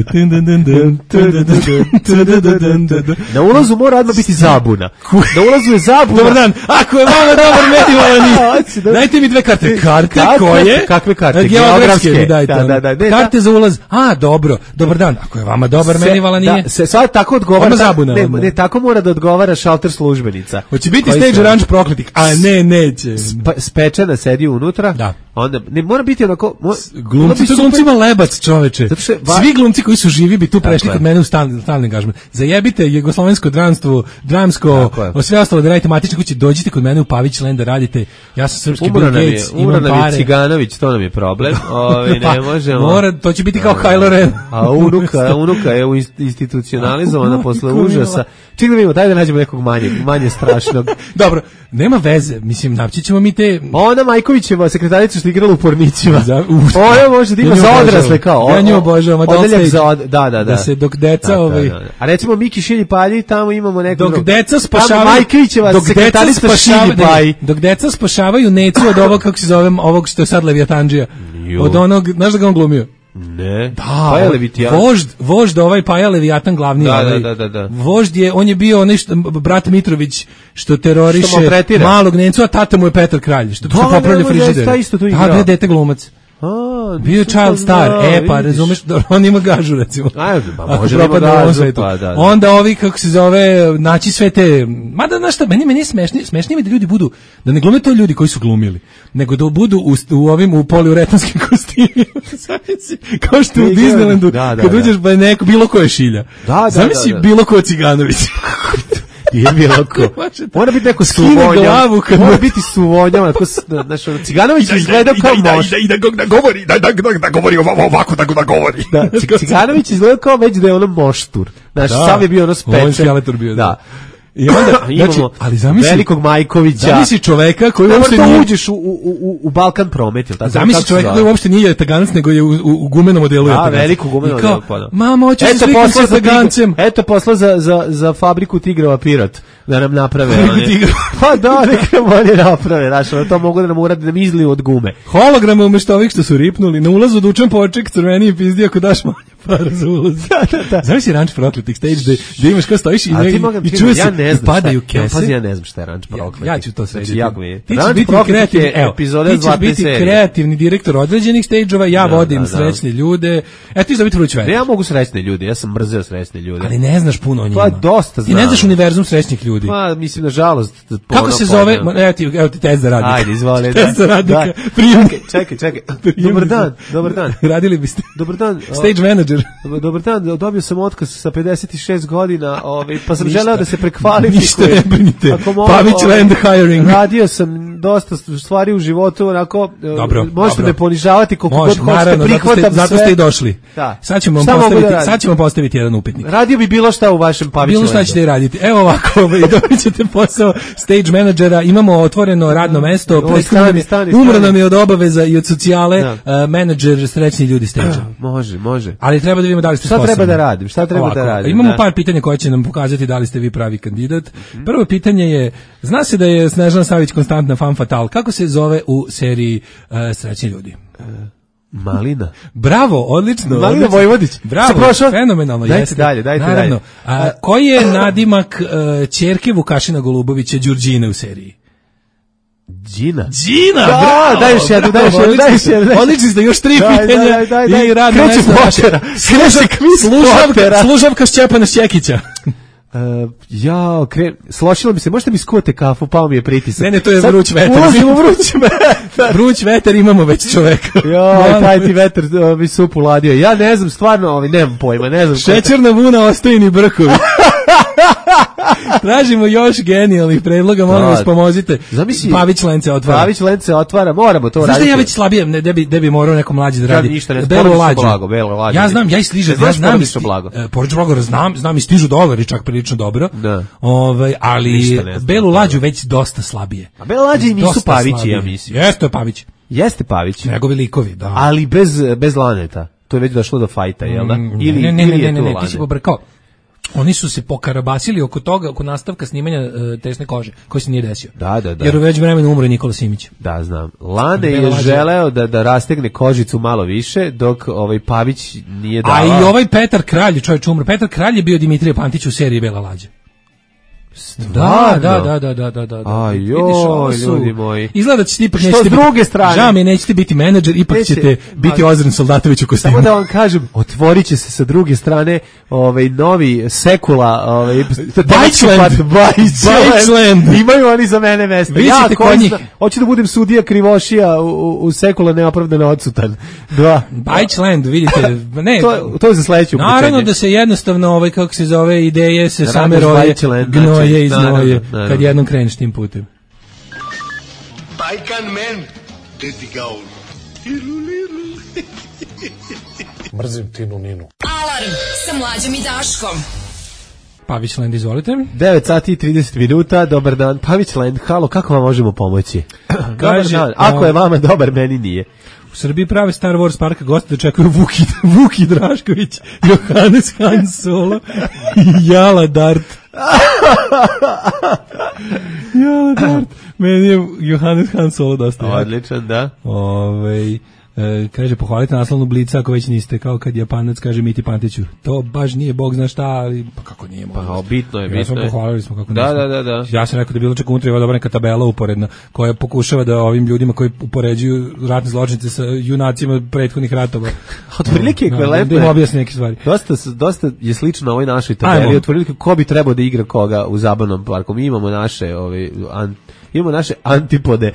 Na ulazu mora odmah biti zabuna. Na ulazu je zabuna. Dobar dan. Ako je vama dobar meni nije. Dajte mi 2 karte. Karte koje? Kakve karte? Geografske mi dajte. Karte za ulaz. Dobro. Dobar dan. Ako je vama dobar meni nije. Se sad tako odgovara. Ne, tako mora da odgovara šalter službenica. Hoće biti stage ranch prokletih. A ne, neće. Spečena sedi unutra. Da. Onda ne mora biti onako glumcima lebac, čoveče. Svi glumci koji su živi bi tu prešli kod mene u stalni angažman. Zajebite jugoslovensko dramstvo, dramsko, sve ostalo da radite matične kuće, dođite kod mene u Pavić Land da radite. Ja sam srpski Bill Gates, imam pare. Ciganović, to nam je problem. Ne možemo. Mora, to će biti kao Kylo Ren. A unuka je institucionalizovana posle užasa. Čekaj da vidimo, daj da nađemo nekog manje strašnog. Dobro, nema veze, mislim, naći ćemo mi te... Ona Majkovićeva sekretarica što igrala u Pornićima. Ona može da ima za odrasle kao. Ja nju obožavam, da se dok deca... A recimo Miki Šilji Palji, tamo imamo nekog... Dok deca spašavaju... Majkovićeva sekretarica Šilji Palji. Dok deca spašavaju Necu od ovog, kako se zove, ovog što je sad Leviatandžija. Od onog, znaš da ga on glumio? Ne. Da, Paja Leviatan. Vožd Paja Leviatan glavni. Da. Vožd je, on je bio onaj brat Mitrović što teroriše malog Nencu, a tata mu je Petar Kralj, što popravlja frižider. Da, dete glumac. Bio child star, pa razumeš, on ima gažu recimo. Može da ima gažu, onda ovi, kako se zove, naći sve te, mada znaš šta, meni je smešnije mi da ljudi budu, da ne glume to ljudi koji su glumili, nego da budu u poliuretanskim kostimima, kao što u Disneylandu, kad uđeš pa neko, bilo ko je Šilja. Zamisli bilo ko Ciganović. Nije bilo ko. Mora biti neko suvonjam. Mora biti suvonjam. Ciganović izgleda kao moš. Da govori ovako, da govori. Ciganović izgleda kao već da je ono moštur. Znaš, sam je bio ono spečen. On skeletor bio, da. I onda, imamo velikog Majkovića. Zamisli čoveka koji uopšte nije... uđeš u Balkan Promet, ili tako? Zamisli čoveka koji uopšte nije Taganac, nego je u gumenom modelu. Da, veliko gumenom modelu. Mama, hoće se slikati sa Tagancem. Eto posla za fabriku Tigrova Pirot, da nam naprave. Pa da, neka nam oni naprave, znaš, to mogu da nam urade, da nam izliju od gume. Holograme umjesto ovih što su ripnuli, na ulazu dučan poček, crveni i pizdi ako daš manje para za ulaz. Zamisli ranč prokletih stage da imaš kao stojiš i čuje se i padaju kese. Ja ne znam šta je ranč prokletih. Ja ću to srediti. Ti ćeš biti kreativni direktor određenih stage-ova, ja vodim srećne ljude. Ti ćeš da biti vruć vetar. Ja mogu srećne ljude, ja sam mrzeo srećne ljude. Ali ne znaš puno o njima. Pa dosta znam. Ti ne znaš univerzum srećnih ljudi. Pa mislim, nažalost. Kako se zove? Evo ti test za radnika. Ajde, izvoli. Test za radnika. Čekaj. Dobar dan. Radili biste. Dobar dan. Stage manager. Dobar dan, dobio sam otkaz sa 56 godina, pa sam želeo da se prekvalifikujem. Ništa ne brinite. Pavić Land Hiring. Radio sam dosta stvari u životu, onako, možete me ponižavati koliko god hoćete, prihvatam sve. Zato ste i došli. Sad ćemo postaviti jedan upitnik. Radio bi bilo šta u vašem Pavić Landu. Bilo šta ćete i raditi. Evo ovako, dobit ćete posao stage menadžera, imamo otvoreno radno mesto, umro nam je od obaveza i od socijale, menadžer srećni ljudi stage. Može. Ali treba da vidimo da li ste sposobni. Šta treba da radim? Imamo par pitanja koje će nam pokazati da li ste vi pravi kandidat. Prvo pitanje je, zna se da je Snežana Savić konstantna fan fatal. Kako se zove u seriji Srećni ljudi? Malina. Bravo, odlično. Malina Vojvodić. Bravo, fenomenalno. Dajte dalje. Naravno. Koji je nadimak ćerke Vukašina Golubovića, Đurđine u seriji? Đina, daj još jednu. Odlični ste, još 3 pitanja i radno mesto naše. Slušavka Šćepana Šćekića. Slošilo mi se, možete mi skuvate kafu, pao mi je pritisak. Ne, to je vruć vetar. Ulazimo vruć vetar. Vruć vetar, imamo već čoveka. Taj ti vetar bi supu ladio. Ja ne znam, stvarno, nemam pojma, ne znam. Šećerna vuna, ostojni brkovi. Tražimo još genijalnih predloga, molim vas pomozite. Pavić Lence otvara. Pavić Lence otvara, moramo to raditi. Znaš da ja već slabije, da bi morao neko mlađi da radi. Ništa, ne Belo Ja znam, ja i stižem, Porodično blago znam i stižu dolari čak prilično dobro. Ali Belu lađu već dosta slabije. A Belu lađe nisu Pavići, ja mislim. Jeste Pavić. Njegovi likovi, da. Ali bez laneta. To je već došlo do fajta, jel da? Ne, ti si pobrkao. Oni su se pokarabasili oko toga, oko nastavka snimanja Tesne kože, koji se nije desio. Da. Jer u već vremenu umro Nikola Simić. Da, znam. Lane je želeo da rastegne kožicu malo više, dok Pavić nije dao. A i ovaj Petar Kralj, čovjek umro. Petar Kralj je bio Dimitrije Pantić u seriji Bela lađa. Da. Ajoj, ljudi moji. Izgleda da ćete ipak nećete druge strane. Žao mi, nećete biti menadžer, ipak ćete biti Ozren Soldatović u kostimu. Samo da vam kažem, otvorit će se sa druge strane novi sekula, Bajčland. Imaju oni za mene mesta. Ja hoću da budem sudija Krivošija u sekula neopravdano odsutan. Bajčland, vidite. Ne, to je za sledeću upućenje. Naravno da se jednostavno, kako se zove, ideje se same roje. Gnoje i znoje, kad jednom kreneš tim putem. Bajkan men, dedi gaul. Mrzim Tinu Ninu. Alarm sa Mlađom i Daškom. Pavićland, izvolite. 9 sati i 30 minuta, dobar dan. Pavićland, halo, kako vam možemo pomoći? Ako je vama dobar, meni nije. U Srbiji prave Star Wars parka goste da čekaju Vuki Drašković, Johannes Han Solo i Jala Dart. Jala Dart. Meni je Johannes Han Solo dosta. Odličan, da. Kaže, pohvalite naslovnu Blica ako već niste, kao kad Japanac kaže Miti Pantiću. To baš nije bog zna šta, ali pa kako nije. Bitno je. Pohvalili smo kako nismo. Da. Ja sam rekao da je bilo čak unutra dobra neka tabela uporedna, koja pokušava da ovim ljudima koji upoređuju ratne zločince sa junacima prethodnih ratova. Otprilike ekvivalentno. Da im objasni neke stvari. Dosta je slično ovoj našoj tabeli. Otprilike ko bi trebao da igra koga u zabavnom parku. Mi imamo naše antipode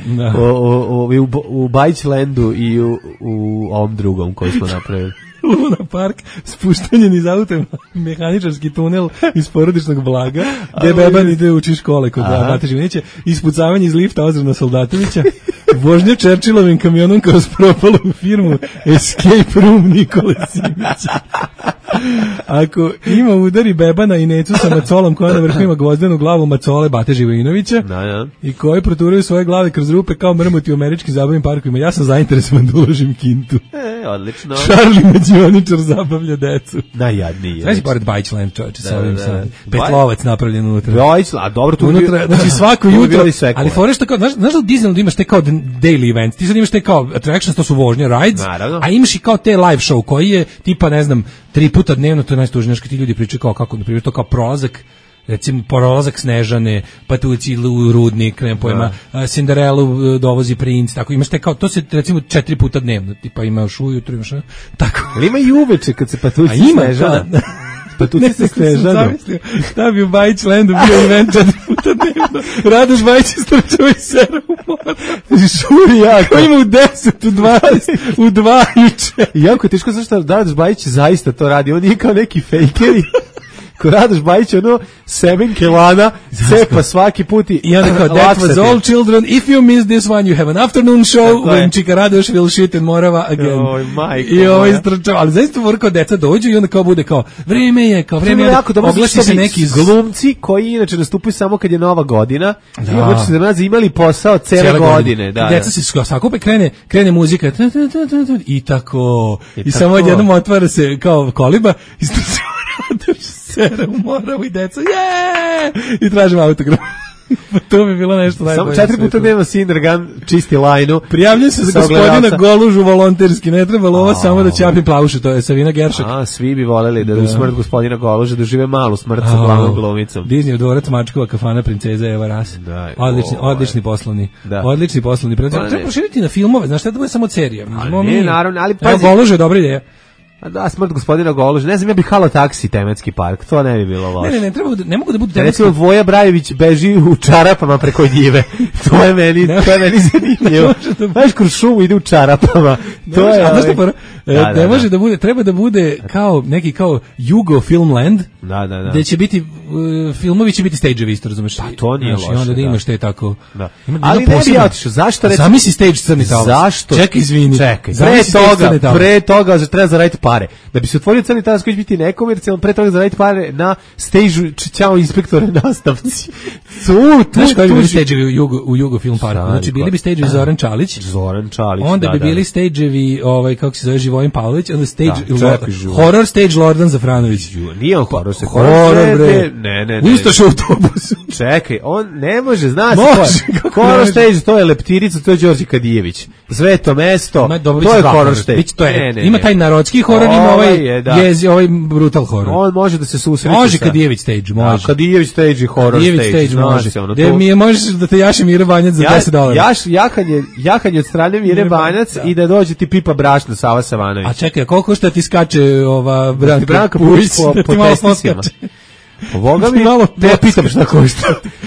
u Bajčlandu i u ovom drugom koji smo napravili. Luna Park, spuštanje niz autom, mehaničarski tunel iz porodičnog blaga, gde beban ide uči škole kod Bate Živinića, ispucavanje iz lifta Ozrena Soldatovića, vožnja Churchillovim kamionom kroz propalu firmu Escape Room Nikole Simića. Ako ima udari bebana i necu sa macolom koja na vrhu ima gvozdenu glavu macole Bate Živojinovića i koji proturaju svoje glave kroz rupe kao mrmuti u američkim zabavnim parkovima, ja sam zainteresovan da uložim kintu. Odlično. Charlie Mađioničar zabavlja decu. Najjadniji. Znači pored Bajčland, čovječe, sa ovim sad. Petlovac napravljen unutra. A dobro, tu unutra, znači svako jutro. Ali fore što kao, znaš da u Disneylandu imaš te kao daily events, ti sad imaš te kao attractions, to su vožnje, rides, a imaš i kao te live show koji je tipa, ne znam, 3 puta dnevno, to je najstužnije, kad ti ljudi pričaju kao kako, na primjer, to kao prolazak, recimo prolazak Snežane, pa tu u Rudnik, nemam pojma, Cinderelu dovozi princ, tako imaš te kao, to se recimo 4 puta dnevno, tipa imaš ujutro, imaš tako. Ali ima i uveče kad se patući Snežana. Patući se Snežana. Da bi u Bajčlandu bio event 4 puta dnevno. Radoš Bajić istrčao i sera u mora. Šuri jako. Ima u 10, u 20, u 2 juče. Jako je teško zašto Radoš Bajić zaista to radi. On nije kao neki fejkeri. Ko Radoš Bajić, semenke lana, cepa svaki put i onda kao, that was all children, if you miss this one, you have an afternoon show when Čika Radoš will shit in Morava again. I ovo istrčava, ali zaista kao deca dođu i onda kao bude kao, vreme je, oglasi se neki glumci koji inače nastupaju samo kad je Nova godina, i oglasi se da imali posao cele godine. Deca se sakupe, krene muzika, i tako, i samo jednom otvara se kao koliba, istrčava Radoš sera u Moravu i deca, i tražim autogram. To bi bilo nešto najbolje. Samo 4 puta dnevno Sindragan čisti lajnu. Prijavljam se za gospodina Golužu volonterski, ne treba lova samo da ćapim plavuše, to je Savina Geršak. Svi bi voleli da smrt gospodina Goluža dožive malu smrt sa glavnom glumicom. Disney dvorac, Mačkova kafana, princeza Eva Ras. Odlični poslovni. Odlični poslovni. Treba proširiti na filmove, znaš šta, da bude samo serija. Ne, naravno, ali pazi. Goluž je dobra ideja. Da, smrt gospodina Goluža. Ne znam, ja bih Halo taksi tematski park. To ne bi bilo loše. Ne mogu da budu tematski. Recimo Voja Brajević beži u čarapama preko njive. To je meni zanimljivo. Znaš, kroz šumu ide u čarapama. To je. Ne može da bude, treba da bude kao neki kao Jugo Filmland. Da. Gde će biti filmovi će biti stage-evi isto, razumeš? Pa to nije loše. I onda da imaš te tako. Da. Ali ne bi otišao. Zašto reći? Zamisli stage Crni talac. Zašto? Čekaj, izvini. Pre toga treba zaraditi pare. Da bi se otvorio Crni talac koji će biti nekomercijalan, pre toga zaraditi pare na stage-u Ćao inspektore nastavci. Znaš koji bi bili stage-evi u Jugo Film Parku? Znači bili bi stage-evi Zoran Čalić. Onda bi bili stage-evi kako se zove Živojin Pavlović, onda horror stage Lordan Zafranović. Nije on horror stage. Horror bre. Ne. Ustaša u autobusu. Čekaj, on ne može, zna se horror stage, to je Leptirica, to je Đorđe Kadijević. Sveto mesto, to je horror stage. Ima taj narodski horror, ima ovaj brutal horror. On može da se susreće. Može Kadijević stage, može. Kadijević stage i horror stage, može. Gde mi je možeš da te jaše Mire Banjac za $10. Jahanje od strane Mire Banjac i da dođe ti pipa brašna Sava Savanović. A čekaj, koliko šta ti skače Branka Pujić po testisima? Ovoga mi malo ne pitam šta košta.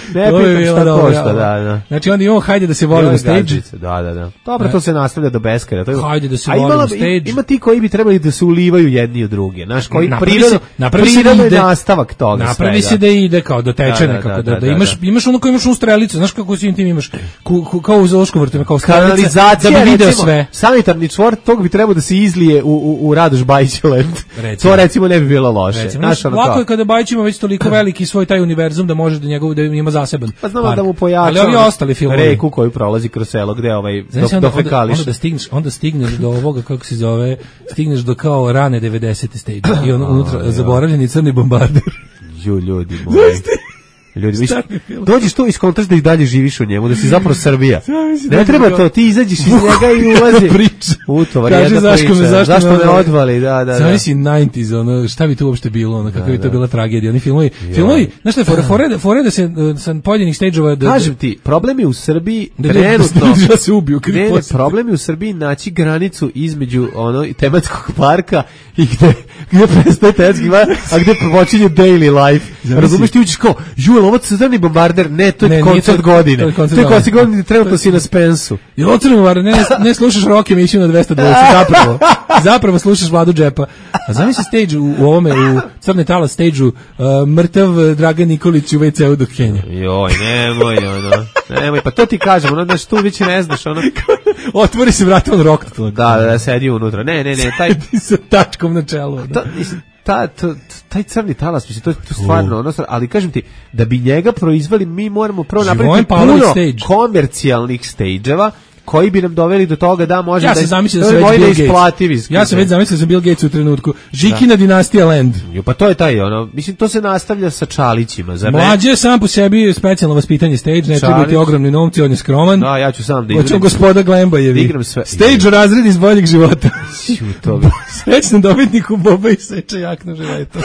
Da. Znači onda imamo hajde da se volimo stage. Da. Dobro, to se nastavlja do beskaja. Hajde da se volimo stage. Ima ti koji bi trebali da se ulivaju jedni u druge. Znaš, koji prirodno je nastavak toga. Napravi se da ide kao do tečene, kako da imaš ono koji imaš u strelicu, znaš kako si tim imaš, kao u zoološkom vrtu, kao strelica, da bi video sve. Sanitarni čvor, tog bi trebao da se izlije u Radoš Bajićeland. To recimo ne bi bilo loše. Lako je kada Bajić ima već toliko veliki svoj taj univerzum da može da ima zaseban. Pa znamo da mu pojača. Ali ovi ostali filmovi reku koju prolazi kroz selo gde do fekališ. Onda stigneš do ovoga kako se zove, stigneš do kao rane 90. stage i unutra zaboravljeni crni bombarder. Ljudi moji. Ljudi, dođeš tu iz kontraš da i dalje živiš u njemu, da si zapravo Srbija. Ne treba to, ti izađeš iz njega i ulazi. Utovar, jedna priča. Zašto me odvali, da. Znaš si 90s, ono, šta bi to uopšte bilo, ono, kakva bi to bila tragedija. Oni filmovi, znaš šta je, fore da se sa pojedinih stage-ova... Kažem ti, problem je u Srbiji trenutno... Da se ubiju. Problem je u Srbiji naći granicu između tematskog parka i gde prestaje tematski park, a gde počinje daily life. Razumeš, ti učiš kao, ovo crni bombarder, ne, to je koncert godine. To je koncert godine, trenutno si na Spensu. Je ovo crni bombarder, ne slušaš Rock emisiju na 220, zapravo slušaš Vladu Džepa. A zamisli stage u ovome, u Crne Talas stage-u, mrtav Dragan Nikolić u WC-u dok Kenja. Joj, nemoj, pa to ti kažem, znaš, tu već ne znaš, otvori se vrata on rock. Da, sedi unutra, ne, taj... Sedi sa tačkom na čelu. Taj crni talas, mislim, to je stvarno, ali kažem ti, da bi njega proizveli, mi moramo prvo napraviti puno komercijalnih stage-eva, koji bi nam doveli do toga da može da se zamisli da se već Bill Gates. Ja sam već zamislio da sam Bill Gates u trenutku. Žikina dinastija Land. Pa to je taj, mislim, to se nastavlja sa Čalićima. Mlađe je sam po sebi specijalno vaspitanje stage, ne treba ti ogromni novci, on je skroman. Da, ja ću sam da igram. Hoćemo gospoda Glembajevi. Stage razred iz boljeg života. Srećnom dobitniku Boba i seče jakno života.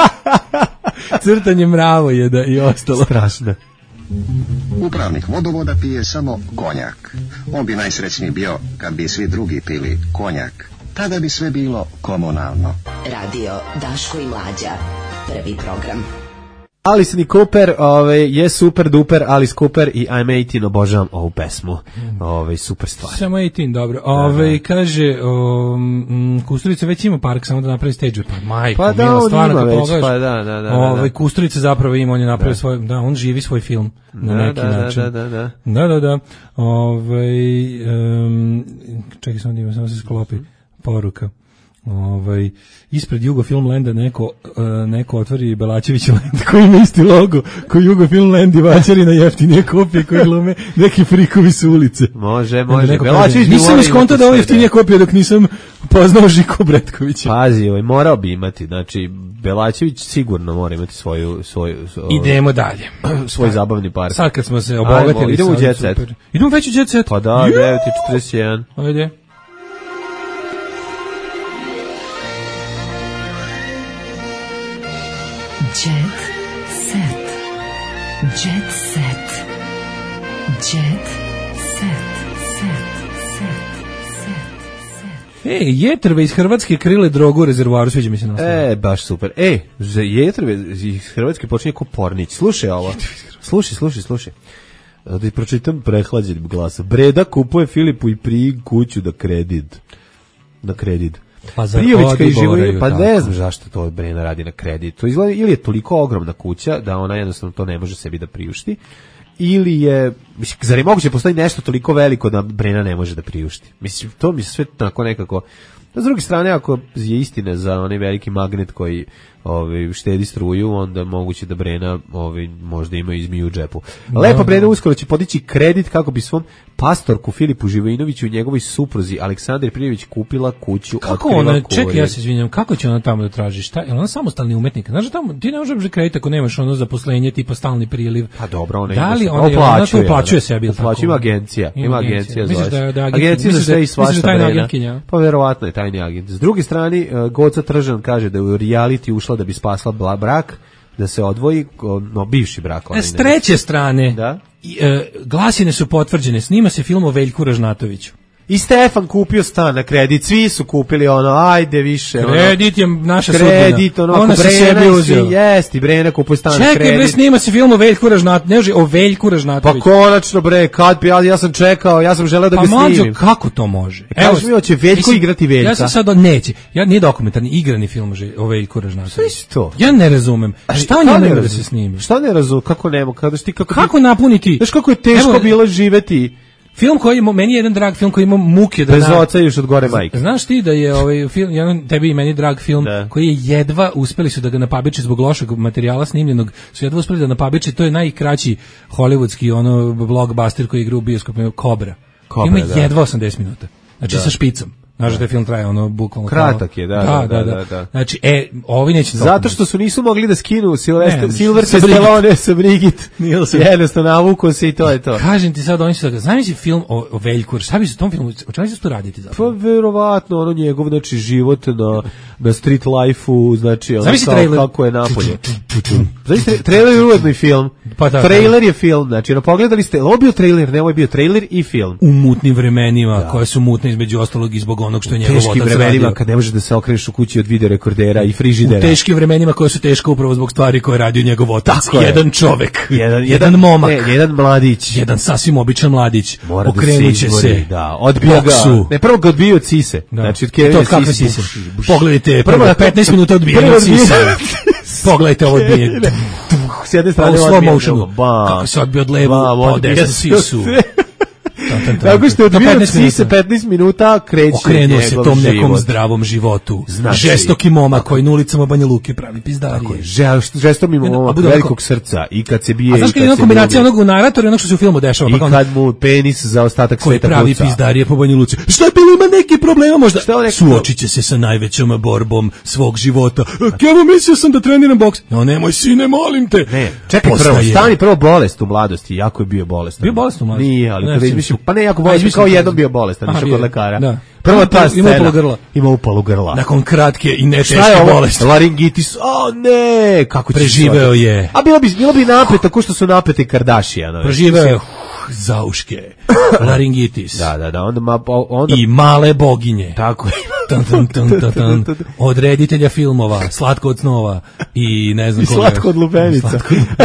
Crtanje mravo je da i ostalo. Strašno. Upravnik vodovoda pije samo konjak. On bi najsrećniji bio kad bi svi drugi pili konjak. Tada bi sve bilo komunalno. Radio Daško i Mlađa. Prvi program. Alice Cooper je super duper Alice Cooper i I'm 18, obožavam ovu pesmu. Super stvar. Samo 18, dobro. Kaže, Kusturica već ima park, samo da napravi stage. Pa majko, pa da, on ima već, pa da. Kusturica zapravo ima, on je napravio svoj, on živi svoj film na neki način. Da. Čekaj, samo da se sklopi poruka. Ispred Jugo Filmlanda neko otvori Belačević Land koji ima isti logo koji Jugo Filmland i vaćari na jeftinije kopije koje glume neki frikovi su ulice. Može. Nisam iskontao da ovo jeftinije kopije dok nisam poznao Žiku Bretkovića. Pazi, morao bi imati, znači Belačević sigurno mora imati svoju idemo dalje. Svoj zabavni park. Sad kad smo se obogatili, idemo u Jet Set. Idemo već u Jet Set. Pa da, 9:41. Ajde. Jet set. Jet set. Jet set. Jetrve iz Hrvatske krile drogu u rezervoaru, sviđa mi se nastavno. Baš super. Za jetrve iz Hrvatske počinje ko Pornić. Slušaj ovo. Slušaj. Da pročitam prehlađenim glasom. Breda kupuje Filipu i Priji kuću na kredit. Pa za pa ne znam zašto to Brena radi na kredit. To izgleda ili je toliko ogromna kuća da ona jednostavno to ne može sebi da priušti, ili je, mislim, zar je moguće postoji nešto toliko veliko da Brena ne može da priušti? Mislim, to mi se sve tako nekako. S druge strane, ako je istina za onaj veliki magnet koji štedi struju, onda moguće da Brena možda ima i zmiju u džepu. Lepa Brena uskoro će podići kredit kako bi svom pastorku Filipu Živojinoviću i njegovoj supruzi Aleksandri Prijević kupila kuću. Kako ona, čekaj, ja se izvinjam, kako će ona tamo da traži? Šta? Je ona samostalni umetnik? Znaš, tamo ti ne možeš kredit ako nemaš ono zaposlenje tipa stalni priliv. Pa dobro, ona da li ona to uplaćuje sebi ili tako? Ima agencija, Misliš da agencija za sve i svašta Brena. Pa verovatno je tajni agent. S druge strane, Goca Tržan kaže da je u reality ušla da bi spasla brak, da se odvoji, bivši brak. S treće strane, glasine su potvrđene, snima se film o Veljku Ražnatoviću. I Stefan kupio stan na kredit, svi su kupili ajde više. Kredit je naša sudbina. Kredit, ona se sebi uzeo. Jesti, Brena kupuje stan na kredit. Čekaj, bre, snima se film o Veljku Ražnatoviću, o Veljku Ražnatoviću. Pa konačno, bre, ja sam čekao, ja sam želeo da ga snimim. Pa mađo, kako to može? Evo mi hoće Veljko igrati Veljka. Ja sam sad neće. Nije dokumentarni, igrani film o Veljku Ražnatoviću. Isto. Ja ne razumem. Šta on nema da se snimi? Šta ne razumem? Kako nema? Kako napuniti? Znaš kako je teško bilo živeti? Film koji meni je jedan drag film koji ima muke da bez oca još od gore majke. Znaš ti da je film jedan tebi i meni drag film koji je jedva uspeli su da ga napabiče zbog lošeg materijala snimljenog, su jedva uspeli da napabiče, to je najkraći hollywoodski blockbuster koji igra u bioskopu, Cobra. Ima jedva 80 minuta. Znači sa špicom. Znaš da taj film traje bukvalno kratak je, da. Znači, ovi neće to. Zato što su nisu mogli da skinu Silver Stallone sa Brigit. Jednostavno navuko se i to je to. Kažem ti sad, oni su da znaš film o Veljku, šta bi se u tom filmu, o čemu će se tu raditi zapravo? Pa verovatno njegov život na street life-u, znači kako je napolje. Znači trailer je ujedno i film. Trailer je film, znači pogledali ste, ovo je bio trailer, ne, ovo je bio trailer i film. U mutnim vremenima, koje su mutne između ostalog i zbog onog što je njegov otac radio. U teškim vremenima kad ne možeš da se okreneš u kući od videorekordera i frižidera. U teškim vremenima koje su teške upravo zbog stvari koje radio njegov otac. Jedan čovek, jedan momak, jedan mladić, jedan sasvim običan mladić. Okrenut će se. Odbio ga. Ne, prvo ga odbio cise. Znači to kakve sise. Pogledajte, prvo 15 minuta odbijanja sise. Pogledajte ovo odbijanje. S jedne strane kako se odbio od levo, pa desnu sisu. Tako što je odbio sise 15 minuta kreće. Okrenuo se tom nekom zdravom životu. Žestoki momak koji na ulicama Banja Luke pravi pizdarije. Žestoki momak velikog srca i kad se bije. A znaš kad je jedna kombinacija onog u naratoru i onog što se u filmu dešava? I kad mu penis za ostatak sveta puca. Koji pravi pizdarije po Banja Luci. Šta je bilo, ima neki problema možda? Suočit će se sa najvećom borbom svog života. Evo mislio sam da treniram boks. No nemoj sine, molim te. Ne, čekaj prvo, stani prvo bolest u mladosti. Jako je bio bolestan. Bio bolestan u mladosti? Nije, ali pa ne, jako bolestan, kao jednom bio bolestan, išao kod lekara. Da. Prva ta scena. Ima upalu grla. Nakon kratke i neteške bolesti. Laringitis, ne, kako preživeo je. A bilo bi napet, tako što su napete Kardashianove. Preživeo je zauške, laringitis. Da, onda i male boginje. Tako je. Od reditelja filmova, Slatko od snova i ne znam koga. Slatko od lupenica.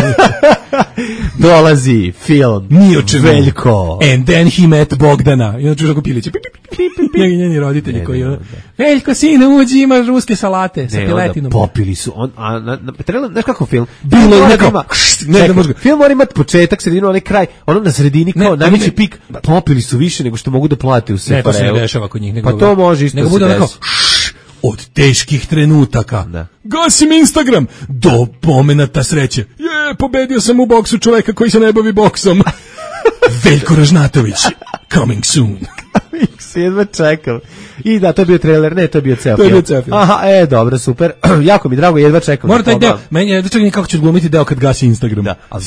Dolazi film Veljko. And then he met Bogdana. I onda čuš ako piliće. Njeni roditelji koji Veljko, sine, uđi, ima ruske salate sa piletinom. Popili su. Znaš kako film? Bilo je neko. Film mora imati početak, sredinu, onaj kraj. Ono na sredini kao najveći pik. Popili su više nego što mogu da plate u Separevu. Ne, to se ne dešava kod njih. Pa to može isto se desi. od teških trenutaka. Da. Gasim Instagram do momenata sreće. Pobedio sam u boksu čoveka koji se ne bavi boksom. Veljko Ražnatović, coming soon. Jedva čekam. I da, to je bio trailer, ne, to je bio ceo film. To je bio ceo film. Aha, dobro, super. Jako mi drago, jedva čekam. Mora taj deo, meni je čekam kako ću odglumiti deo kad gasi Instagram. Da, a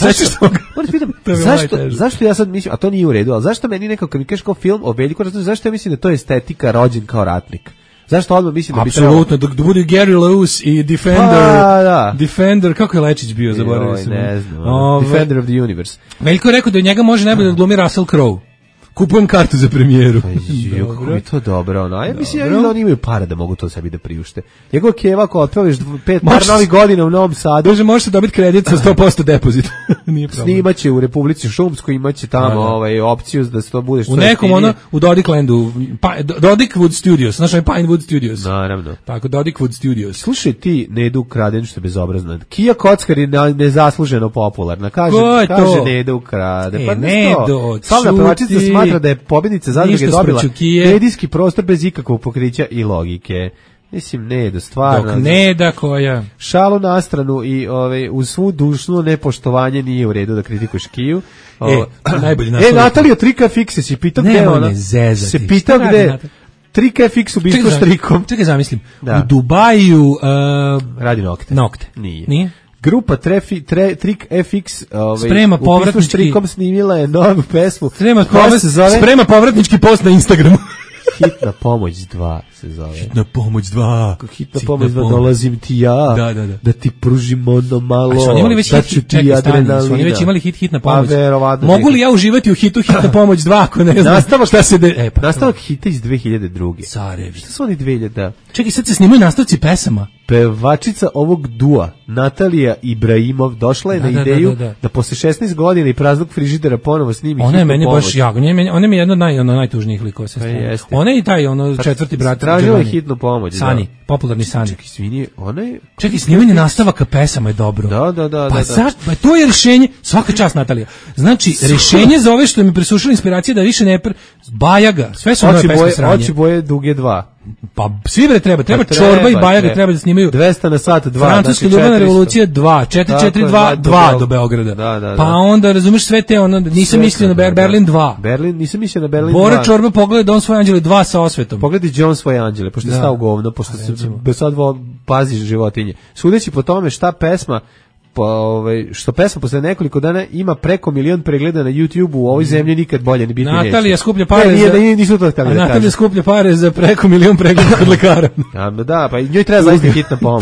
zašto ja sad mislim, a to nije u redu, ali zašto meni nekako, kad mi kažeš kao film o Veljku Ražnatoviću, zašto ja mislim da to je estetika rođen kao ratnik? Zašto odmah mislim da bi trebalo? Apsolutno, da bude Gary Lewis i Defender, kako je Lečić bio, zaboravio sam. Ne znam, Defender of the Universe. Veljko je rekao da od njega može najbolje odglumi Russell Crowe. Kupujem kartu za premijeru. Kako mi to dobro, ja mislim da oni imaju para da mogu to sebi da priušte. Njegov Keva, ako otpevaš 5 par novih godina u Novom Sadu, možete dobiti kredit sa 100% depozita. Nije problem. Snimaće u Republici Šumskoj, imaće tamo opciju da se to budeš... U nekom u Dodiklandu, Dodikwood Studios, znaš je Pinewood Studios. Naravno. Tako, Dodikwood Studios. Slušaj ti, Nedu Ukraden, što je bezobrazno. Kija Kockar je nezasluženo popularna. Kaže Nedu Ukraden. Nedu, da je pobjednica zadruge dobila medijski prostor bez ikakvog pokrića i logike. Mislim, Nedo, stvarno. Dok Neda koja... Šalu na stranu i uz svu dušno nepoštovanje nije u redu da kritikuješ Kiju. Najbolji naslov. Natalija Trika Fikse si pitao gde ona? Se pitao gde? Trika Fix ubistvo štrikom. Čekaj, zamislim. U Dubaju... Radi nokte. Nokte. Nije? Grupa Trik FX sprema povratnički strikom snimila je novu pesmu. Sprema povratnički post na Instagramu. Hitna pomoć 2 se zove. Hitna pomoć 2. Hitna pomoć 2, dolazim ti ja. Da ti pružim ono malo. A su oni imali već oni već imali hitna pomoć. Mogu li ja uživati u hitu Hitna pomoć 2 ako ne znam šta se nastavak hita iz 2002. Carevi. Šta su oni 2000? Čekaj, sad se snimaju nastavci pesama. Pevačica ovog dua, Natalija Ibrahimov, došla je na ideju da posle 16 godina i praznog frižidera ponovo snimi Ona je meni baš jako, ona mi je jedna od najtužnijih likova sa strane. Ona je i taj četvrti brat. Tražila je hitnu pomoć. Sani, popularni Sani. Čekaj, izvini, ona je... Čekaj, snimanje nastavaka pesama je dobro. Da. Pa to je rješenje, svaka čast Natalija. Znači, rješenje za ove što mi presušila inspiracija da više ne Bajaga, sve su nove pesme sranje. Oči boje duge 2. Pa svi bre treba Čorba i Bajaga treba da snimaju 200 na sat 2. Francuska ljubavna revolucija 2, 442 do Beograda. Pa onda razumeš sve te nisam mislio na Berlin 2. Nisam mislio na Berlin 2. Bora Čorba pogleda Dom svoje anđele 2 sa osvetom. Pogledi John svoje anđele, pošto je stao govno, pošto se sad pazi životinje. Sudeći po tome šta pesma što pesma posle nekoliko dana ima preko 1 milion pregleda na YouTube u ovoj zemlji nikad bolje ne biti neće. Natalija skuplja pare Natalija skuplja pare za preko 1 milion pregleda kod lekara. Da, pa njoj treba zaista hitna pomoć.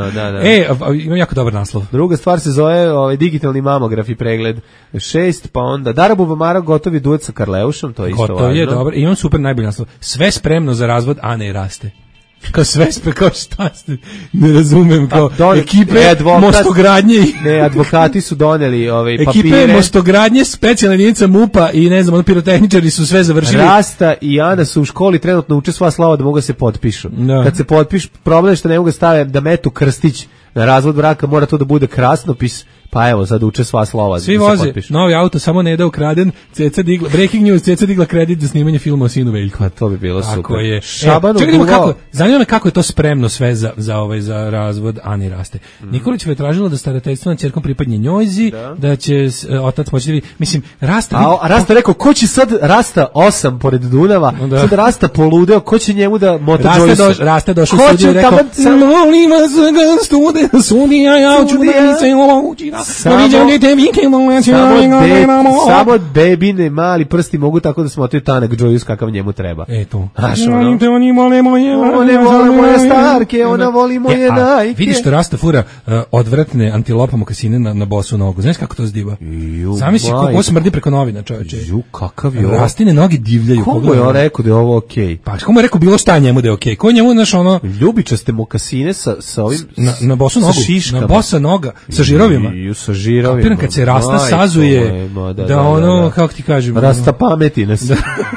Ima jako dobar naslov. Druga stvar se zove digitalni mamograf i pregled 6, pa onda Darabuva Mara gotovi duet sa Karleušom, to je isto važno. To je dobro, i on super najbolji naslov. Sve spremno za razvod, a ne raste. Kao sve kao šta ste, ne razumem, kao ekipe mostogradnje. Ne, advokati su doneli papire. Ekipe mostogradnje, specijalna jedinica MUP-a i ne znam, pirotehničari su sve završili. Rasta i Ana su u školi trenutno uče sva slava da mogu se potpišu. Kad se potpišu, problem je što ne mogu stave da metu krstić na razvod braka, mora to da bude krasnopis. Pa evo, sad uče sva slova. Svi voze novi auto, samo ne da ukraden. Ceca digla, breaking news, Ceca digla kredit za snimanje filma o sinu Veljku. To bi bilo super. Tako je. Čekaj, zanima me kako je to spremno sve za razvod Ani Raste. Nikolić je tražila da starateljstvo nad ćerkom pripadne njojzi, da će otac moći da vidi. Mislim, Rasta... A Rasta rekao, ko će sad Rasta 8 pored Dunava, sad Rasta poludeo, ko će njemu da mota Joyce? Rasta došao u studiju i rekao, molim vas, studija, ja ću da se omogući. Samo bebine mali prsti mogu tako da smotaju tanak Joyce kakav njemu treba. Eto. Oni vole moje starke, ona voli moje najke. Vidiš što Rasta fura odvratne antilopa mokasine na bosu nogu. Znaš kako to zdiva? Zamisli kako smrdi preko novina, čoveče. Kakav je ovo? Rastine noge divljaju. Komu je on rekao da je ovo okej? Pa komu je rekao bilo šta njemu da je okej? Ko njemu, znaš, ono... Ljubičaste mokasine sa ovim... Na bosu nogu. Na bosa noga. Sa žirovima. Sa žirovima. Kapiram kad se Rasta sazuje da ono, kako ti kažem... Rasta pameti nas.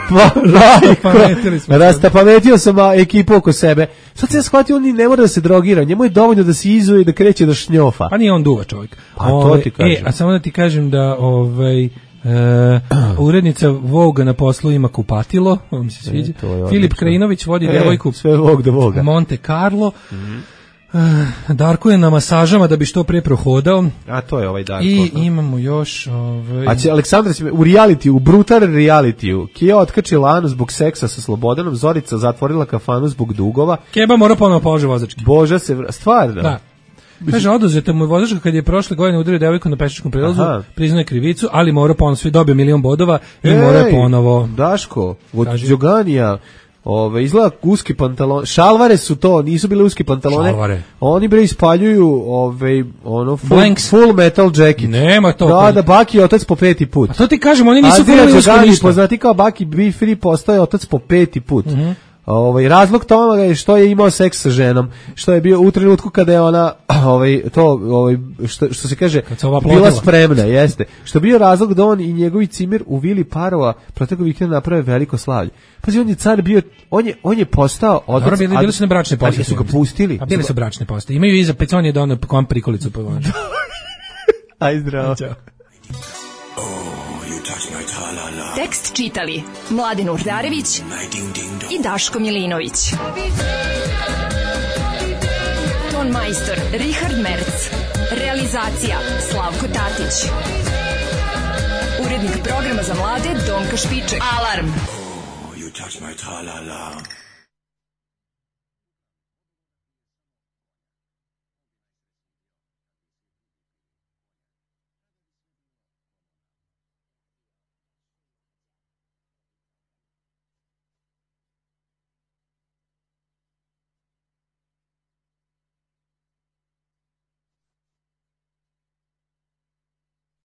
Rasta pametio sam ekipu oko sebe. Sad se ja shvatio, on ne mora da se drogira. Njemu je dovoljno da se izuje i da kreće da šnjofa. Pa nije on duva čovjek. Pa to ti kažem. A samo da ti kažem da Urednica Voga na poslu ima kupatilo, ovo mi se sviđa. Filip Krajinović vodi devojku sve Vog do Voga. Monte Carlo. Darko je na masažama da bi što pre prohodao. A to je ovaj Darko. I imamo još A će Aleksandra u reality, u brutal realitiju, Kija otkači Lanu zbog seksa sa Slobodanom, Zorica zatvorila kafanu zbog dugova. Keba mora ponovo položiti vozački. Boža se stvarno. Da. Kaže, oduzeta mu je vozačka kad je prošle godine udario devojku na pešačkom prelazu, priznao je krivicu, ali mora ponovo, svi dobio 1.000.000 bodova i mora je ponovo. Daško, od Đoganija, izgleda uski pantalon, šalvare su to, nisu bile uski pantalone. Šalvare. Oni bre ispaljuju full metal jacket. Nema to. Da, Baki je otac po 5. put. A to ti kažem, oni nisu gurali usko ništa. Poznati kao Baki Be Free postaje otac po 5. put. Razlog toga je što je imao seks sa ženom, što je bio u trenutku kada je ona što se kaže bila spremna, jeste. Što je bio razlog da on i njegovi cimer u vili parova protekle vikenda naprave veliko slavlje. Pazi, on je car bio, on je postao otac. Bili su na bračne poste. Su ga pustili. A bili su bračne poste. Imaju iza pecon je donao kom prikolicu po vanju. Aj zdravo. Tekst čitali Mladen Urdarević i Daško Milinović. Ton majstor Richard Merc. Realizacija Slavko Tatić. Urednik programa za mlade Donka Špiček. Alarm! Oh, you touch my tra-la-la.